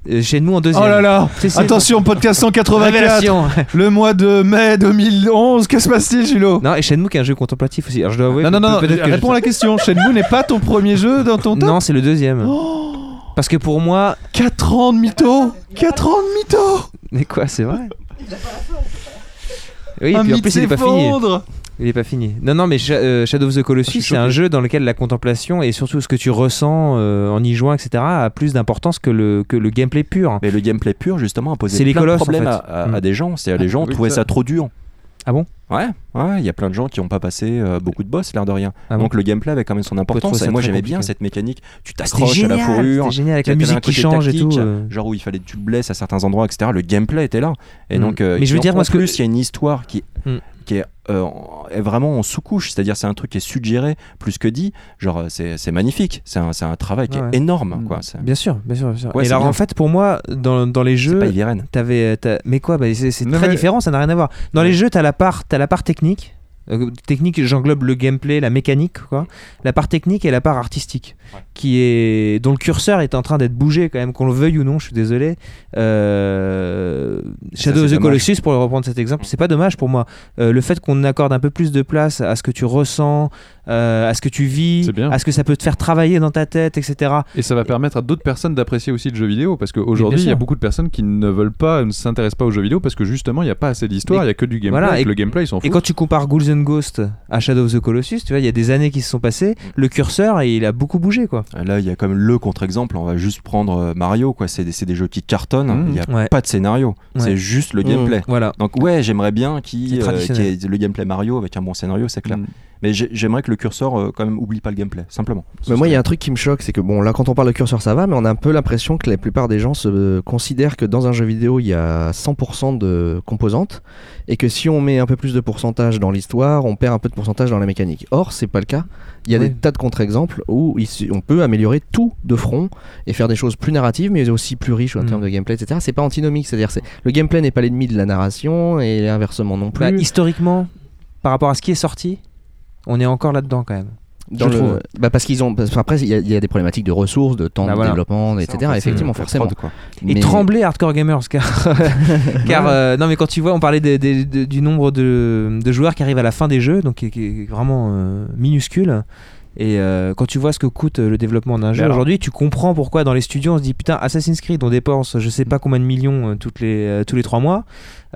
Speaker 4: Euh, Shenmue en deuxième.
Speaker 1: Oh là là.
Speaker 4: C'est- c'est-
Speaker 1: Attention, podcast cent quatre-vingt-quatre.
Speaker 4: Révélation.
Speaker 1: Le mois de mai deux mille onze. Que se passe-t-il, Julo?
Speaker 4: Non, et Shenmue qui est un jeu contemplatif aussi. Alors je dois avouer.
Speaker 1: Non, non, non,
Speaker 4: peut-être que je-
Speaker 1: réponds à la question. Shenmue n'est pas ton premier jeu dans ton top?
Speaker 4: Non, c'est le deuxième.
Speaker 1: Oh,
Speaker 4: Parce que pour moi.
Speaker 1: quatre ans de mytho. quatre ans de mytho.
Speaker 4: Mais quoi, c'est vrai? Oui, et
Speaker 1: Un
Speaker 4: puis en
Speaker 1: mythe
Speaker 4: plus il est pas fini.
Speaker 1: s'effondre.
Speaker 4: Il est pas fini. Non, non, mais Sha- euh, Shadow of the Colossus,
Speaker 1: Je suis
Speaker 4: c'est un
Speaker 1: choqué.
Speaker 4: jeu dans lequel la contemplation et surtout ce que tu ressens euh, en y jouant, et cetera, a plus d'importance que le, que le gameplay pur.
Speaker 3: Mais le gameplay pur, justement, a posé
Speaker 4: C'est les
Speaker 3: plein de
Speaker 4: colosses, en
Speaker 3: problèmes
Speaker 4: fait.
Speaker 3: à, à-
Speaker 4: Mm.
Speaker 3: à des gens. C'est-à-dire les gens
Speaker 1: oui,
Speaker 3: trouvaient
Speaker 1: ça.
Speaker 3: ça trop dur.
Speaker 4: Ah bon?
Speaker 3: Ouais, ouais, il y a plein de gens qui n'ont pas passé euh, beaucoup de boss, l'air de rien.
Speaker 4: Ah bon?
Speaker 3: Donc le gameplay avait quand même son importance.
Speaker 4: trouver ça
Speaker 3: Et moi
Speaker 4: très
Speaker 3: j'aimais bien
Speaker 4: compliqué.
Speaker 3: cette mécanique. Tu
Speaker 4: C'était
Speaker 3: t'accroches à la
Speaker 4: génial,
Speaker 3: fourrure.
Speaker 4: c'était génial avec la
Speaker 3: t'avais un
Speaker 4: musique qui
Speaker 3: côté
Speaker 4: change et tout.
Speaker 3: tactique,
Speaker 4: euh.
Speaker 3: Genre où il fallait que tu te blesses à certains endroits, et cetera. Le gameplay était là. Et
Speaker 4: Mm.
Speaker 3: donc, euh,
Speaker 4: Mais je veux
Speaker 3: et
Speaker 4: dire,
Speaker 3: en
Speaker 4: moi, ce que-
Speaker 3: plus, il y a une histoire qui,
Speaker 4: Mm.
Speaker 3: qui est, euh, est vraiment en sous-couche. C'est-à-dire, c'est un truc qui est suggéré plus que dit. Genre, euh, c'est c'est magnifique. C'est un, c'est un travail qui
Speaker 4: Ouais.
Speaker 3: est énorme.
Speaker 1: Mm.
Speaker 3: Quoi. C'est
Speaker 4: Bien sûr, bien sûr, bien sûr.
Speaker 3: Ouais,
Speaker 4: et
Speaker 3: c'est
Speaker 4: alors
Speaker 3: bien.
Speaker 4: en fait, pour moi, dans, dans les
Speaker 3: c'est
Speaker 4: jeux,
Speaker 3: pas Eviren.
Speaker 4: t'avais, t'as- mais quoi, bah, c'est, c'est
Speaker 1: Non,
Speaker 4: très
Speaker 1: mais-
Speaker 4: différent, ça n'a rien à voir. Dans
Speaker 3: Ouais.
Speaker 4: les jeux, t'as la part, t'as la part technique. Euh, technique, j'englobe le gameplay, la mécanique, quoi. La part technique et la part artistique,
Speaker 3: Ouais.
Speaker 4: qui est dont le curseur est en train d'être bougé quand même, qu'on le veuille ou non. Je suis désolé. Euh, Shadow
Speaker 3: c'est
Speaker 4: of the
Speaker 3: dommage.
Speaker 4: Colossus, pour reprendre cet exemple, c'est pas dommage pour moi. Euh, le fait qu'on accorde un peu plus de place à ce que tu ressens, euh, à ce que tu vis,
Speaker 1: C'est bien.
Speaker 4: à ce que ça peut te faire travailler dans ta tête, et cetera.
Speaker 1: Et ça va permettre à d'autres personnes d'apprécier aussi le jeu vidéo, parce qu'aujourd'hui,
Speaker 4: bien
Speaker 1: il y a
Speaker 4: sûr.
Speaker 1: beaucoup de personnes qui ne veulent pas, ne s'intéressent pas aux jeux vidéo, parce que justement, il n'y a pas assez d'histoire, il
Speaker 4: Mais-
Speaker 1: n'y a que du gameplay,
Speaker 4: voilà,
Speaker 1: et
Speaker 4: et-
Speaker 1: que le gameplay, ils s'en
Speaker 4: Et
Speaker 1: foutent.
Speaker 4: quand tu compares Ghouls and Ghosts à Shadow of the Colossus, tu vois, il y a des années qui se sont passées, le curseur, il a beaucoup bougé, quoi.
Speaker 3: Là, il y a comme le contre-exemple. On va juste prendre euh, Mario. Quoi. C'est, des, c'est des jeux qui cartonnent.
Speaker 1: Mmh.
Speaker 3: Il n'y a
Speaker 4: Ouais.
Speaker 3: pas de scénario.
Speaker 4: Ouais.
Speaker 3: C'est juste le
Speaker 2: Mmh.
Speaker 3: gameplay.
Speaker 4: Voilà.
Speaker 3: Donc ouais, j'aimerais bien qu'il
Speaker 4: C'est
Speaker 3: euh,
Speaker 4: traditionnel.
Speaker 3: qu'il y ait le gameplay Mario avec un bon scénario, c'est clair.
Speaker 1: Mm.
Speaker 3: Mais j'ai- j'aimerais que le curseur euh, quand même oublie pas le gameplay, simplement.
Speaker 2: Mais moi, il y a un truc qui me choque, c'est que bon, là, quand on parle de curseur, ça va, mais on a un peu l'impression que la plupart des gens se considèrent que dans un jeu vidéo, il y a cent pour cent de composantes, et que si on met un peu plus de pourcentage dans l'histoire, on perd un peu de pourcentage dans la mécanique. Or, c'est pas le cas. Il y a
Speaker 4: Oui.
Speaker 2: des tas de contre-exemples où il s- on peut améliorer tout de front et faire des choses plus narratives, mais aussi plus riches en
Speaker 4: Mm.
Speaker 2: termes de gameplay, et cetera. C'est pas antinomique, c'est-à-dire c'est le gameplay n'est pas l'ennemi de la narration et inversement non plus.
Speaker 4: Bah, historiquement, par rapport à ce qui est sorti, on est encore là-dedans quand même.
Speaker 2: Dans
Speaker 4: je
Speaker 2: le-
Speaker 4: trouve.
Speaker 2: bah parce qu'ils ont parce qu'après il y, a- il y a des problématiques de ressources, de temps
Speaker 4: Bah
Speaker 2: de
Speaker 4: voilà.
Speaker 2: développement,
Speaker 3: Ça,
Speaker 2: et cetera.
Speaker 3: en fait,
Speaker 2: Effectivement,
Speaker 3: c'est la
Speaker 2: forcément.
Speaker 3: prod, quoi.
Speaker 4: Et
Speaker 2: Mais-
Speaker 4: trembler Hardcore Gamers, car, car euh, non mais quand tu vois, on parlait des- des- de- du nombre de, de joueurs qui arrivent à la fin des jeux, donc qui, qui est vraiment euh, minuscule. Et euh, quand tu vois ce que coûte euh, le développement d'un jeu
Speaker 1: alors-
Speaker 4: aujourd'hui, tu comprends pourquoi dans les studios on se dit putain, Assassin's Creed on dépense je sais pas combien de millions euh, toutes les, euh, tous les trois mois.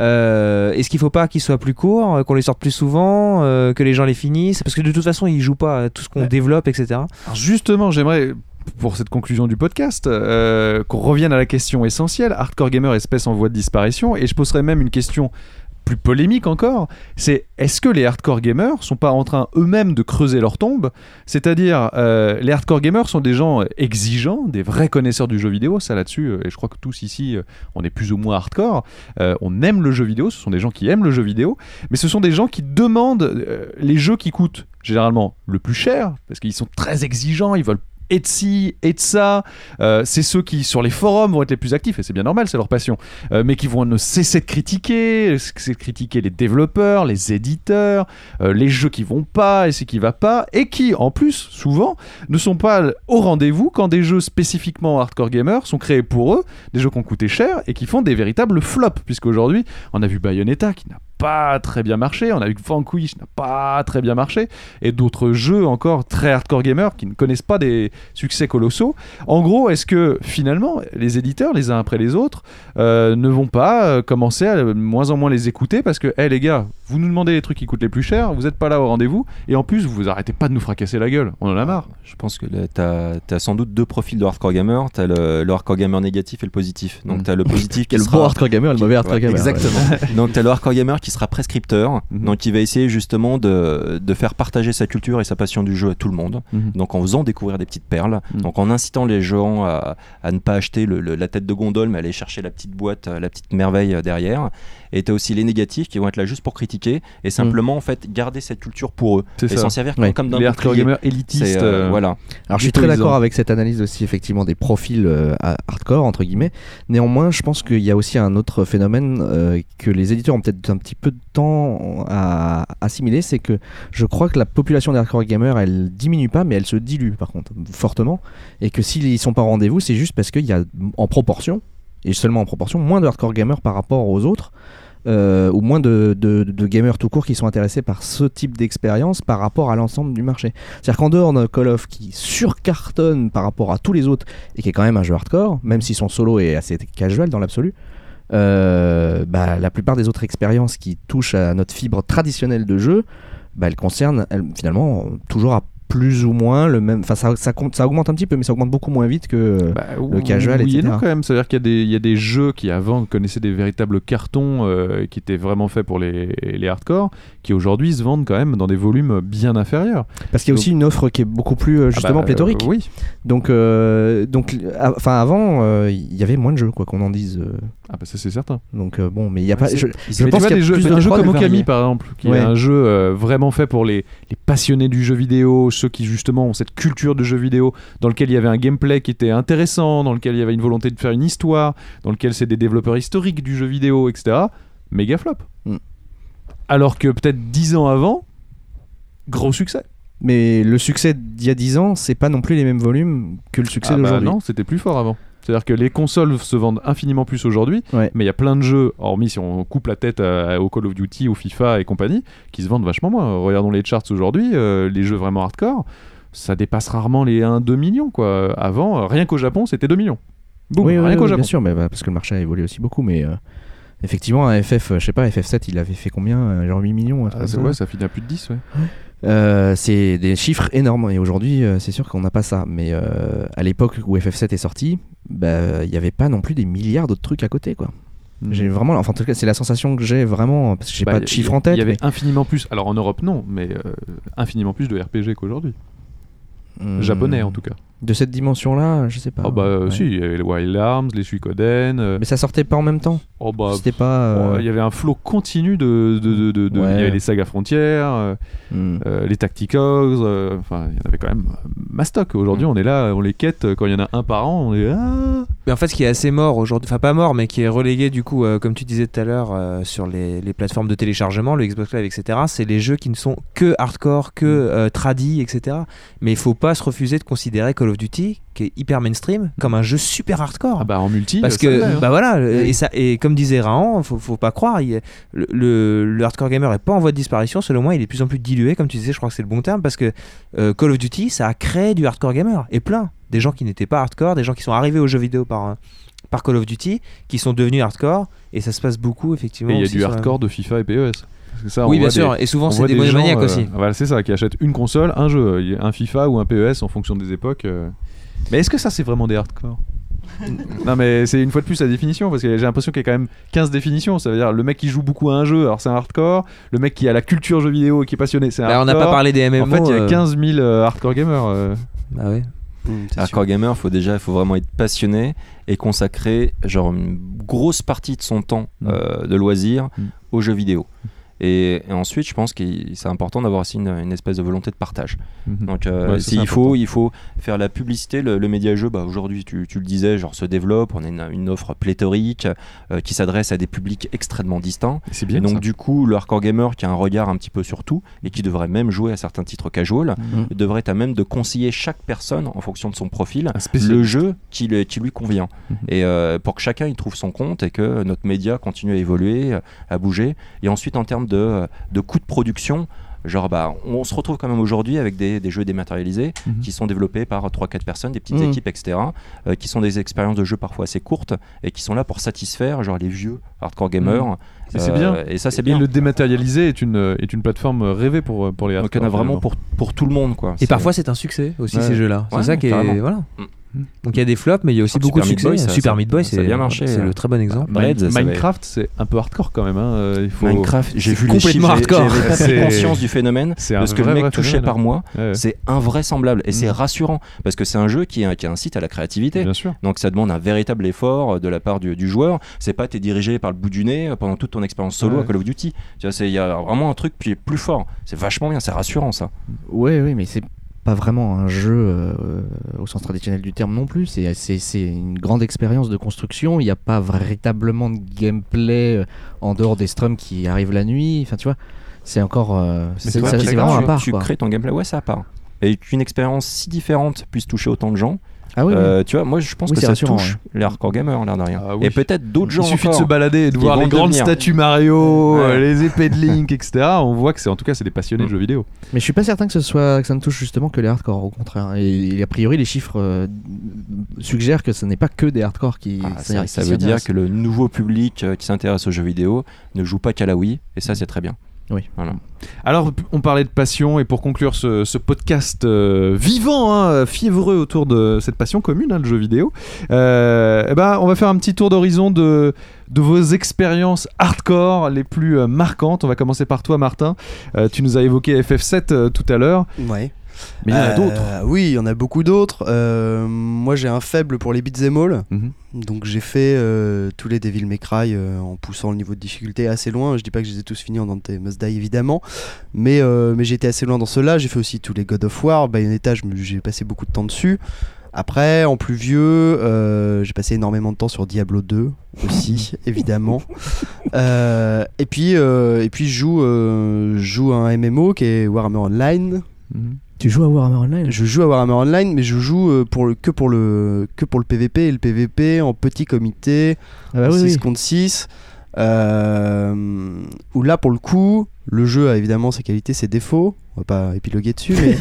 Speaker 4: Euh, Est-ce qu'il faut pas qu'ils soient plus courts, euh, qu'on les sorte plus souvent, euh, que les gens les finissent? Parce que de toute façon ils jouent pas à tout ce qu'on
Speaker 1: Ouais.
Speaker 4: développe, et cetera.
Speaker 1: Alors justement, j'aimerais, pour cette conclusion du podcast, euh, qu'on revienne à la question essentielle. Hardcore Gamer, espèce en voie de disparition, et je poserais même une question plus polémique encore, c'est est-ce que les hardcore gamers sont pas en train eux-mêmes de creuser leur tombe? C'est-à-dire, euh, les hardcore gamers sont des gens exigeants, des vrais connaisseurs du jeu vidéo, ça là-dessus, euh, et je crois que tous ici, euh, on est plus ou moins hardcore, euh, on aime le jeu vidéo, ce sont des gens qui aiment le jeu vidéo, mais ce sont des gens qui demandent euh, les jeux qui coûtent généralement le plus cher, parce qu'ils sont très exigeants, ils veulent et de ci, et de ça. Euh, c'est ceux qui, sur les forums, vont être les plus actifs, et c'est bien normal, c'est leur passion, euh, mais qui vont ne cesser de critiquer, cesser de critiquer les développeurs, les éditeurs, euh, les jeux qui vont pas, et ce qui va pas, et qui, en plus, souvent, ne sont pas au rendez-vous quand des jeux spécifiquement hardcore gamers sont créés pour eux, des jeux qui ont coûté cher, et qui font des véritables flops, puisqu'aujourd'hui, on a vu Bayonetta, qui n'a pas très bien marché, on a vu que Vanquish n'a pas très bien marché, et d'autres jeux encore très hardcore gamers qui ne connaissent pas des succès colossaux. En gros, est-ce que finalement les éditeurs, les uns après les autres, euh, ne vont pas euh, commencer à de moins en moins les écouter parce que, hé les gars, vous nous demandez les trucs qui coûtent les plus cher, vous n'êtes pas là au rendez-vous, et en plus vous arrêtez pas de nous fracasser la gueule, on en a marre.
Speaker 3: Je pense que tu as sans doute deux profils de hardcore gamer. Tu as le, le hardcore gamer négatif et le positif. Donc
Speaker 1: Mm.
Speaker 3: tu as le positif qui
Speaker 2: Quel
Speaker 3: sera...
Speaker 2: bon hardcore gamer et le mauvais hardcore
Speaker 3: Ouais,
Speaker 2: gamer.
Speaker 3: exactement. Donc tu as le hardcore gamer qui sera prescripteur,
Speaker 1: Mhm.
Speaker 3: donc qui va essayer justement de, de faire partager sa culture et sa passion du jeu à tout le monde.
Speaker 1: Mhm.
Speaker 3: Donc en faisant découvrir des petites perles,
Speaker 1: Mhm.
Speaker 3: donc en incitant les gens à, à ne pas acheter le, le- la tête de gondole, mais aller chercher la petite boîte, euh, la petite merveille euh, derrière. Et tu as aussi les négatifs qui vont être là juste pour critiquer et simplement en fait garder cette culture pour eux
Speaker 1: C'est
Speaker 3: et
Speaker 1: ça.
Speaker 3: s'en servir comme,
Speaker 2: Ouais.
Speaker 3: comme d'un
Speaker 1: Les hardcore
Speaker 3: bouclier.
Speaker 1: gamers élitistes.
Speaker 3: C'est, euh,
Speaker 1: euh,
Speaker 3: voilà.
Speaker 2: Alors je suis très
Speaker 1: Ghettoisant.
Speaker 2: d'accord avec cette analyse aussi effectivement des profils euh, à- hardcore entre guillemets. Néanmoins, je pense qu'il y a aussi un autre phénomène euh, que les éditeurs ont peut-être un petit peu de temps à assimiler, c'est que je crois que la population des hardcore gamers elle diminue pas, mais elle se dilue par contre fortement, et que s'ils sont pas au rendez-vous, c'est juste parce qu'il y a en proportion
Speaker 5: et seulement en proportion, moins de hardcore gamers par rapport aux autres. Euh, ou moins de, de, de gamers tout court qui sont intéressés par ce type d'expérience par rapport à l'ensemble du marché. C'est-à-dire qu'en dehors de Call of qui surcartonne par rapport à tous les autres et qui est quand même un jeu hardcore, même si son solo est assez casual dans l'absolu, euh, bah, la plupart des autres expériences qui touchent à notre fibre traditionnelle de jeu, bah, elles concernent elles, finalement toujours à plus ou moins le même, enfin ça, ça, compte, ça augmente un petit peu mais ça augmente beaucoup moins vite que
Speaker 1: bah,
Speaker 5: le casual,
Speaker 1: oui
Speaker 5: et cetera.
Speaker 1: Et non quand même, c'est à dire qu'il y a des, il y a des jeux qui avant connaissaient des véritables cartons euh, qui étaient vraiment faits pour les, les hardcore, qui aujourd'hui se vendent quand même dans des volumes bien inférieurs,
Speaker 5: parce qu'il y a
Speaker 1: donc,
Speaker 5: aussi une offre qui est beaucoup plus euh, justement
Speaker 1: ah bah,
Speaker 5: pléthorique.
Speaker 1: euh, oui.
Speaker 5: Donc, euh, donc, enfin à, avant, il euh, y avait moins de jeux, quoi qu'on en dise. Euh,
Speaker 1: ah bah ça c'est certain.
Speaker 5: donc euh, bon, mais il y a
Speaker 3: Ouais,
Speaker 5: pas.
Speaker 3: c'est-
Speaker 5: Je,
Speaker 3: ils
Speaker 5: je
Speaker 1: Mais tu
Speaker 5: pense
Speaker 1: vois,
Speaker 5: qu'il y
Speaker 1: des
Speaker 5: a
Speaker 1: jeux,
Speaker 5: plus
Speaker 1: mais
Speaker 5: de
Speaker 1: des jeux
Speaker 5: choix
Speaker 1: comme
Speaker 5: de
Speaker 1: Okami
Speaker 5: variés.
Speaker 1: par exemple, qui
Speaker 5: Ouais.
Speaker 1: est un jeu euh, vraiment fait pour les, les passionnés du jeu vidéo, ceux qui justement ont cette culture de jeu vidéo, dans lequel il y avait un gameplay qui était intéressant, dans lequel il y avait une volonté de faire une histoire, dans lequel c'est des développeurs historiques du jeu vidéo, et cetera. Méga flop.
Speaker 5: Mm.
Speaker 1: Alors que peut-être dix ans avant, gros succès.
Speaker 5: Mais le succès d'il y a dix ans, c'est pas non plus les mêmes volumes que le succès
Speaker 1: Ah bah
Speaker 5: d'aujourd'hui.
Speaker 1: non, c'était plus fort avant. C'est-à-dire que les consoles se vendent infiniment plus aujourd'hui,
Speaker 5: Ouais.
Speaker 1: mais il y a plein de jeux, hormis si on coupe la tête à- au Call of Duty, au FIFA et compagnie, qui se vendent vachement moins. Regardons les charts aujourd'hui, euh, les jeux vraiment hardcore, ça dépasse rarement les un à deux millions, quoi. Avant, euh, rien qu'au Japon, c'était deux millions. Boum,
Speaker 5: oui, oui,
Speaker 1: rien
Speaker 5: oui,
Speaker 1: qu'au Japon.
Speaker 5: bien sûr, mais bah, parce que le marché a évolué aussi beaucoup. Mais euh, effectivement, un F F, euh, je sais pas, F F sept, il avait fait combien euh, genre huit millions, un truc
Speaker 1: Ah, c'est
Speaker 5: comme ça.
Speaker 1: ouais, ça finit à plus de dix, ouais.
Speaker 5: Euh, c'est des chiffres énormes et aujourd'hui euh, c'est sûr qu'on n'a pas ça, mais euh, à l'époque où F F sept est sorti, bah, il n'y avait pas non plus des milliards d'autres trucs à côté, quoi.
Speaker 1: Mhm.
Speaker 5: J'ai vraiment, enfin en tout cas c'est la sensation que j'ai vraiment, parce que j'ai
Speaker 1: Bah,
Speaker 5: pas
Speaker 1: y-
Speaker 5: de chiffres
Speaker 1: y-
Speaker 5: en tête.
Speaker 1: Il y avait
Speaker 5: mais-
Speaker 1: infiniment plus, alors en Europe non, mais euh, infiniment plus de R P G qu'aujourd'hui.
Speaker 5: Hmm.
Speaker 1: Japonais en tout cas.
Speaker 5: De cette dimension-là, je sais pas.
Speaker 1: Oh bah euh,
Speaker 5: Ouais.
Speaker 1: si, il y avait les Wild Arms, les Suikoden. euh,
Speaker 5: Mais ça sortait pas en même temps.
Speaker 1: oh bah,
Speaker 5: C'était pas. euh,
Speaker 1: oh, il y avait un flot continu de, de, de, de- de-
Speaker 5: Ouais.
Speaker 1: il y avait les sagas frontières, euh,
Speaker 5: hmm.
Speaker 1: euh, les Tacticos, euh, enfin il y en avait quand même euh, mastoc. Aujourd'hui on est là, on les quête euh, quand il y en a un par an, on est ah
Speaker 4: Mais en fait, ce qui est assez mort aujourd'hui, enfin pas mort, mais qui est relégué du coup, euh, comme tu disais tout à l'heure, euh, sur les, les plateformes de téléchargement, le Xbox Live, et cetera, c'est les jeux qui ne sont que hardcore, que euh, tradi, et cetera. Mais il faut pas se refuser de considérer Call of Duty, qui est hyper mainstream, comme un jeu super hardcore.
Speaker 1: ah bah en multi.
Speaker 4: Parce
Speaker 1: euh, ça l'est,
Speaker 4: que,
Speaker 1: hein.
Speaker 4: bah voilà, le- et, ça, et comme disait Rahan, faut, faut pas croire, il- le, le, le hardcore gamer est pas en voie de disparition, selon moi, il est de plus en plus dilué, comme tu disais, je crois que c'est le bon terme, parce que euh, Call of Duty, ça a créé du hardcore gamer, et plein. Des gens qui n'étaient pas hardcore, des gens qui sont arrivés aux jeux vidéo par, euh, par Call of Duty, qui sont devenus hardcore, et ça se passe beaucoup, effectivement.
Speaker 1: Et il y a
Speaker 4: aussi
Speaker 1: du
Speaker 4: sur la-
Speaker 1: hardcore de FIFA et P E S. Parce que ça,
Speaker 4: Oui,
Speaker 1: on
Speaker 4: bien
Speaker 1: voit
Speaker 4: sûr,
Speaker 1: des-
Speaker 4: et souvent
Speaker 1: on
Speaker 4: c'est
Speaker 1: voit
Speaker 4: des
Speaker 1: gens,
Speaker 4: monomaniaques
Speaker 1: euh,
Speaker 4: aussi.
Speaker 1: Voilà, c'est ça, qui achètent une console, un jeu, il y a un FIFA ou un P E S en fonction des époques. euh. Mais est-ce que ça c'est vraiment des hardcore? Non mais c'est une fois de plus la définition, parce que j'ai l'impression qu'il y a quand même quinze définitions. Ça veut dire le mec qui joue beaucoup à un jeu, alors c'est un hardcore. Le mec qui a la culture jeu vidéo et qui est passionné, c'est un
Speaker 4: Bah, on n'a
Speaker 1: hardcore.
Speaker 4: pas parlé des M M O.
Speaker 1: En fait il y a
Speaker 4: euh,
Speaker 1: quinze mille euh, hardcore gamers. euh.
Speaker 4: Bah ouais.
Speaker 2: Mmh, c'est sûr.
Speaker 3: Hardcore gamer, faut déjà, il faut vraiment être passionné et consacrer genre une grosse partie de son temps
Speaker 1: Mm.
Speaker 3: euh, de loisir
Speaker 1: Mm.
Speaker 3: aux jeux vidéo. Et, et ensuite, je pense que c'est important d'avoir aussi une, une espèce de volonté de partage.
Speaker 1: Mhm.
Speaker 3: Donc, euh,
Speaker 1: Ouais, ça,
Speaker 3: si
Speaker 1: c'est
Speaker 3: il faut,
Speaker 1: important.
Speaker 3: il faut faire la publicité. Le, le média jeu, bah, aujourd'hui, tu, tu le disais, genre se développe. On a une, une offre pléthorique euh, qui s'adresse à des publics extrêmement distincts.
Speaker 1: Et c'est bien
Speaker 3: Et donc,
Speaker 1: ça.
Speaker 3: du coup, le hardcore gamer qui a un regard un petit peu sur tout et qui devrait même jouer à certains titres casual,
Speaker 5: Mhm.
Speaker 3: devrait être à même de conseiller chaque personne en fonction de son profil
Speaker 1: Un spécialiste.
Speaker 3: le jeu qui, le- qui lui convient.
Speaker 1: Mhm.
Speaker 3: Et euh, pour que chacun y trouve son compte et que notre média continue à évoluer, euh, à bouger. Et ensuite, en termes de, de coûts de production, genre, bah, on se retrouve quand même aujourd'hui avec des, des jeux dématérialisés
Speaker 1: Mhm.
Speaker 3: qui sont développés par trois quatre personnes, des petites
Speaker 5: Mhm.
Speaker 3: équipes, et cetera, euh, qui sont des expériences de jeu parfois assez courtes et qui sont là pour satisfaire genre les vieux hardcore gamers.
Speaker 1: Mhm. Et c'est
Speaker 3: Euh,
Speaker 1: bien.
Speaker 3: Et ça, c'est
Speaker 1: Et
Speaker 3: bien.
Speaker 1: le dématérialisé est une, est une plateforme rêvée pour, pour les
Speaker 3: Donc, il y en
Speaker 1: hardcore.
Speaker 3: a vraiment
Speaker 1: finalement.
Speaker 3: pour, pour tout le monde, quoi.
Speaker 4: Et
Speaker 3: C'est-
Speaker 4: parfois c'est un succès aussi
Speaker 1: Ouais.
Speaker 4: ces jeux-là. C'est
Speaker 3: Ouais,
Speaker 4: ça qui est
Speaker 3: carrément.
Speaker 4: voilà.
Speaker 1: Mm.
Speaker 4: Donc il y a des flops, mais il y a aussi
Speaker 3: Ah,
Speaker 4: beaucoup de
Speaker 3: Super Meat
Speaker 4: succès.
Speaker 3: Boy, ça-
Speaker 4: Super
Speaker 3: ça-
Speaker 4: Meat Boy,
Speaker 3: ça a
Speaker 4: c'est
Speaker 3: bien marché,
Speaker 4: c'est
Speaker 3: euh.
Speaker 4: le très bon exemple.
Speaker 3: Bah, Blades, ça va-
Speaker 1: Minecraft, c'est un peu hardcore quand même. Hein. euh, Il faut...
Speaker 3: Minecraft, j'ai
Speaker 4: C'est
Speaker 3: vu les
Speaker 4: complètement
Speaker 3: chiffres, j'ai-
Speaker 4: hardcore.
Speaker 3: j'avais pas
Speaker 1: C'est-
Speaker 3: pris conscience du phénomène,
Speaker 1: c'est un
Speaker 3: de ce que
Speaker 1: vrai,
Speaker 3: le mec
Speaker 1: vrai
Speaker 3: touchait
Speaker 1: phénomène.
Speaker 3: par mois.
Speaker 1: Ouais,
Speaker 3: C'est invraisemblable et c'est
Speaker 1: Mhm.
Speaker 3: rassurant parce que c'est un jeu qui, qui incite à la créativité.
Speaker 1: bien sûr.
Speaker 3: Donc ça demande un véritable effort de la part du, du joueur. C'est pas t'es dirigé par le bout du nez pendant toute ton expérience solo
Speaker 1: Ouais.
Speaker 3: à Call of Duty. Tu vois, c'est- il y a vraiment un truc qui est plus fort. C'est vachement bien, c'est rassurant ça.
Speaker 5: Oui, oui, mais c'est pas vraiment un jeu euh, au sens traditionnel du terme non plus. C'est, c'est, c'est une grande expérience de construction. Il n'y a pas véritablement de gameplay euh, en dehors des strums qui arrivent la nuit. Enfin, tu vois, c'est encore. euh, c'est,
Speaker 3: toi,
Speaker 5: ça-
Speaker 3: tu-
Speaker 5: c'est vraiment
Speaker 3: tu,
Speaker 5: à part.
Speaker 3: tu
Speaker 5: quoi.
Speaker 3: crées ton gameplay, ouais, c'est à part. Et qu'une expérience si différente puisse toucher autant de gens,
Speaker 5: Ah oui,
Speaker 3: Euh, tu vois, moi je pense
Speaker 5: Oui,
Speaker 3: que
Speaker 5: c'est
Speaker 3: ça
Speaker 5: rassurant,
Speaker 3: touche les hardcore gamers, l'air de rien.
Speaker 1: Ah oui.
Speaker 3: Et peut-être d'autres gens
Speaker 1: Il suffit
Speaker 3: encore.
Speaker 1: de se balader et de
Speaker 3: qui
Speaker 1: voir
Speaker 3: vont
Speaker 1: les grandes
Speaker 3: devenir.
Speaker 1: statues Mario,
Speaker 3: Ouais.
Speaker 1: euh, les épées de Link, et cetera. On voit que c'est en tout cas c'est des passionnés de jeux vidéo.
Speaker 5: Mais je suis pas certain que ce soit que ça ne touche justement que les hardcore, au contraire. Et, et a priori, les chiffres euh, suggèrent que ce n'est pas que des hardcore qui.
Speaker 3: Ah,
Speaker 5: qui
Speaker 3: ça, ça
Speaker 5: s'y
Speaker 3: veut dire
Speaker 5: intéressent.
Speaker 3: que le nouveau public euh, qui s'intéresse aux jeux vidéo ne joue pas qu'à la Wii, et ça c'est très bien.
Speaker 5: Oui.
Speaker 3: Voilà.
Speaker 1: Alors, on parlait de passion, et pour conclure ce, ce podcast euh, vivant, hein, fiévreux autour de cette passion commune, hein, le jeu vidéo, euh, eh ben, on va faire un petit tour d'horizon de, de vos expériences hardcore les plus euh, marquantes. On va commencer par toi, Martin. Euh, tu nous as évoqué F F sept euh, tout à l'heure,
Speaker 2: Ouais.
Speaker 1: mais il y en a
Speaker 2: Euh,
Speaker 1: d'autres.
Speaker 2: Oui, il y en a beaucoup d'autres. Euh, moi, j'ai un faible pour les beat'em all.
Speaker 1: Mhm.
Speaker 2: Donc j'ai fait euh, tous les Devil May Cry euh, en poussant le niveau de difficulté assez loin. Je dis pas que je les ai tous finis en Dante Must Die évidemment, mais, euh, mais j'ai été assez loin dans ceux-là. J'ai fait aussi tous les God of War, Bayonetta, je me- j'ai passé beaucoup de temps dessus. Après, en plus vieux, euh, j'ai passé énormément de temps sur Diablo deux aussi, évidemment. Euh, et puis, euh, et puis je joue, euh, je joue à un M M O qui est Warhammer Online.
Speaker 1: Mhm.
Speaker 5: Tu joues à Warhammer Online?
Speaker 2: Je joue à Warhammer Online, mais je joue euh, pour le, que, pour le, que pour le P V P, et le P V P en petit comité,
Speaker 5: Ah bah oui,
Speaker 2: six
Speaker 5: oui.
Speaker 2: contre six. Euh, où là, pour le coup, le jeu a évidemment ses qualités, ses défauts. On va pas épiloguer dessus, mais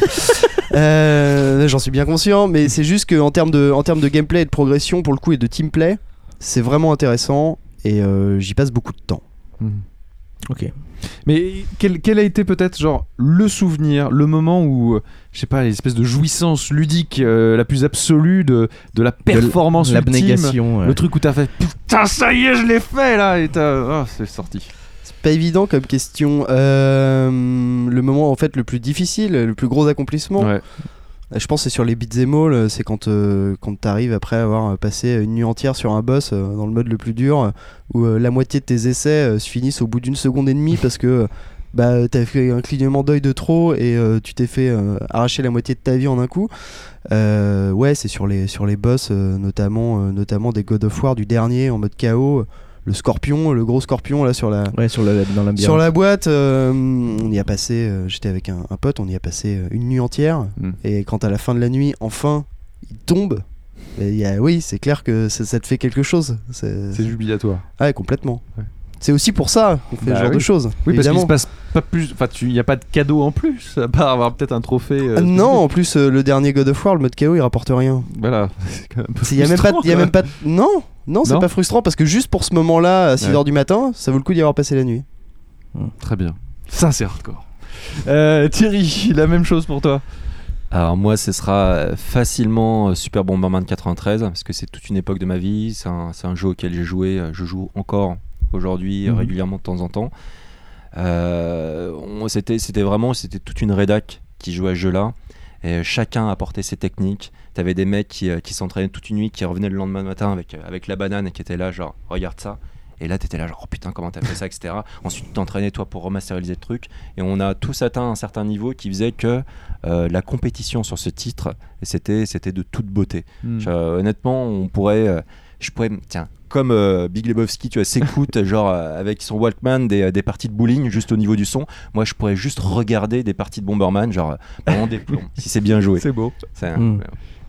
Speaker 2: euh, j'en suis bien conscient. Mais c'est juste qu'en termes de, en termes de gameplay et de progression, pour le coup, et de teamplay, c'est vraiment intéressant. Et euh, j'y passe beaucoup de temps.
Speaker 1: Mhm.
Speaker 5: Ok.
Speaker 1: Mais quel, quel a été peut-être genre le souvenir, le moment où, euh, je sais pas, l'espèce de jouissance ludique euh, la plus absolue de, de la performance ultime,
Speaker 5: L'abnégation. euh.
Speaker 1: le truc où t'as fait putain ça y est je l'ai fait là et t'as... Oh, c'est sorti.
Speaker 2: C'est pas évident comme question. Euh, le moment en fait le plus difficile, le plus gros accomplissement.
Speaker 1: Ouais.
Speaker 2: Je pense que c'est sur les beat'em all, c'est quand, euh, quand t'arrives après avoir passé une nuit entière sur un boss euh, dans le mode le plus dur, euh, où euh, la moitié de tes essais euh, se finissent au bout d'une seconde et demie parce que euh, bah, t'as fait un clignement d'œil de trop et euh, tu t'es fait euh, arracher la moitié de ta vie en un coup. Euh, ouais, c'est sur les, sur les boss, euh, notamment, euh, notamment des God of War du dernier en mode K O. Le scorpion, le gros scorpion là sur la,
Speaker 5: Ouais, sur le, dans l'ambiance.
Speaker 2: sur la boîte, euh, on y a passé, euh, j'étais avec un, un pote, on y a passé euh, une nuit entière.
Speaker 1: Mm.
Speaker 2: Et quand à la fin de la nuit, enfin, il tombe, et il y a- oui, c'est clair que ça, ça te fait quelque chose. C'est,
Speaker 1: C'est jubilatoire.
Speaker 2: Ah ouais, complètement.
Speaker 1: Ouais.
Speaker 2: C'est aussi pour ça qu'on fait
Speaker 1: Bah
Speaker 2: ce genre
Speaker 1: oui.
Speaker 2: de choses.
Speaker 1: Oui, parce qu'il
Speaker 2: évidemment.
Speaker 1: se passe pas plus. Enfin, il n'y a pas de cadeau en plus, à part avoir peut-être un trophée. euh,
Speaker 2: Ah non, en plus, euh, le dernier God of War, le mode K O, il rapporte rien.
Speaker 1: Voilà. C'est quand même un peu
Speaker 2: Il y a même pas,
Speaker 1: frustrant,
Speaker 2: y a
Speaker 1: quoi.
Speaker 2: même pas. Non, non, c'est
Speaker 1: Non
Speaker 2: pas frustrant parce que juste pour ce moment-là, à six heures du matin, ça vaut le coup d'y avoir passé la nuit.
Speaker 1: Très bien. Ça, c'est hardcore. Euh, Thierry, la même chose pour toi.
Speaker 3: Alors moi ce sera facilement euh, Super Bomberman quatre-vingt-treize parce que c'est toute une époque de ma vie, c'est un, c'est un jeu auquel j'ai joué, euh, je joue encore aujourd'hui
Speaker 1: Mhm.
Speaker 3: régulièrement de temps en temps. Euh, on- c'était, c'était vraiment c'était toute une rédac qui jouait à ce jeu-là et chacun apportait ses techniques. T'avais des mecs qui, euh, qui s'entraînaient toute une nuit, qui revenaient le lendemain matin avec, euh, avec la banane et qui étaient là genre regarde ça. Et là, t'étais là, genre, oh putain, comment t'as fait ça, et cetera. Ensuite, tu t'entraînais, toi, pour remasteriser le truc. Et on a tous atteint un certain niveau qui faisait que euh, la compétition sur ce titre, c'était, c'était de toute beauté.
Speaker 1: Hmm.
Speaker 3: Je- euh, honnêtement, on pourrait. euh, je pourrais. Tiens, comme euh, Big Lebowski, tu vois, s'écoute, genre, euh, avec son Walkman, des, des parties de bowling juste au niveau du son. Moi, je pourrais juste regarder des parties de Bomberman, genre, euh, pendant des plombs, si c'est bien joué.
Speaker 1: C'est beau.
Speaker 3: C'est un,
Speaker 5: Mm.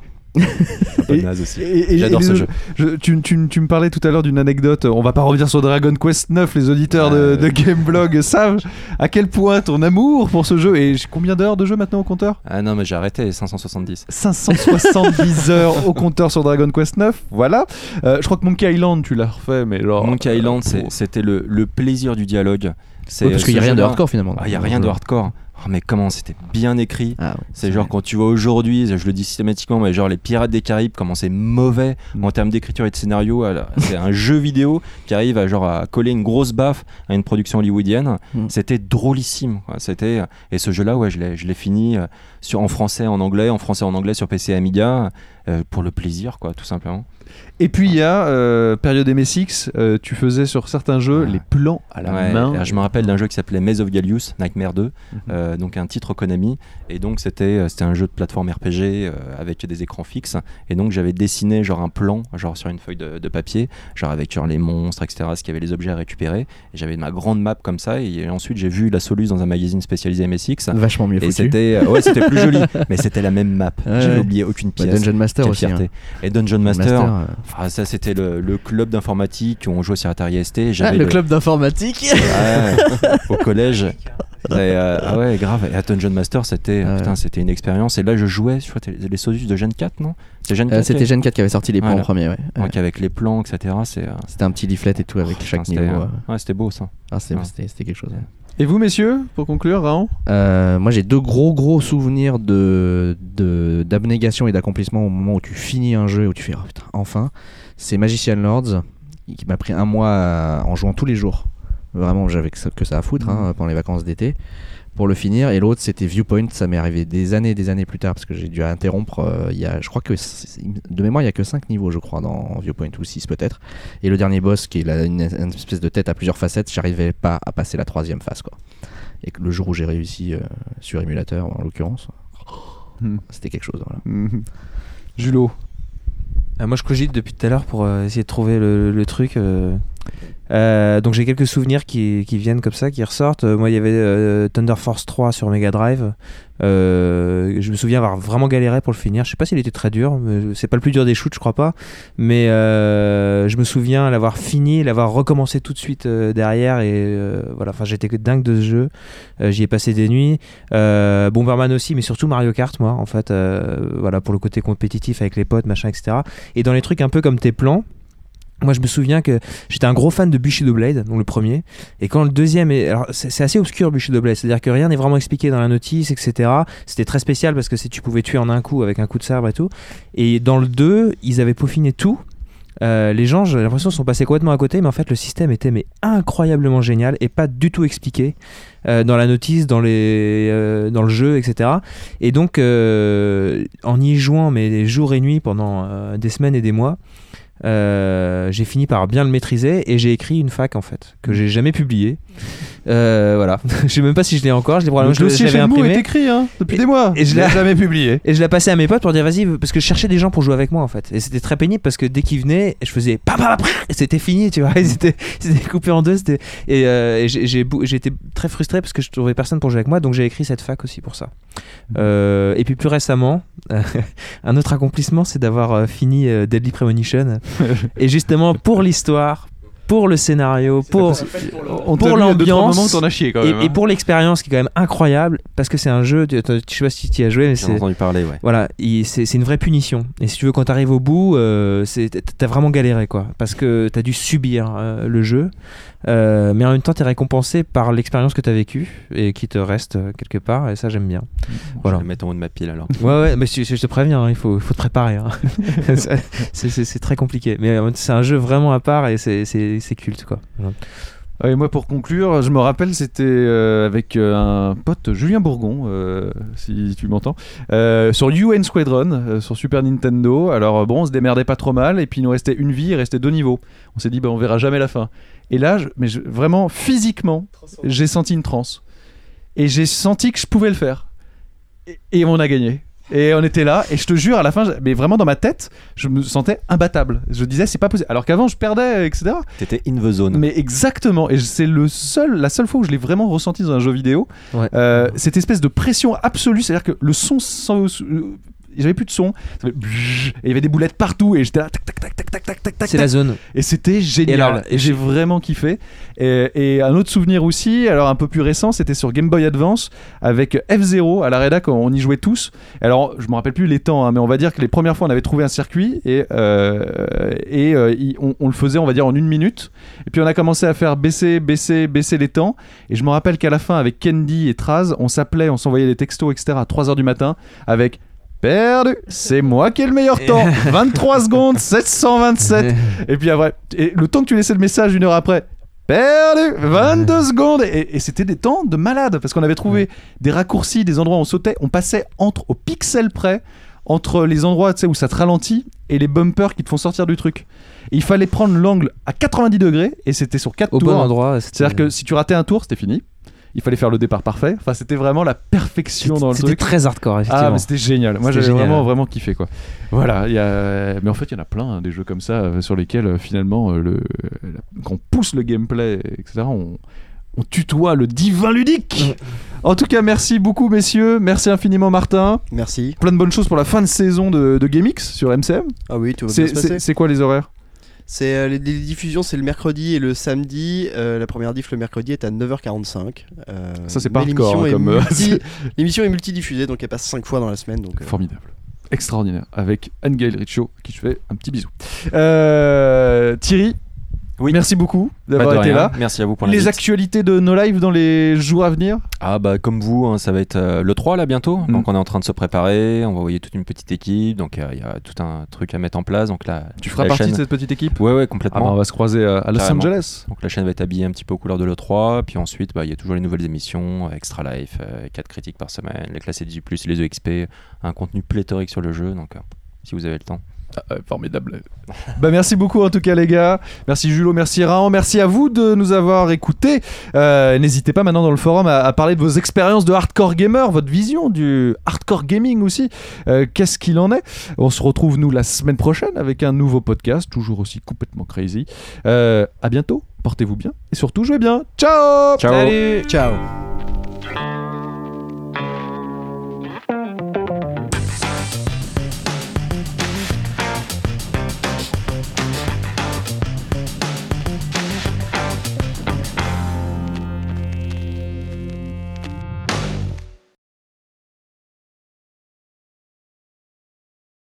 Speaker 3: un peu
Speaker 1: Et-
Speaker 3: naze aussi.
Speaker 1: Et- et-
Speaker 3: J'adore
Speaker 1: et
Speaker 3: ce
Speaker 1: les-
Speaker 3: jeu.
Speaker 1: je- tu, tu- tu me parlais tout à l'heure d'une anecdote. On va pas revenir sur Dragon Quest neuf. Les auditeurs de,
Speaker 3: Ah,
Speaker 1: de Gameblog savent à quel point ton amour pour ce jeu. Et combien d'heures de jeu maintenant au compteur?
Speaker 3: Ah non, mais j'ai arrêté, cinq cent soixante-dix.
Speaker 1: cinq cent soixante-dix heures au compteur sur Dragon Quest neuf. Voilà. Euh, je crois que Monkey Island, tu l'as refait, mais genre.
Speaker 3: Monkey Island,
Speaker 1: euh,
Speaker 3: c'est-
Speaker 1: pour-
Speaker 3: c'était le, le plaisir du dialogue. C'est,
Speaker 5: Oui, parce qu'il n'y a
Speaker 3: ce
Speaker 5: rien de
Speaker 3: jeu-là-
Speaker 5: hardcore finalement.
Speaker 3: Ah, il y a rien de hardcore. Oh, mais comment c'était bien écrit.
Speaker 5: Ah, ouais,
Speaker 3: C'est genre
Speaker 5: vrai.
Speaker 3: quand tu vois aujourd'hui, je le dis systématiquement, mais genre les Pirates des Caraïbes, comment c'est mauvais
Speaker 1: Mm.
Speaker 3: en termes d'écriture et de scénario. alors, C'est un jeu vidéo qui arrive à genre à coller une grosse baffe à une production hollywoodienne.
Speaker 5: Mm.
Speaker 3: C'était drôlissime. Quoi. C'était et ce jeu-là, ouais, je l'ai, je l'ai fini euh, sur en français, en anglais, en français, en anglais sur P C et Amiga euh, pour le plaisir, quoi, tout simplement.
Speaker 1: Et puis il y a euh, période M S X. euh, tu faisais sur certains jeux
Speaker 3: Ouais.
Speaker 1: les plans à la
Speaker 3: Ouais,
Speaker 1: main.
Speaker 3: alors je me rappelle d'un jeu qui s'appelait Maze of Gallius, Nightmare deux,
Speaker 1: Mhm.
Speaker 3: euh, donc un titre Konami, et donc c'était euh, c'était un jeu de plateforme R P G euh, avec des écrans fixes, et donc j'avais dessiné genre un plan, genre sur une feuille de, de papier, genre avec genre les monstres, et cetera, ce qu'il y avait les objets à récupérer, et j'avais ma grande map comme ça, et ensuite j'ai vu la soluce dans un magazine spécialisé M S X.
Speaker 5: Vachement mieux
Speaker 3: Et
Speaker 5: foutu.
Speaker 3: c'était euh, ouais, c'était plus joli. Mais c'était la même map.
Speaker 5: Ouais,
Speaker 3: J'avais
Speaker 5: ouais.
Speaker 3: oublié aucune
Speaker 5: Bah,
Speaker 3: pièce.
Speaker 5: Dungeon Master
Speaker 3: Quelle
Speaker 5: aussi.
Speaker 3: fierté.
Speaker 5: hein.
Speaker 3: Et Dungeon Master,
Speaker 5: Master, euh,
Speaker 3: enfin, ça c'était le, le club d'informatique où on jouait sur Atari S T. J'avais
Speaker 5: Ah, le club d'informatique.
Speaker 3: Ouais, au collège. Et, euh, ah ouais, grave. Et à Dungeon Master, c'était
Speaker 5: Ouais.
Speaker 3: putain, c'était une expérience. Et là, je jouais sur les Sodus de Gen quatre, non? C'est Gen quatre.
Speaker 5: Euh, C'était Gen quatre qui avait sorti les plans
Speaker 3: Voilà.
Speaker 5: en premier. Ouais.
Speaker 3: Donc
Speaker 5: Ouais.
Speaker 3: avec les plans, et cetera. C'est, euh,
Speaker 5: C'était un petit leaflet et tout avec
Speaker 3: putain,
Speaker 5: chaque
Speaker 3: c'était,
Speaker 5: niveau.
Speaker 3: euh,
Speaker 5: euh.
Speaker 3: Ouais, c'était beau ça.
Speaker 5: Ah, c'était
Speaker 3: Ouais.
Speaker 5: c'était- c'était quelque chose. ouais.
Speaker 1: Et vous, messieurs, pour conclure, Raon?
Speaker 5: Euh, moi, j'ai deux gros gros souvenirs de de- d'abnégation et d'accomplissement au moment où tu finis un jeu, où tu fais oh, putain, enfin. C'est Magician Lords qui m'a pris un mois à- en jouant tous les jours. Vraiment, j'avais que ça, que ça à foutre hein, pendant les vacances d'été pour le finir. Et l'autre, c'était Viewpoint. Ça m'est arrivé des années, des années plus tard parce que j'ai dû interrompre. euh, Il y a, je crois que c'est- de mémoire, il y a que cinq niveaux, je crois, dans Viewpoint ou six peut-être. Et le dernier boss, qui est la- une, une espèce de tête à plusieurs facettes, j'arrivais pas à passer la troisième phase, quoi. Et que le jour où j'ai réussi euh, sur émulateur, en l'occurrence,
Speaker 1: Hmm.
Speaker 5: c'était quelque chose. Voilà.
Speaker 1: Mhm. Julot.
Speaker 4: Euh, moi, je cogite depuis tout à l'heure pour euh, essayer de trouver le, le truc. euh. Euh, donc, j'ai quelques souvenirs qui, qui viennent comme ça, qui ressortent. Euh, moi, il y avait euh, Thunder Force trois sur Mega Drive. Euh, je me souviens avoir vraiment galéré pour le finir. Je sais pas s'il était très dur. Mais c'est pas le plus dur des shoots, je crois pas. Mais euh, je me souviens l'avoir fini, l'avoir recommencé tout de suite euh, derrière. Et euh, voilà, enfin, j'étais dingue de ce jeu. Euh, j'y ai passé des nuits. Euh, Bomberman aussi, mais surtout Mario Kart, moi, en fait. Euh, voilà, pour le côté compétitif avec les potes, machin, et cetera. Et dans les trucs un peu comme tes plans. Moi, je me souviens que j'étais un gros fan de Bushido Blade, donc le premier. Et quand le deuxième est. Alors, c'est, c'est assez obscur, Bushido Blade. C'est-à-dire que rien n'est vraiment expliqué dans la notice, et cetera. C'était très spécial parce que c'est, tu pouvais tuer en un coup avec un coup de sabre et tout. Et dans le deux, ils avaient peaufiné tout. Euh, les gens, j'ai l'impression, sont passés complètement à côté, mais en fait, le système était mais incroyablement génial et pas du tout expliqué euh, dans la notice, dans, les, euh, dans le jeu, et cetera. Et donc, euh, en y jouant, mais jour et nuit pendant euh, des semaines et des mois, Euh, j'ai fini par bien le maîtriser et j'ai écrit une fac en fait que j'ai jamais publiée. Euh, voilà, je sais même pas si je l'ai encore. Je l'ai probablement
Speaker 1: Le dossier
Speaker 4: je l'avais
Speaker 1: chez nous
Speaker 4: imprimé
Speaker 1: est écrit hein, depuis
Speaker 4: Et-
Speaker 1: des mois.
Speaker 4: et je
Speaker 1: Je l'ai
Speaker 4: l'ai-
Speaker 1: jamais publié.
Speaker 4: et je l'ai passé à mes potes pour dire vas-y parce que je cherchais des gens pour jouer avec moi en fait et c'était très pénible parce que dès qu'ils venaient je faisais pa pa pa et c'était fini tu vois. C'était c'était coupé en deux c'était et, euh, et j'ai, j'ai bou- j'ai été très frustré parce que je trouvais personne pour jouer avec moi donc j'ai écrit cette fac aussi pour ça. Euh, et puis plus récemment un autre accomplissement c'est d'avoir euh, fini euh, Deadly Premonition et justement pour l'histoire, pour le scénario, pour
Speaker 1: On
Speaker 4: pour
Speaker 1: t'a vu, il y a deux, trois
Speaker 4: l'ambiance
Speaker 1: moments où t'en as chié quand
Speaker 4: et,
Speaker 1: même.
Speaker 4: et
Speaker 1: hein.
Speaker 4: pour l'expérience qui est quand même incroyable parce que c'est un jeu, tu, tu- je sais pas si tu y as joué mais
Speaker 3: J'ai
Speaker 4: c'est
Speaker 3: entendu parler, ouais.
Speaker 4: voilà, il- c'est, c'est une vraie punition. Et si tu veux, quand t'arrives au bout, euh, c'est, t'as vraiment galéré, quoi. Parce que t'as dû subir euh, le jeu. Euh, mais en même temps, t'es récompensé par l'expérience que t'as vécue et qui te reste euh, quelque part. Et ça, j'aime bien. Voilà.
Speaker 3: Je vais le mettre en haut de ma pile alors.
Speaker 4: Ouais, ouais, mais je, je te préviens, hein, il faut, il faut te préparer. Hein. c'est, c'est, c'est très compliqué. Mais euh, c'est un jeu vraiment à part et c'est, c'est, c'est culte, quoi. Voilà.
Speaker 1: Ouais, moi, pour conclure, je me rappelle, c'était euh, avec euh, un pote, Julien Bourgon, euh, si tu m'entends, euh, sur U N Squadron, euh, sur Super Nintendo. Alors, euh, bon, on se démerdait pas trop mal, et puis il nous restait une vie, il restait deux niveaux. On s'est dit, bah, on verra jamais la fin. Et là, je- mais je- vraiment, physiquement, j'ai senti une transe. Et j'ai senti que je pouvais le faire. Et, et on a gagné. Et on était là, et je te jure, à la fin, je- mais vraiment dans ma tête, je me sentais imbattable. Je disais, c'est pas possible. Alors qu'avant, je perdais, et cetera.
Speaker 3: T'étais in the zone.
Speaker 1: Mais exactement, et c'est le seul, la seule fois où je l'ai vraiment ressenti dans un jeu vidéo.
Speaker 4: Ouais.
Speaker 1: Euh, cette espèce de pression absolue, c'est-à-dire que le son, sans, euh, j'avais plus de son, ça fait bzzz, et il y avait des boulettes partout, et j'étais là, tac tac tac tac tac tac tac tac.
Speaker 4: C'est la zone.
Speaker 1: Et c'était génial.
Speaker 4: Et
Speaker 1: Et,
Speaker 4: alors,
Speaker 1: j'ai vraiment kiffé. Et, et un autre souvenir aussi, alors un peu plus récent, c'était sur Game Boy Advance avec F zéro à la rédac, on y jouait tous. Alors, je me rappelle plus les temps, hein, mais on va dire que les premières fois, on avait trouvé un circuit et, euh, et euh, il- on, on le faisait, on va dire, en une minute. Et puis on a commencé à faire baisser, baisser, baisser les temps. Et je me rappelle qu'à la fin, avec Candy et Traz, on s'appelait, on s'envoyait des textos, et cetera à trois heures du matin avec perdu, c'est moi qui ai le meilleur temps, vingt-trois secondes, sept cent vingt-sept. Et puis après, et le temps que tu laissais le message une heure après, perdu, vingt-deux secondes. Et, et c'était des temps de malade parce qu'on avait trouvé des raccourcis, des endroits où on sautait, on passait entre au pixel près entre les endroits, tu sais, où ça te ralentit et les bumpers qui te font sortir du truc. Et il fallait prendre l'angle à quatre-vingt-dix degrés et c'était sur quatre
Speaker 4: Au
Speaker 1: tours.
Speaker 4: bon endroit. c'était-
Speaker 1: C'est-à-dire que si tu ratais un tour, c'était fini. Il fallait faire le départ parfait. Enfin, c'était vraiment la perfection dans le
Speaker 4: C'était
Speaker 1: truc.
Speaker 4: très hardcore, effectivement.
Speaker 1: Ah, mais c'était génial. Moi,
Speaker 4: C'était
Speaker 1: j'avais
Speaker 4: génial.
Speaker 1: vraiment, vraiment kiffé, quoi. Voilà. il Y a... Mais en fait, il y en a plein, hein, des jeux comme ça, euh, sur lesquels, euh, finalement, euh, le... la- quand on pousse le gameplay, et cetera, on... on tutoie le divin ludique. En tout cas, merci beaucoup, messieurs. Merci infiniment, Martin.
Speaker 2: Merci.
Speaker 1: Plein de bonnes choses pour la fin de saison de, de GameX sur M C M.
Speaker 2: Ah oui, tout va
Speaker 1: C'est,
Speaker 2: bien se passer.
Speaker 1: c'est, c'est quoi les horaires?
Speaker 2: C'est euh, les, les diffusions, c'est le mercredi et le samedi. Euh, la première diff le mercredi est à neuf heures quarante-cinq. Euh,
Speaker 1: Ça, c'est pas
Speaker 2: mais
Speaker 1: hardcore,
Speaker 2: l'émission
Speaker 1: hein,
Speaker 2: est
Speaker 1: comme, euh,
Speaker 2: multi- l'émission est multidiffusée, donc elle passe cinq fois dans la semaine. Donc, euh,
Speaker 1: Formidable. Extraordinaire. Avec Anne-Gaëlle Richaud, qui je fais un petit bisou. Euh, Thierry,
Speaker 3: Oui.
Speaker 1: merci beaucoup
Speaker 3: Pas
Speaker 1: d'avoir
Speaker 3: de
Speaker 1: été
Speaker 3: rien.
Speaker 1: là.
Speaker 3: Merci à vous pour
Speaker 1: Les
Speaker 3: l'invite.
Speaker 1: actualités de nos lives dans les jours à venir.
Speaker 3: Ah bah comme vous, hein, ça va être euh, le trois là bientôt,
Speaker 1: Mm.
Speaker 3: donc on est en train de se préparer, on va envoyer toute une petite équipe, donc il y a tout un truc à mettre en place, donc là
Speaker 1: Tu feras
Speaker 3: la
Speaker 1: partie
Speaker 3: chaîne...
Speaker 1: de cette petite équipe.
Speaker 3: Ouais ouais
Speaker 1: Ah
Speaker 3: complètement.
Speaker 1: bah, on va se croiser à, à Los
Speaker 3: Carrément.
Speaker 1: Angeles.
Speaker 3: Donc la chaîne va être habillée un petit peu aux couleurs de l'E trois, puis ensuite bah, il y a toujours les nouvelles émissions, euh, Extra Life, quatre critiques par semaine, les classés dix plus, les E X P, un contenu pléthorique sur le jeu, donc euh, si vous avez le temps.
Speaker 1: Ah, ouais, formidable. Bah merci beaucoup en tout cas les gars. Merci Julot, merci Raon, merci à vous de nous avoir écoutés. Euh, n'hésitez pas maintenant dans le forum à, à parler de vos expériences de hardcore gamer, votre vision du hardcore gaming aussi. Euh, qu'est-ce qu'il en est? On se retrouve nous la semaine prochaine avec un nouveau podcast, toujours aussi complètement crazy. Euh, à bientôt, portez-vous bien et surtout jouez bien. Ciao.
Speaker 3: Ciao.
Speaker 4: Salut.
Speaker 2: ciao.